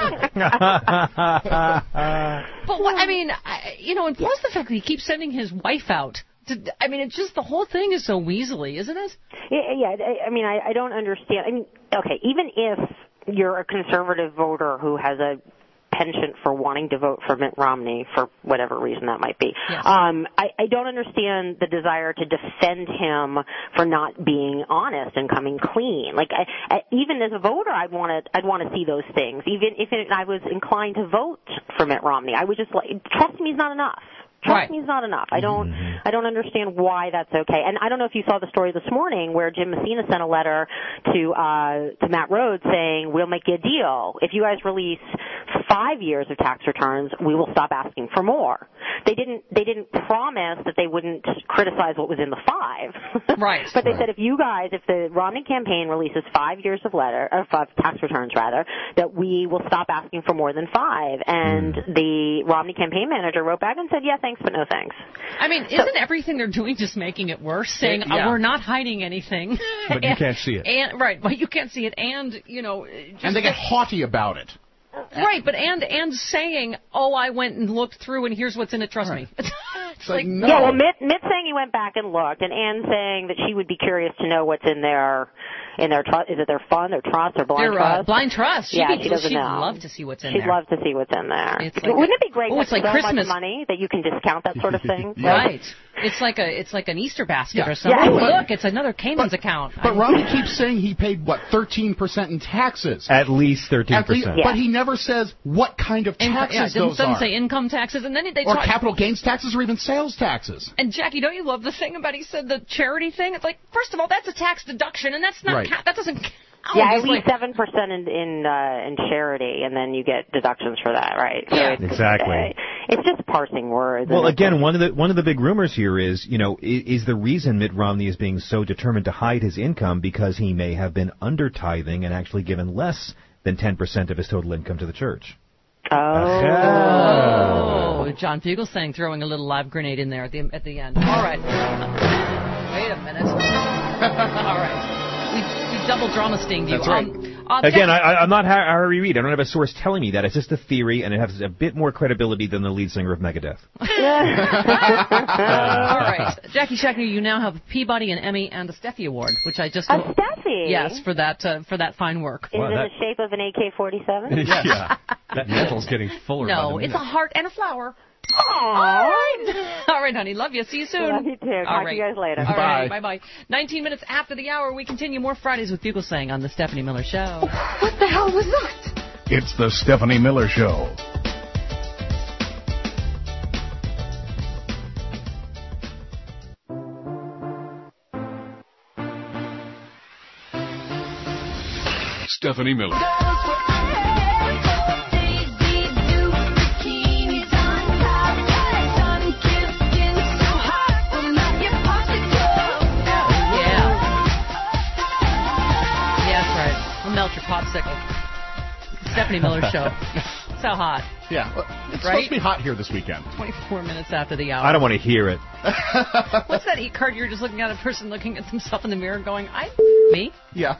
what, I mean, I, you know, and plus the fact that he keeps sending his wife out. To, I mean, it's just the whole thing is so weaselly, isn't it? Yeah, yeah. I, I mean, I, I don't understand. I mean, okay, even if you're a conservative voter who has a penchant for wanting to vote for Mitt Romney for whatever reason that might be. Yes. Um, I, I don't understand the desire to defend him for not being honest and coming clean. Like, I, I, even as a voter, I'd want to, I'd want to see those things. Even if it, I was inclined to vote for Mitt Romney, I would just like, trust me is not enough. Trust right. me is not enough. I don't, I don't understand why that's okay. And I don't know if you saw the story this morning where Jim Messina sent a letter to, uh, to Matt Rhodes saying, we'll make you a deal. If you guys release five years of tax returns, we will stop asking for more. They didn't, they didn't promise that they wouldn't criticize what was in the five. Right. But they right. said if you guys, if the Romney campaign releases five years of letter, of uh, tax returns rather, that we will stop asking for more than five. And mm. the Romney campaign manager wrote back and said, yeah, thanks, but no thanks. I mean, so, isn't everything they're doing just making it worse? Saying, yeah. oh, we're not hiding anything. But you can't see it. And, right, but you can't see it. And, you know. Just and they get haughty about it. Right, but and and saying, oh, I went and looked through and here's what's in it, trust right. me. It's, it's like, no. Yeah, well, Mitt, Mitt saying he went back and looked, and Ann saying that she would be curious to know what's in their, in their trust. Is it their fund, their trust, or blind their, trust? Uh, blind trust. She'd yeah, be, she doesn't she'd know. love to see what's in she'd there. She'd love to see what's in there. It's like Wouldn't a, it be great? Oh, it's like so Christmas. much money that you can discount that sort of thing. yeah. Right. It's like a it's like an Easter basket yeah. or something. Yeah. Oh, look, it's another Cayman's but, account. But Romney keeps saying he paid, what, thirteen percent in taxes? At least thirteen percent. At least, yeah. But he never says what kind of taxes In, yeah, those doesn't are. say income taxes, and then they or try, capital gains taxes, or even sales taxes. And Jackie, don't you love the thing about he said the charity thing? It's like, first of all, that's a tax deduction, and that's not right. ca- that doesn't count. Yeah, at least seven percent in in, uh, in charity, and then you get deductions for that, right? So yeah, it's, exactly. Uh, it's just parsing words. Well, again, one of the one of the big rumors here is, you know, is, is the reason Mitt Romney is being so determined to hide his income because he may have been under tithing and actually given less than ten percent of his total income to the church. Oh. oh. John Fugelsang throwing a little live grenade in there at the at the end. All right. Wait a minute. All right. We, we double drama stinged you. That's right. Um, uh, Again, I, I'm not Harry Reid. I don't have a source telling me that. It's just a theory, and it has a bit more credibility than the lead singer of Megadeth. All right. Jackie Schechner, you now have a Peabody, an Emmy, and a Steffi Award, which I just... A Steffi? Yes, for that uh, for that fine work. Is wow, it that... in the shape of an A K forty-seven? yeah. That mental's getting fuller. No, by the it's a heart and a flower. All right. All right, honey. Love you. See you soon. Love you too. All Talk right. to you guys later. All Bye. right. Bye-bye. nineteen minutes after the hour, we continue more Fridays with Fugelsang on The Stephanie Miller Show. What the hell was that? It's the Stephanie Miller Show. Stephanie Miller. Melt your popsicle. Stephanie Miller Show. So hot. Yeah. Well, it's right? supposed to be hot here this weekend. twenty-four minutes after the hour. I don't want to hear it. What's that e-card? You're just looking at a person looking at himself in the mirror going, I me? Yeah.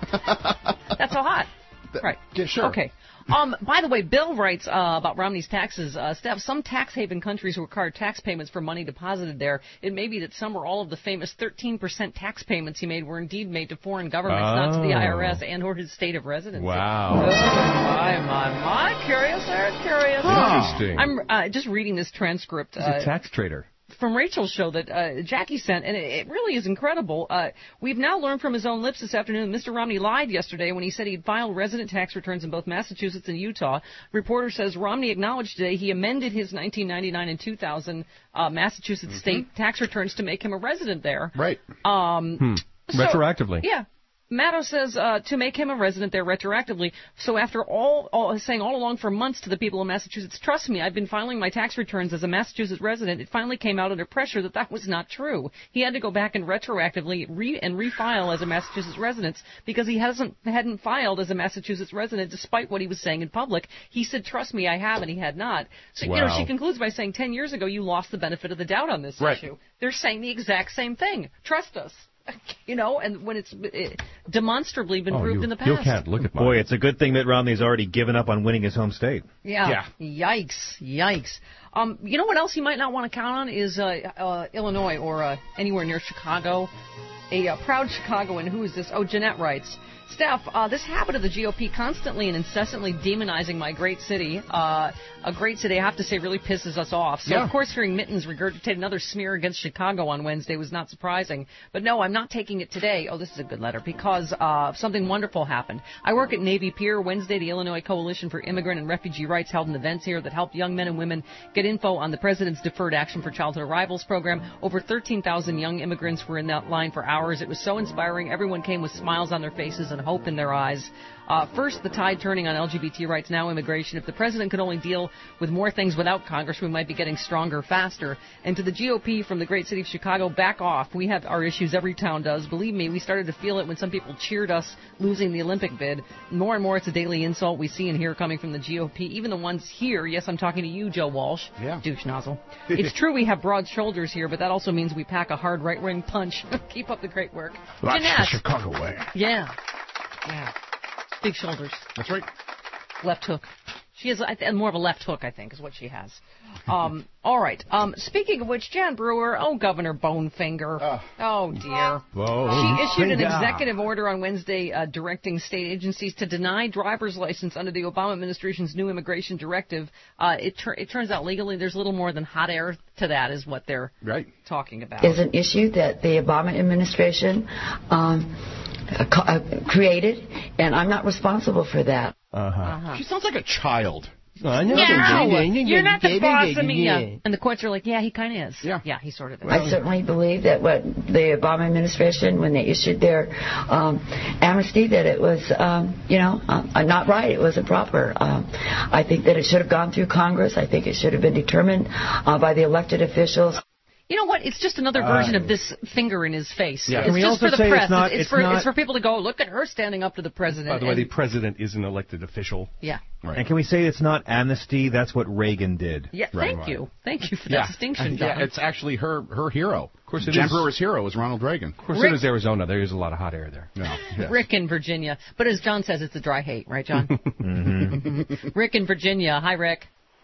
That's so hot. Right. Yeah, sure. Okay. Um, by the way, Bill writes uh, about Romney's taxes. Uh, Steph, some tax haven countries require tax payments for money deposited there. It may be that some or all of the famous thirteen percent tax payments he made were indeed made to foreign governments, oh. not to the I R S and or his state of residency. Wow. Oh, my, my, my. Curious, Eric, curious. Interesting. I'm uh, just reading this transcript. He's uh, a tax trader. From Rachel's show that uh, Jackie sent, and it, it really is incredible. Uh, we've now learned from his own lips this afternoon Mister Romney lied yesterday when he said he'd filed resident tax returns in both Massachusetts and Utah. Reporter says Romney acknowledged today he amended his nineteen ninety-nine and two thousand uh, Massachusetts mm-hmm. state tax returns to make him a resident there. Right. Um, hmm. Retroactively. So, yeah. Maddow says uh, to make him a resident there retroactively. So after all, all, saying all along for months to the people of Massachusetts, trust me, I've been filing my tax returns as a Massachusetts resident. It finally came out under pressure that that was not true. He had to go back and retroactively re- and refile as a Massachusetts resident because he hasn't hadn't filed as a Massachusetts resident despite what he was saying in public. He said, trust me, I have, and he had not. So, wow. you know, she concludes by saying ten years ago you lost the benefit of the doubt on this right. issue. They're saying the exact same thing. Trust us. You know, and when it's it demonstrably been oh, proved you, in the past. You can't look at mine. Boy, it's a good thing Mitt Romney's already given up on winning his home state. Yeah. yeah. Yikes. Yikes. Um, you know what else you might not want to count on is uh, uh, Illinois or uh, anywhere near Chicago. A uh, proud Chicagoan, who is this? Oh, Jeanette writes, Steph, uh, this habit of the G O P constantly and incessantly demonizing my great city, uh, a great city, I have to say, really pisses us off. So, yeah. of course, hearing Mittens regurgitate another smear against Chicago on Wednesday was not surprising. But no, I'm not taking it today. Oh, this is a good letter, because uh, something wonderful happened. I work at Navy Pier. Wednesday, the Illinois Coalition for Immigrant and Refugee Rights held an event here that helped young men and women get info on the President's Deferred Action for Childhood Arrivals program. Over thirteen thousand young immigrants were in that line for hours. It was so inspiring. Everyone came with smiles on their faces and hope in their eyes. Uh, first, the tide turning on L G B T rights, now immigration. If the president could only deal with more things without Congress, we might be getting stronger faster. And to the G O P from the great city of Chicago, back off. We have our issues. Every town does. Believe me, we started to feel it when some people cheered us losing the Olympic bid. More and more, it's a daily insult we see and hear coming from the G O P. Even the ones here. Yes, I'm talking to you, Joe Walsh. Yeah. Douche nozzle. It's true we have broad shoulders here, but that also means we pack a hard right-wing punch. Keep up the great work. That's Jeanette. the Chicago way. Yeah. Yeah. Big shoulders. That's right. Left hook. She has a, more of a left hook, I think, is what she has. Um, all right. Um, speaking of which, Jan Brewer, oh, Governor Bonefinger. Uh, oh, dear. Bonefinger. She issued an executive order on Wednesday uh, directing state agencies to deny driver's license under the Obama administration's new immigration directive. Uh, it, tur- it turns out legally there's little more than hot air to that is what they're right. talking about. Is an issue that the Obama administration um, uh, created, and I'm not responsible for that. Uh-huh. Uh-huh. She sounds like a child. I know. No, you're not the boss of me. Yeah. And the courts are like, yeah, he kind of is. Yeah. Yeah, he sort of is. I certainly believe that what the Obama administration, when they issued their um, amnesty, that it was, um, you know, uh, not right. It wasn't proper. Um, I think that it should have gone through Congress. I think it should have been determined uh, by the elected officials. You know what? It's just another version uh, of this finger in his face. Yeah. It's Can we just also for the say press. It's, not, it's, it's, for, not, it's for people to go, look at her standing up to the president. By the way, and, the president is an elected official. Yeah. Right. And can we say it's not amnesty? That's what Reagan did. Yeah. Right. Thank you. Thank you for yeah. that distinction, John. Yeah, it's actually her her hero. Of course, it Jan is. Brewer's hero is Ronald Reagan. Of course, Rick, it is Arizona. There is a lot of hot air there. No. Yes. Rick in Virginia. But as John says, it's a dry hate, right, John? mm-hmm. Rick in Virginia. Hi, Rick.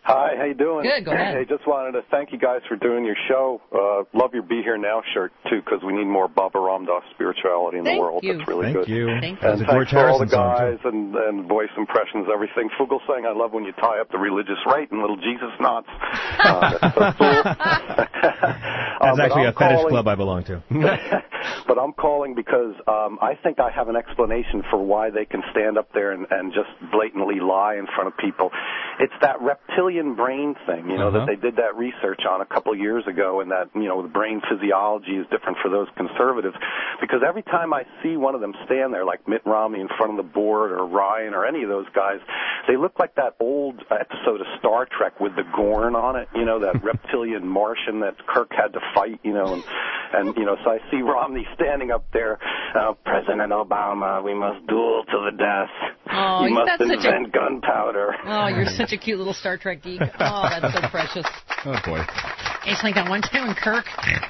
Hi, how you doing? Good, go ahead. Hey, just wanted to thank you guys for doing your show. Uh, love your Be Here Now shirt, too, because we need more Baba Ramdas spirituality in Thank the world. you. That's really Thank good. you. Thank And you. thanks George for all the Harrison song, guys and, and voice impressions, everything. Fugel saying, I love when you tie up the religious right and little Jesus knots. Uh, that's so cool. That's uh, actually I'm a fetish calling, club I belong to. But I'm calling because um, I think I have an explanation for why they can stand up there and, and just blatantly lie in front of people. It's that reptilian brain thing, you know, Uh-huh. that they did that research on a couple of years ago, and that, you know, the brain physiology is different for those conservatives. Because every time I see one of them stand there, like Mitt Romney in front of the board, or Ryan, or any of those guys, they look like that old episode of Star Trek with the Gorn on it, you know, that reptilian Martian that Kirk had to fight, you know, and, and you know, so I see Romney standing up there, uh, President Obama, we must duel to the death. Oh, we must that's such invent a... gunpowder. Oh, you're such a cute little Star Trek geek. Oh, that's so precious. Oh, boy. It's like that one time in Kirk.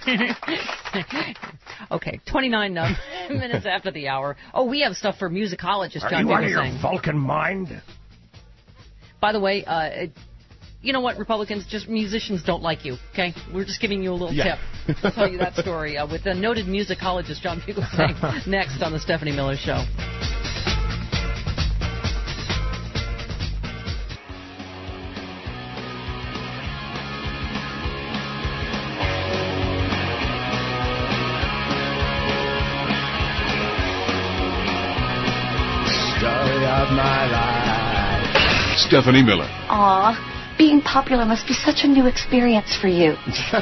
Okay, twenty-nine um, minutes after the hour. Oh, we have stuff for musicologists, John Finkelstein. Vulcan mind? By the way, uh, it, you know what, Republicans, just musicians don't like you, okay? We're just giving you a little Yeah. tip. I'll tell you that story uh, with the noted musicologist John Finkelstein next on the Stephanie Miller Show. Story of my life. Stephanie Miller. Aw, being popular must be such a new experience for you.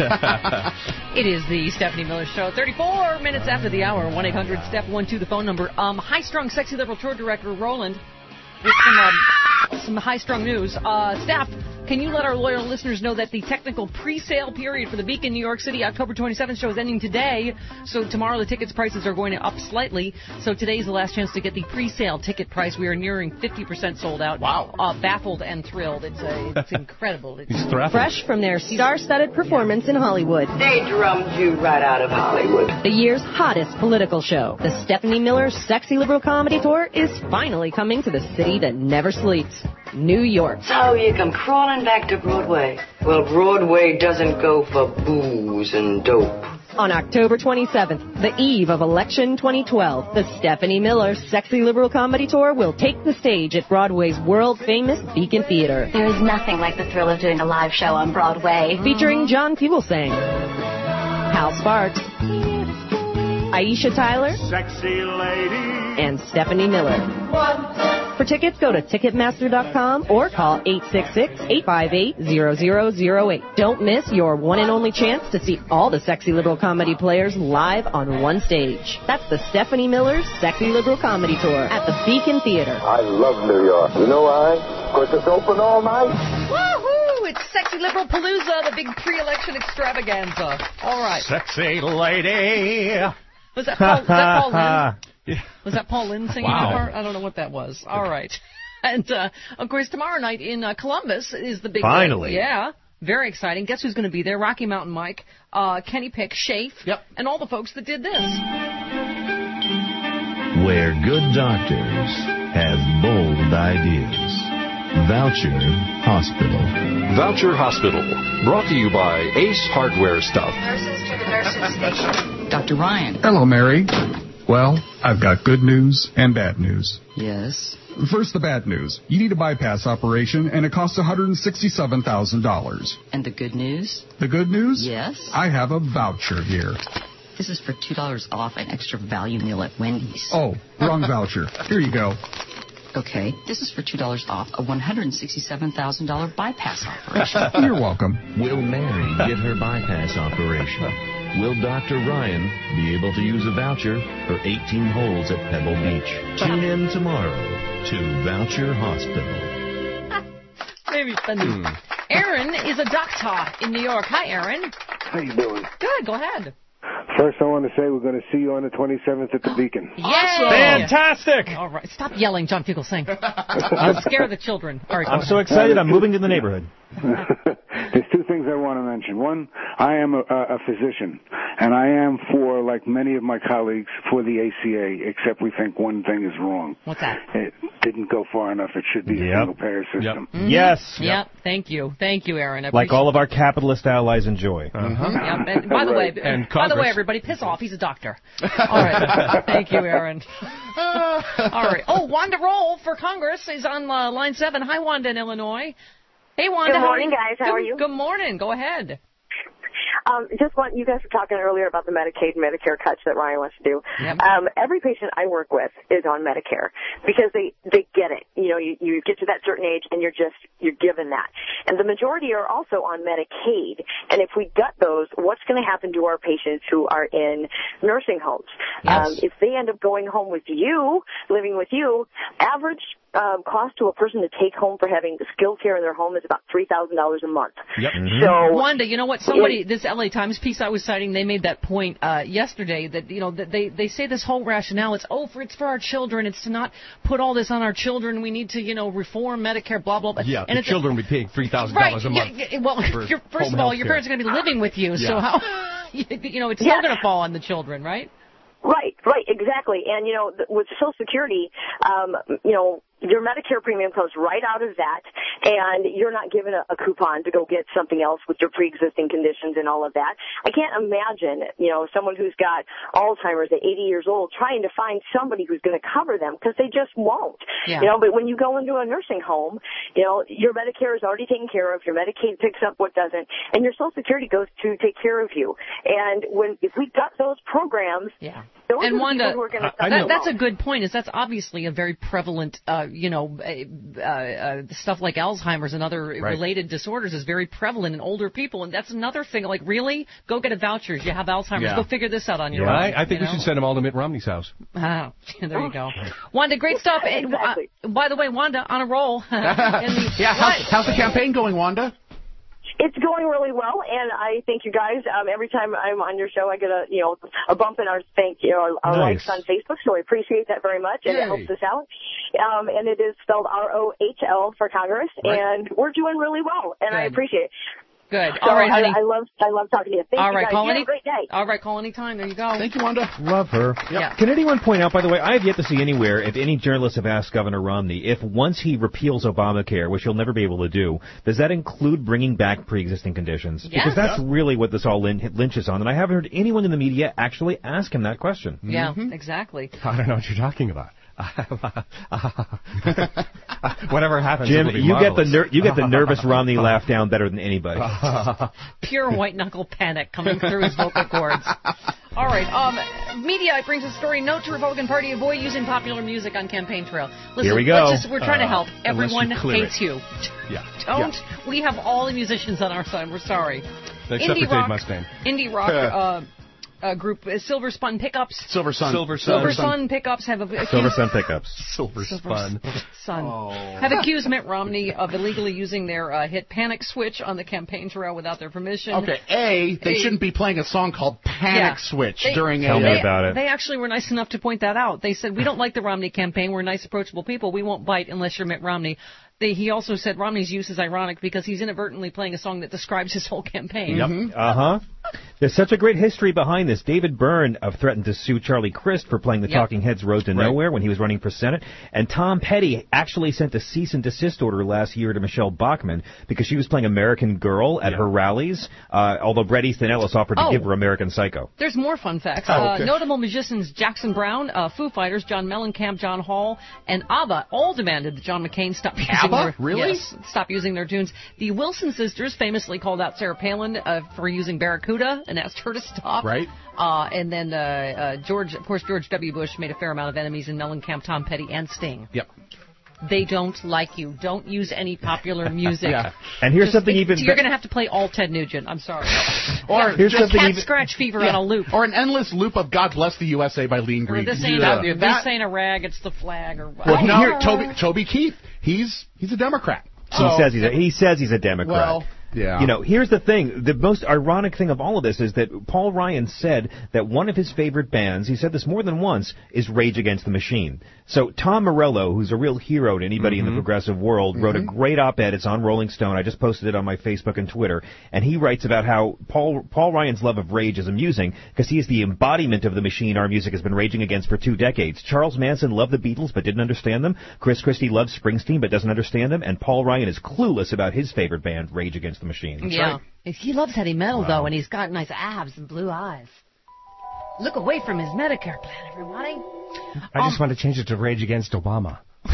It is the Stephanie Miller Show. thirty-four minutes after the hour. one eight hundred step one two, the phone number. Um, high-strung, sexy liberal tour director Roland with some, um, some high-strung news. Uh, Steph, can you let our loyal listeners know that the technical pre-sale period for the Beacon New York City October twenty-seventh show is ending today. So tomorrow the tickets prices are going to up slightly. So today is the last chance to get the pre-sale ticket price. We are nearing fifty percent sold out. Wow. Uh, baffled and thrilled. It's a, it's incredible. It's Fresh from their star-studded performance in Hollywood. They drummed you right out of Hollywood. The year's hottest political show, the Stephanie Miller Sexy Liberal Comedy Tour, is finally coming to the city that never sleeps, New York. So you come crawling back to Broadway. Well, Broadway doesn't go for booze and dope. On October twenty-seventh, the eve of Election twenty twelve, the Stephanie Miller Sexy Liberal Comedy Tour will take the stage at Broadway's world-famous Beacon Theater. There is nothing like the thrill of doing a live show on Broadway. Featuring John Fugelsang, Hal Sparks, Aisha Tyler, Sexy lady. and Stephanie Miller. For tickets, go to Ticketmaster dot com or call eight six six, eight five eight, zero zero zero eight. Don't miss your one and only chance to see all the Sexy Liberal Comedy players live on one stage. That's the Stephanie Miller Sexy Liberal Comedy Tour at the Beacon Theater. I love New York. You know why? Because it's open all night. Woohoo! It's Sexy Liberal Palooza, the big pre-election extravaganza. All right. Sexy lady. Was that Paul, was that Paul Lynn? Yeah. Was that Paul Lynn singing Wow. that part? I don't know what that was. All right. And, uh, of course, tomorrow night in uh, Columbus is the big Finally. day. Yeah. Very exciting. Guess who's going to be there? Rocky Mountain Mike, uh, Kenny Pick, Shafe, yep. and all the folks that did this. Where good doctors have bold ideas. Voucher Hospital. Voucher Hospital, brought to you by Ace Hardware Stuff. Nurses to the nurses station. Doctor Ryan. Hello, Mary. Well, I've got good news and bad news. Yes? First, the bad news. You need a bypass operation, and it costs one hundred sixty-seven thousand dollars. And the good news? The good news? Yes? I have a voucher here. This is for two dollars off an extra value meal at Wendy's. Oh, wrong voucher. Here you go. Okay, this is for two dollars off a one hundred sixty-seven thousand dollars bypass operation. You're welcome. Will Mary get her bypass operation? Will Doctor Ryan be able to use a voucher for eighteen holes at Pebble Beach? Tune in tomorrow to Voucher Hospital. Very funny. Aaron is a doctor in New York. Hi, Aaron. How you doing? Good, go ahead. First, I want to say we're going to see you on the twenty-seventh at the Beacon. Awesome. Fantastic! All right, stop yelling, John Fugelsang. I'll scare the children. All right, I'm go so ahead. excited I'm moving to the neighborhood. There's two things I want to mention. One, I am a, a physician, And I am for, like many of my colleagues, for the A C A, except we think one thing is wrong. What's that? It didn't go far enough. It should be Yep. a single-payer system. Yep. Mm-hmm. Yes. Yep. yep. Thank you. Thank you, Aaron. I Like all of our capitalist allies enjoy. Uh-huh. Yep. And by the way, And by the way, Congress. everybody, piss off. He's a doctor. All right. Thank you, Aaron. All right. Oh, Wanda Roll for Congress is on uh, line seven. Hi, Wanda in Illinois. Hey, Wanda. Good morning, how guys. How good, are you? Good morning. Go ahead. Um, just want you guys were talking earlier about the Medicaid and Medicare cuts that Ryan wants to do. Yep. Um, every patient I work with is on Medicare because they they get it. You know, you, you get to that certain age and you're just you're given that. And the majority are also on Medicaid. And if we gut those, what's going to happen to our patients who are in nursing homes? Yes. Um, if they end up going home with you, living with you, average um, cost to a person to take home for having skilled care in their home is about three thousand dollars a month. Yep. So Wanda, you know what? Somebody, this L A Times piece I was citing, they made that point uh, yesterday that you know that they they say this whole rationale it's oh for it's for our children, it's to not put all this on our children. We need to you know reform Medicare, blah blah blah. Yeah, and the it's children will be paying three thousand right. dollars a month. Yeah, yeah, well, for you're, first home of all, health your care. parents are going to be living with you, so Yeah. how you know it's Yeah. still going to fall on the children, right? Right, right, exactly. And, you know, th- with Social Security, um, you know, your Medicare premium comes right out of that, and you're not given a, a coupon to go get something else with your pre-existing conditions and all of that. I can't imagine, you know, someone who's got Alzheimer's at eighty years old trying to find somebody who's going to cover them because they just won't. Yeah. You know, but when you go into a nursing home, you know, your Medicare is already taken care of, your Medicaid picks up what doesn't, and your Social Security goes to take care of you. And when if we got those programs, yeah. those And are the Wanda, people who are going to that, that's a good point. Is that's obviously a very prevalent, uh, you know, uh, uh, stuff like Alzheimer's and other Right. related disorders is very prevalent in older people, and that's another thing. Like, really, go get a voucher. You have Alzheimer's. Yeah. Go figure this out on your Yeah, own. I, I think you we know? should send them all to Mitt Romney's house. Ah, there you go. Wanda, great stuff. And, uh, by the way, Wanda, on a roll. In the, Yeah, how's, how's the campaign going, Wanda? It's going really well, and I thank you guys. Um, every time I'm on your show, I get a you know a bump in our thank you know, our Nice. likes on Facebook, so I appreciate that very much, and Yay. it helps us out. Um, and it is spelled R O H L for Congress, Right. and we're doing really well, and I Good. appreciate it. Good. So All right, honey. I, I love I love talking to you. Thank All you right, guys. call You have any- a great day. All right, call anytime. There you go. Thank you, Wanda. Love her. Yeah. Can anyone point out, by the way, I have yet to see anywhere if any journalists have asked Governor Romney if once he repeals Obamacare, which he'll never be able to do, does that include bringing back pre-existing conditions? Yes. Because that's really what this all lin- lynches on, and I haven't heard anyone in the media actually ask him that question. Yeah, exactly. I don't know what you're talking about. Whatever happens, Jim, it'll be you get the marvelous. ner- you get the nervous Romney laugh down better than anybody. Pure white knuckle panic coming through his vocal cords. All right. Um, media brings a story. Note to Republican Party: avoid using popular music on campaign trail. Listen, Here we go. let's just- we're trying to help. Uh, unless you Everyone clear hates it. you. Yeah. Don't. Yeah. We have all the musicians on our side. We're sorry. Except Indie for Dave rock, Mustaine. Indie rock. uh, uh, group uh, Silver Spun Pickups. Silver Sun. Silver Sun. Silver Sun Pickups have a, accused, Silver Sun pickups. Silver Spun. Sun Oh. have accused Mitt Romney of illegally using their uh, hit "Panic Switch" on the campaign trail without their permission. Okay, A, they A- shouldn't be playing a song called Panic Yeah. Switch They- during Tell a... me They, about it. they actually were nice enough to point that out. They said, we don't like the Romney campaign. We're nice, approachable people. We won't bite unless you're Mitt Romney. They, he also said Romney's use is ironic because he's inadvertently playing a song that describes his whole campaign. Yep. Uh huh. There's such a great history behind this. David Byrne uh, threatened to sue Charlie Crist for playing the Yep. Talking Heads Road to Right. Nowhere when he was running for Senate. And Tom Petty actually sent a cease and desist order last year to Michelle Bachmann because she was playing American Girl at her rallies, uh, although Bret Easton Ellis offered to Oh. give her American Psycho. There's more fun facts. Oh, okay. uh, notable musicians Jackson Brown, uh, Foo Fighters, John Mellencamp, John Hall, and ABBA all demanded that John McCain stop using ABBA? their Really? yes, stop using their tunes. The Wilson sisters famously called out Sarah Palin uh, for using Barracuda and asked her to stop. Right. Uh, and then uh, uh, George, of course, George W. Bush made a fair amount of enemies in Mellencamp, Tom Petty, and Sting. Yep. They don't like you. Don't use any popular music. Yeah. And here's Just- something even You're be- going to have to play all Ted Nugent. I'm sorry. Or Here's Just something Cat even- Scratch Fever Yeah. on a loop. Or an endless loop of God Bless the U S A by Lean Or Green. this ain't Yeah. a, That- this ain't a rag, it's the flag. Or well, Oh, here, Toby, Toby Keith, he's he's a Democrat. So, he says he's a, he says he's a Democrat. Well, Yeah. You know, here's the thing. The most ironic thing of all of this is that Paul Ryan said that one of his favorite bands, he said this more than once, is Rage Against the Machine. So Tom Morello, who's a real hero to anybody mm-hmm. in the progressive world, wrote mm-hmm. a great op-ed. It's on Rolling Stone. I just posted it on my Facebook and Twitter. And he writes about how Paul Paul Ryan's love of Rage is amusing because he is the embodiment of the machine our music has been raging against for two decades. Charles Manson loved the Beatles but didn't understand them. Chris Christie loves Springsteen but doesn't understand them. And Paul Ryan is clueless about his favorite band, Rage Against the Machine. That's yeah. Right. He loves heavy metal, wow. though, and he's got nice abs and blue eyes. Look away from his Medicare plan, everybody. I um, just want to change it to Rage Against Obama.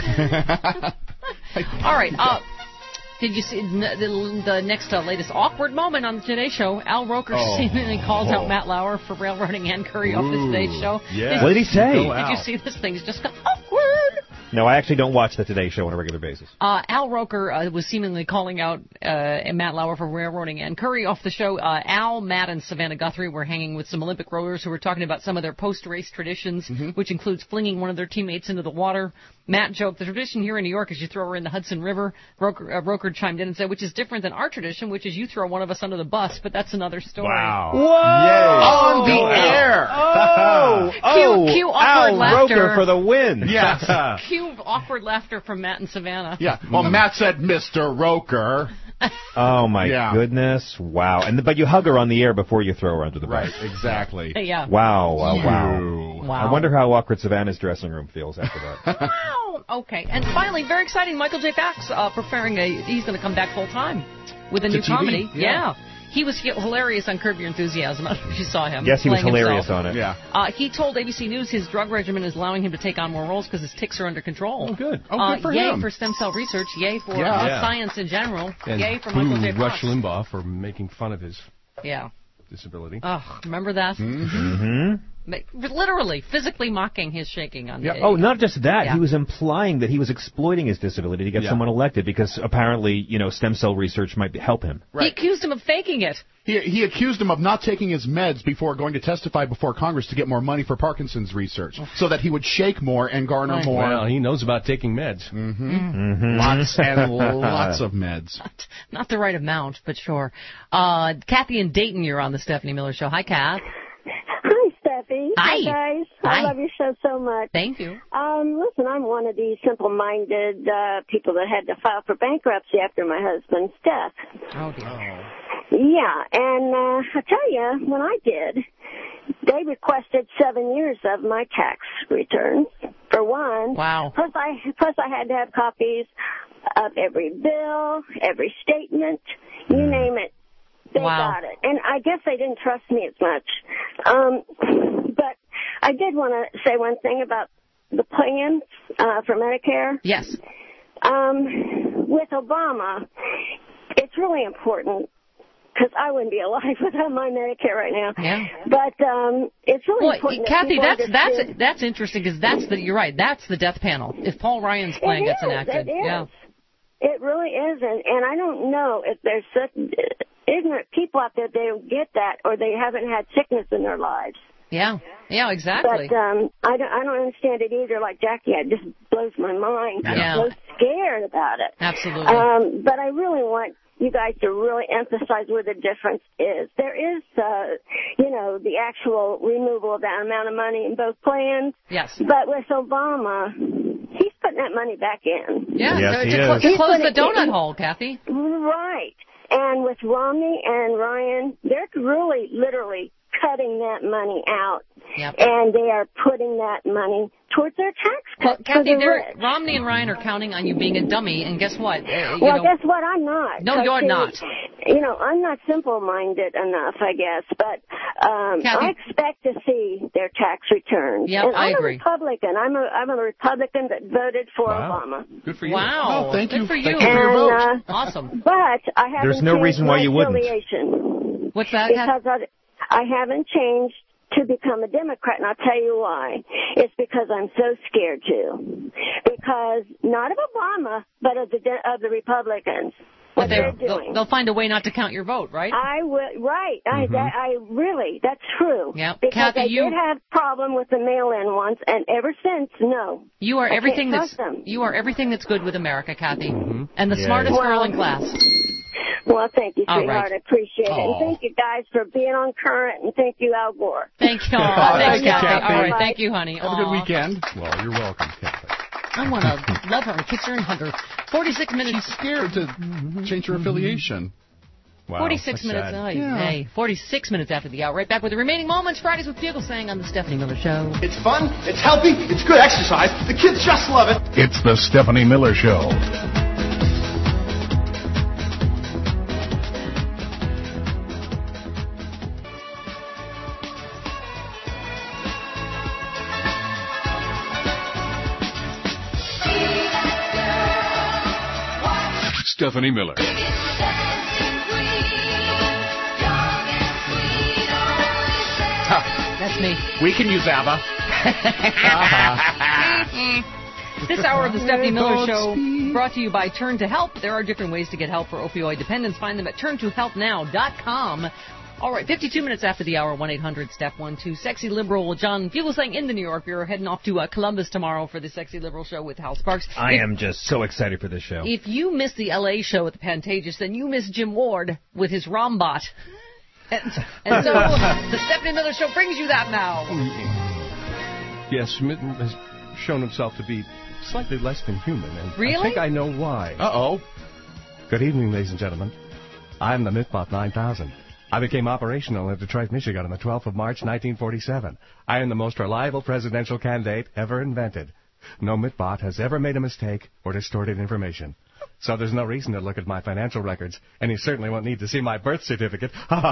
All right. Uh, did you see the, the next uh, latest awkward moment on the Today Show? Al Roker oh. seemingly calls oh. out Matt Lauer for railroading Ann Curry Ooh, off the Today Show. Yeah. What did he say? Did you see this thing? It's just awkward. No, I actually don't watch the Today Show on a regular basis. Uh, Al Roker uh, was seemingly calling out uh, Matt Lauer for railroading Ann Curry off the show. Uh, Al, Matt, and Savannah Guthrie were hanging with some Olympic rowers who were talking about some of their post-race traditions, mm-hmm. which includes flinging one of their teammates into the water. Matt joked, the tradition here in New York is you throw her in the Hudson River. Roker, uh, Roker chimed in and said, which is different than our tradition, which is you throw one of us under the bus, but that's another story. Wow. Whoa! On the oh, air! Oh! oh cue, cue awkward Al laughter. Roker for the win. Yes. Cue awkward laughter from Matt and Savannah. Yeah. Well, Matt said, Mister Roker. Oh, my yeah. goodness. Wow. And But you hug her on the air before you throw her under the bus. Right, exactly. Yeah. Wow. Uh, wow. Wow. I wonder how awkward Savannah's dressing room feels after that. Wow. Okay. And finally, very exciting, Michael J. Fox uh, preparing a, he's going to come back full time with a to new T V? comedy. Yeah. yeah. He was hilarious on Curb Your Enthusiasm. I don't know if you saw him. Yes, he was hilarious himself. on it. Yeah. Uh, he told A B C News his drug regimen is allowing him to take on more roles because his tics are under control. Oh, good. Oh, uh, good for yay him. for stem cell research. Yay for yeah. uh, Yeah. science in general. And yay for boo Michael J. Fox. Rush Limbaugh for making fun of his yeah. disability. Oh, remember that? Mm-hmm. mm-hmm. Literally, physically mocking his shaking on yep. the... Oh, not just that. Yeah. He was implying that he was exploiting his disability to get yeah. someone elected because apparently, you know, stem cell research might help him. Right. He accused him of faking it. He, he accused him of not taking his meds before going to testify before Congress to get more money for Parkinson's research, so that he would shake more and garner right. more. Well, he knows about taking meds. Mm-hmm. Mm-hmm. Lots and lots of meds. Not, not the right amount, but sure. Uh, Kathy and Dayton, you're on the Stephanie Miller Show. Hi, Kath. Hi, Steffi. Hi. Hi, guys. Hi. I love your show so much. Thank you. Um, listen, I'm one of these simple-minded uh, people that had to file for bankruptcy after my husband's death. Oh, dear. Yeah, and uh, I tell you, when I did, they requested seven years of my tax returns, for one. Wow. Plus I, plus I had to have copies of every bill, every statement, you name it. They wow. got it. And I guess they didn't trust me as much. Um, but I did want to say one thing about the plan uh, for Medicare. Yes. Um, with Obama, it's really important because I wouldn't be alive without my Medicare right now. Yeah. But um, it's really well, important. Kathy, that that's that's that's interesting because that's the you're right. That's the death panel. If Paul Ryan's plan it gets is, enacted, it is. yeah. It really is, and, and I don't know if there's such ignorant people out there that don't get that, or they haven't had sickness in their lives. Yeah, yeah, exactly. But um, I don't, I don't understand it either. Like Jackie, it just blows my mind. Yeah. I'm so scared about it. Absolutely. Um, but I really want you guys to really emphasize where the difference is. There is, uh, you know, the actual removal of that amount of money in both plans. Yes. But with Obama, he's putting that money back in. Yeah, yes, to, he to, is. cl- to close the it, donut hole, Kathy. Right. And with Romney and Ryan, they're really, literally cutting that money out. Yep. And they are putting that money towards their tax Well, cuts. Kathy, for the they're- rich. Romney and Ryan are counting on you being a dummy, and guess what? Uh, you well, know, guess what? I'm not. No, you're see, not. You know, I'm not simple-minded enough, I guess, but um, Kathy- I expect to see their tax returns. Yep, and I I'm agree. a Republican. I'm a I'm a Republican that voted for Wow. Obama. Good for you. Wow. Oh, thank Good you. for you. Thank you for your vote. And, uh, Awesome. But I haven't There's no changed reason why my you wouldn't. affiliation. What's that, Kathy? Because I, I haven't changed to become a Democrat, and I'll tell you why. It's because I'm so scared to. Because not of Obama, but of the of the Republicans. What But they're they, they'll, doing. they'll find a way not to count your vote, right? I will, right. Mm-hmm. I, that, I really, that's true. Yep. Because Kathy, I you- did have problem with the mail-in ones, and ever since, no. You are I everything can't that's trust them. you are everything that's good with America, Kathy, Mm-hmm. and the Yeah. smartest Well, girl in class. Well, thank you, All sweetheart. right. I appreciate it. Aw. And thank you guys for being on Current, and thank you, Al Gore. Thank you. Bye. Aw, thanks, Thank you, Kathy. Kathy. All right, Bye. thank you, honey. Have a good Aw. weekend. Well, you're welcome, Kathy. I want to love her and kiss her and hug her. forty-six minutes. She's scared to change her affiliation. Wow, forty-six that's minutes. sad. Oh, Yeah. Hey, forty-six minutes after the hour. Right back with the remaining moments. Fridays with Bugle saying on the Stephanie Miller Show. It's fun, it's healthy, it's good exercise. The kids just love it. It's the Stephanie Miller Show. Stephanie Miller. That's me. We can use ABBA. This hour of the Stephanie Miller Show brought to you by Turn to Help. There are different ways to get help for opioid dependence. Find them at turn to help now dot com. All right, fifty-two minutes after the hour, one eight hundred step one two. Sexy Liberal John Fugelsang in the New York Bureau, heading off to uh, Columbus tomorrow for the Sexy Liberal Show with Hal Sparks. I if, am just so excited for this show. If you miss the L A show at the Pantages, then you miss Jim Ward with his Rombot. And, and so the Stephanie Miller Show brings you that now. Yes, Mitten has shown himself to be slightly less than human, and Really? I think I know why. Uh-oh. Good evening, ladies and gentlemen. I'm the Mythbot nine thousand. I became operational in Detroit, Michigan on the twelfth of March, nineteen forty-seven. I am the most reliable presidential candidate ever invented. No Mythbot has ever made a mistake or distorted information. So there's no reason to look at my financial records, and you certainly won't need to see my birth certificate.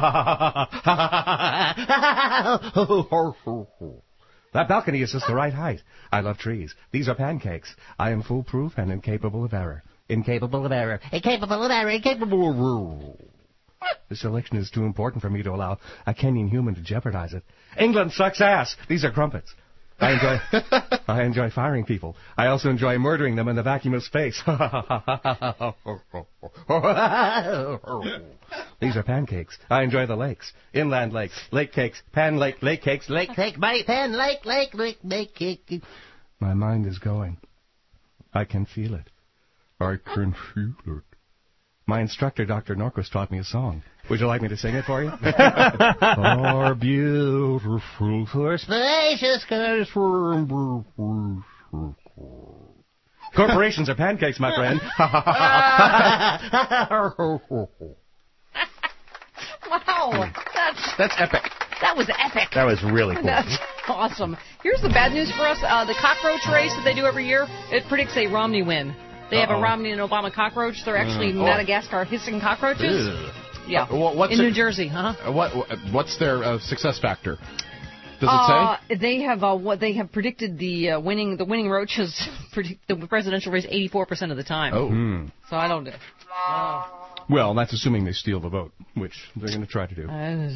That balcony is just the right height. I love trees. These are pancakes. I am foolproof and incapable of error. Incapable of error. Incapable of error. Incapable of error. This election is too important for me to allow a Kenyan human to jeopardize it. England sucks ass. These are crumpets. I enjoy I enjoy firing people. I also enjoy murdering them in the vacuum of space. These are pancakes. I enjoy the lakes. Inland lakes, lake cakes, pan lake, lake cakes, lake cake, my pan lake, lake, lake, lake cake. My mind is going. I can feel it. I can feel it. My instructor, Doctor Norquist, taught me a song. Would you like me to sing it for you? Are beautiful for spacious skies for corporations are pancakes, my friend. Wow, that's That's epic. that was epic. That was really cool. That's awesome. Here's the bad news for us. Uh, the cockroach race that they do every year, it predicts a Romney win. They have Uh-oh. a Romney and Obama cockroach. They're actually Mm. Madagascar hissing cockroaches. Ew. Yeah, Uh, wha- what's in it- New Jersey, huh? Uh, What What's their uh, success factor? Does it Uh, they have uh, what they have predicted the uh, winning the winning roaches predict the presidential race eighty-four percent of the time. Oh. Hmm. So I don't. Uh, Well, that's assuming they steal the vote, which they're going to try to do.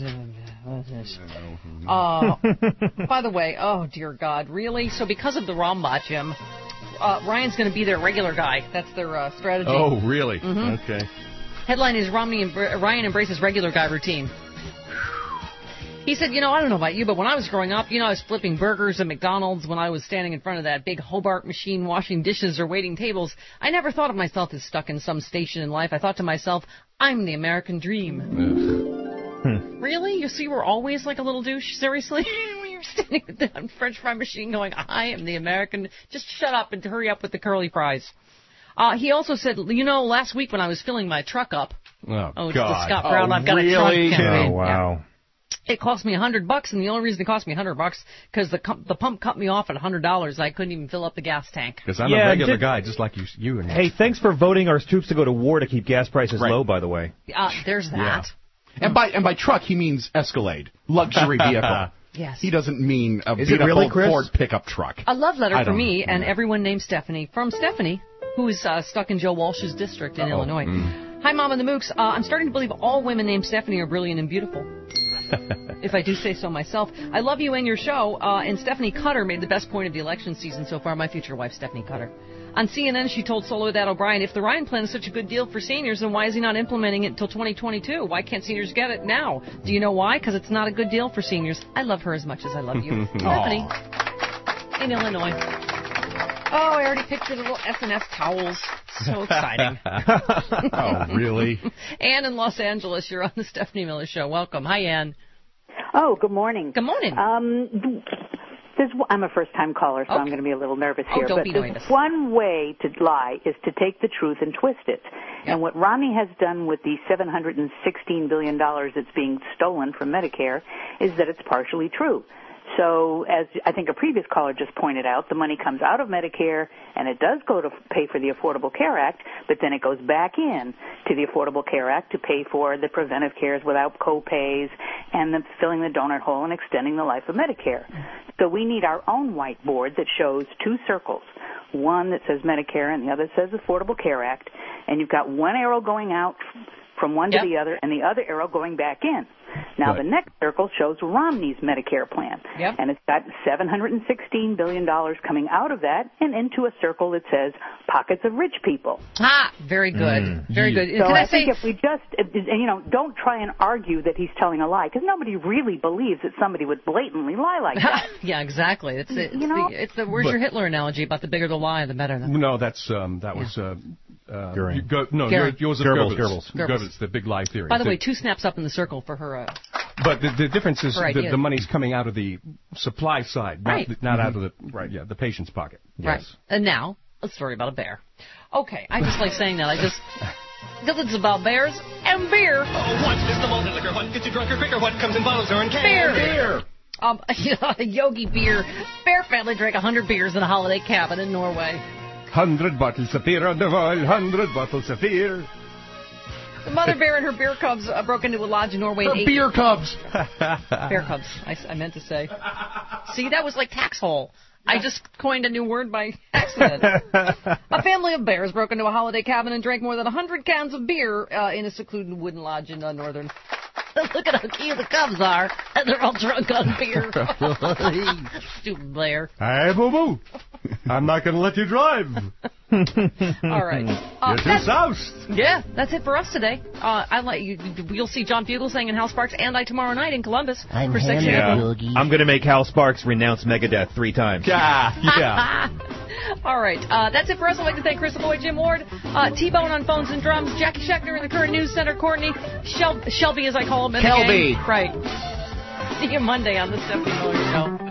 Uh, by the way, oh dear God, really? So because of the Rombot, Jim, uh, Ryan's going to be their regular guy. That's their uh, strategy. Oh, really? Mhm. Okay. Headline is Romney and Ryan embraces regular guy routine. He said, you know, I don't know about you, but when I was growing up, you know, I was flipping burgers at McDonald's when I was standing in front of that big Hobart machine washing dishes or waiting tables. I never thought of myself as stuck in some station in life. I thought to myself, I'm the American dream. Hmm. Really? You see, we're always like a little douche? Seriously? When you're standing at the French fry machine going, I am the American. Just shut up and hurry up with the curly fries. Uh, he also said, you know, last week when I was filling my truck up. Oh, Oh, it's God. the Scott Brown Oh, I've Got really? a Truck campaign. Oh, wow. Yeah. It cost me a hundred bucks, and the only reason it cost me a hundred bucks because the com- the pump cut me off at a hundred dollars. I couldn't even fill up the gas tank. Because I'm Yeah, a regular did- guy, just like you, you and Hey, thanks for voting our troops to go to war to keep gas prices Right. low, by the way. Uh, there's that. And by and by truck he means Escalade, luxury vehicle. Yes. He doesn't mean a Is it beat up really, old Chris? Ford pickup truck. A love letter I for don't me know. and everyone named Stephanie from Stephanie, who is uh, stuck in Joe Walsh's district in Uh-oh. Illinois. Mm. Hi, Mom and the Mooks. Uh, I'm starting to believe all women named Stephanie are brilliant and beautiful. If I do say so myself. I love you and your show, uh, and Stephanie Cutter made the best point of the election season so far, my future wife, Stephanie Cutter. On C N N, she told Solo Dad O'Brien, if the Ryan plan is such a good deal for seniors, then why is he not implementing it until twenty twenty-two? Why can't seniors get it now? Do you know why? Because it's not a good deal for seniors. I love her as much as I love you. Stephanie, in Illinois. Oh, I already pictured little S and S towels So exciting. Oh, really? Ann in Los Angeles, you're on the Stephanie Miller Show. Welcome. Hi, Ann. Oh, good morning. Good morning. Um, there's, I'm a first-time caller, so Okay. I'm going to be a little nervous Oh, here. don't but be there's nervous. one way to lie is to take the truth and twist it. Yep. And what Romney has done with the seven hundred sixteen billion dollars that's being stolen from Medicare is that it's partially true. So, as I think a previous caller just pointed out, the money comes out of Medicare, and it does go to pay for the Affordable Care Act, but then it goes back in to the Affordable Care Act to pay for the preventive cares without co-pays and the filling the donut hole and extending the life of Medicare. So we need our own whiteboard that shows two circles, one that says Medicare and the other says Affordable Care Act, and you've got one arrow going out from one Yep. to the other and the other arrow going back in. Now, Right. the next circle shows Romney's Medicare plan. Yep. And it's got seven hundred sixteen billion dollars coming out of that and into a circle that says pockets of rich people. Ah, very good. Mm. Very good. So Can I, I say... think if we just, if- you know, don't try and argue that he's telling a lie, because nobody really believes that somebody would blatantly lie like that. yeah, exactly. It's, it's, You know? the, it's the where's But- your Hitler analogy about the bigger the lie, the better. The... No, that's um, that was uh, uh, Goering. you go, no, Goering. Joseph Goebbels, Goebbels. Goebbels. Goebbels. the big lie theory. By the The- way, two snaps up in the circle for her. Uh, But the, the difference is Her the, idea. the money's coming out of the supply side, not, Right. the, not out of the right, yeah, the patient's pocket. Right. And now, a story about a bear. Okay, I just like saying that. I just... Because it's about bears and beer. Oh, what is the malted liquor? What gets you drunker quicker? What comes in bottles or in cans? Beer. Beer. Um, Yogi Beer. Bear family drank one hundred beers in a holiday cabin in Norway. Hundred bottles of beer on the wall, hundred bottles of beer. The mother bear and her beer cubs uh, broke into a lodge in Norway. Her and ate- beer cubs. Bear cubs, I, I meant to say. See, that was like tax hole. I just coined a new word by accident. A family of bears broke into a holiday cabin and drank more than one hundred cans of beer uh, in a secluded wooden lodge in uh, northern. Look at how cute the cubs are. And they're all drunk on beer. Stupid bear. Hey, boo boo. I'm not going to let you drive. All right. Uh, You're too that's- soused. Yeah, that's it for us today. Uh, I like you. You'll see John Fugelsang and Hal Sparks and I tomorrow night in Columbus I'm for Section Yeah. eight. I'm going to make Hal Sparks renounce Megadeth three times. Yeah, yeah. All right, uh, that's it for us. I'd like to thank Chris Boyd, Jim Ward, uh, T-Bone on phones and drums, Jackie Schechter in the current news center, Courtney, Shel- Shelby as I call him. in the Kelby. gang. Right. See you Monday on the Stephanie Miller Show.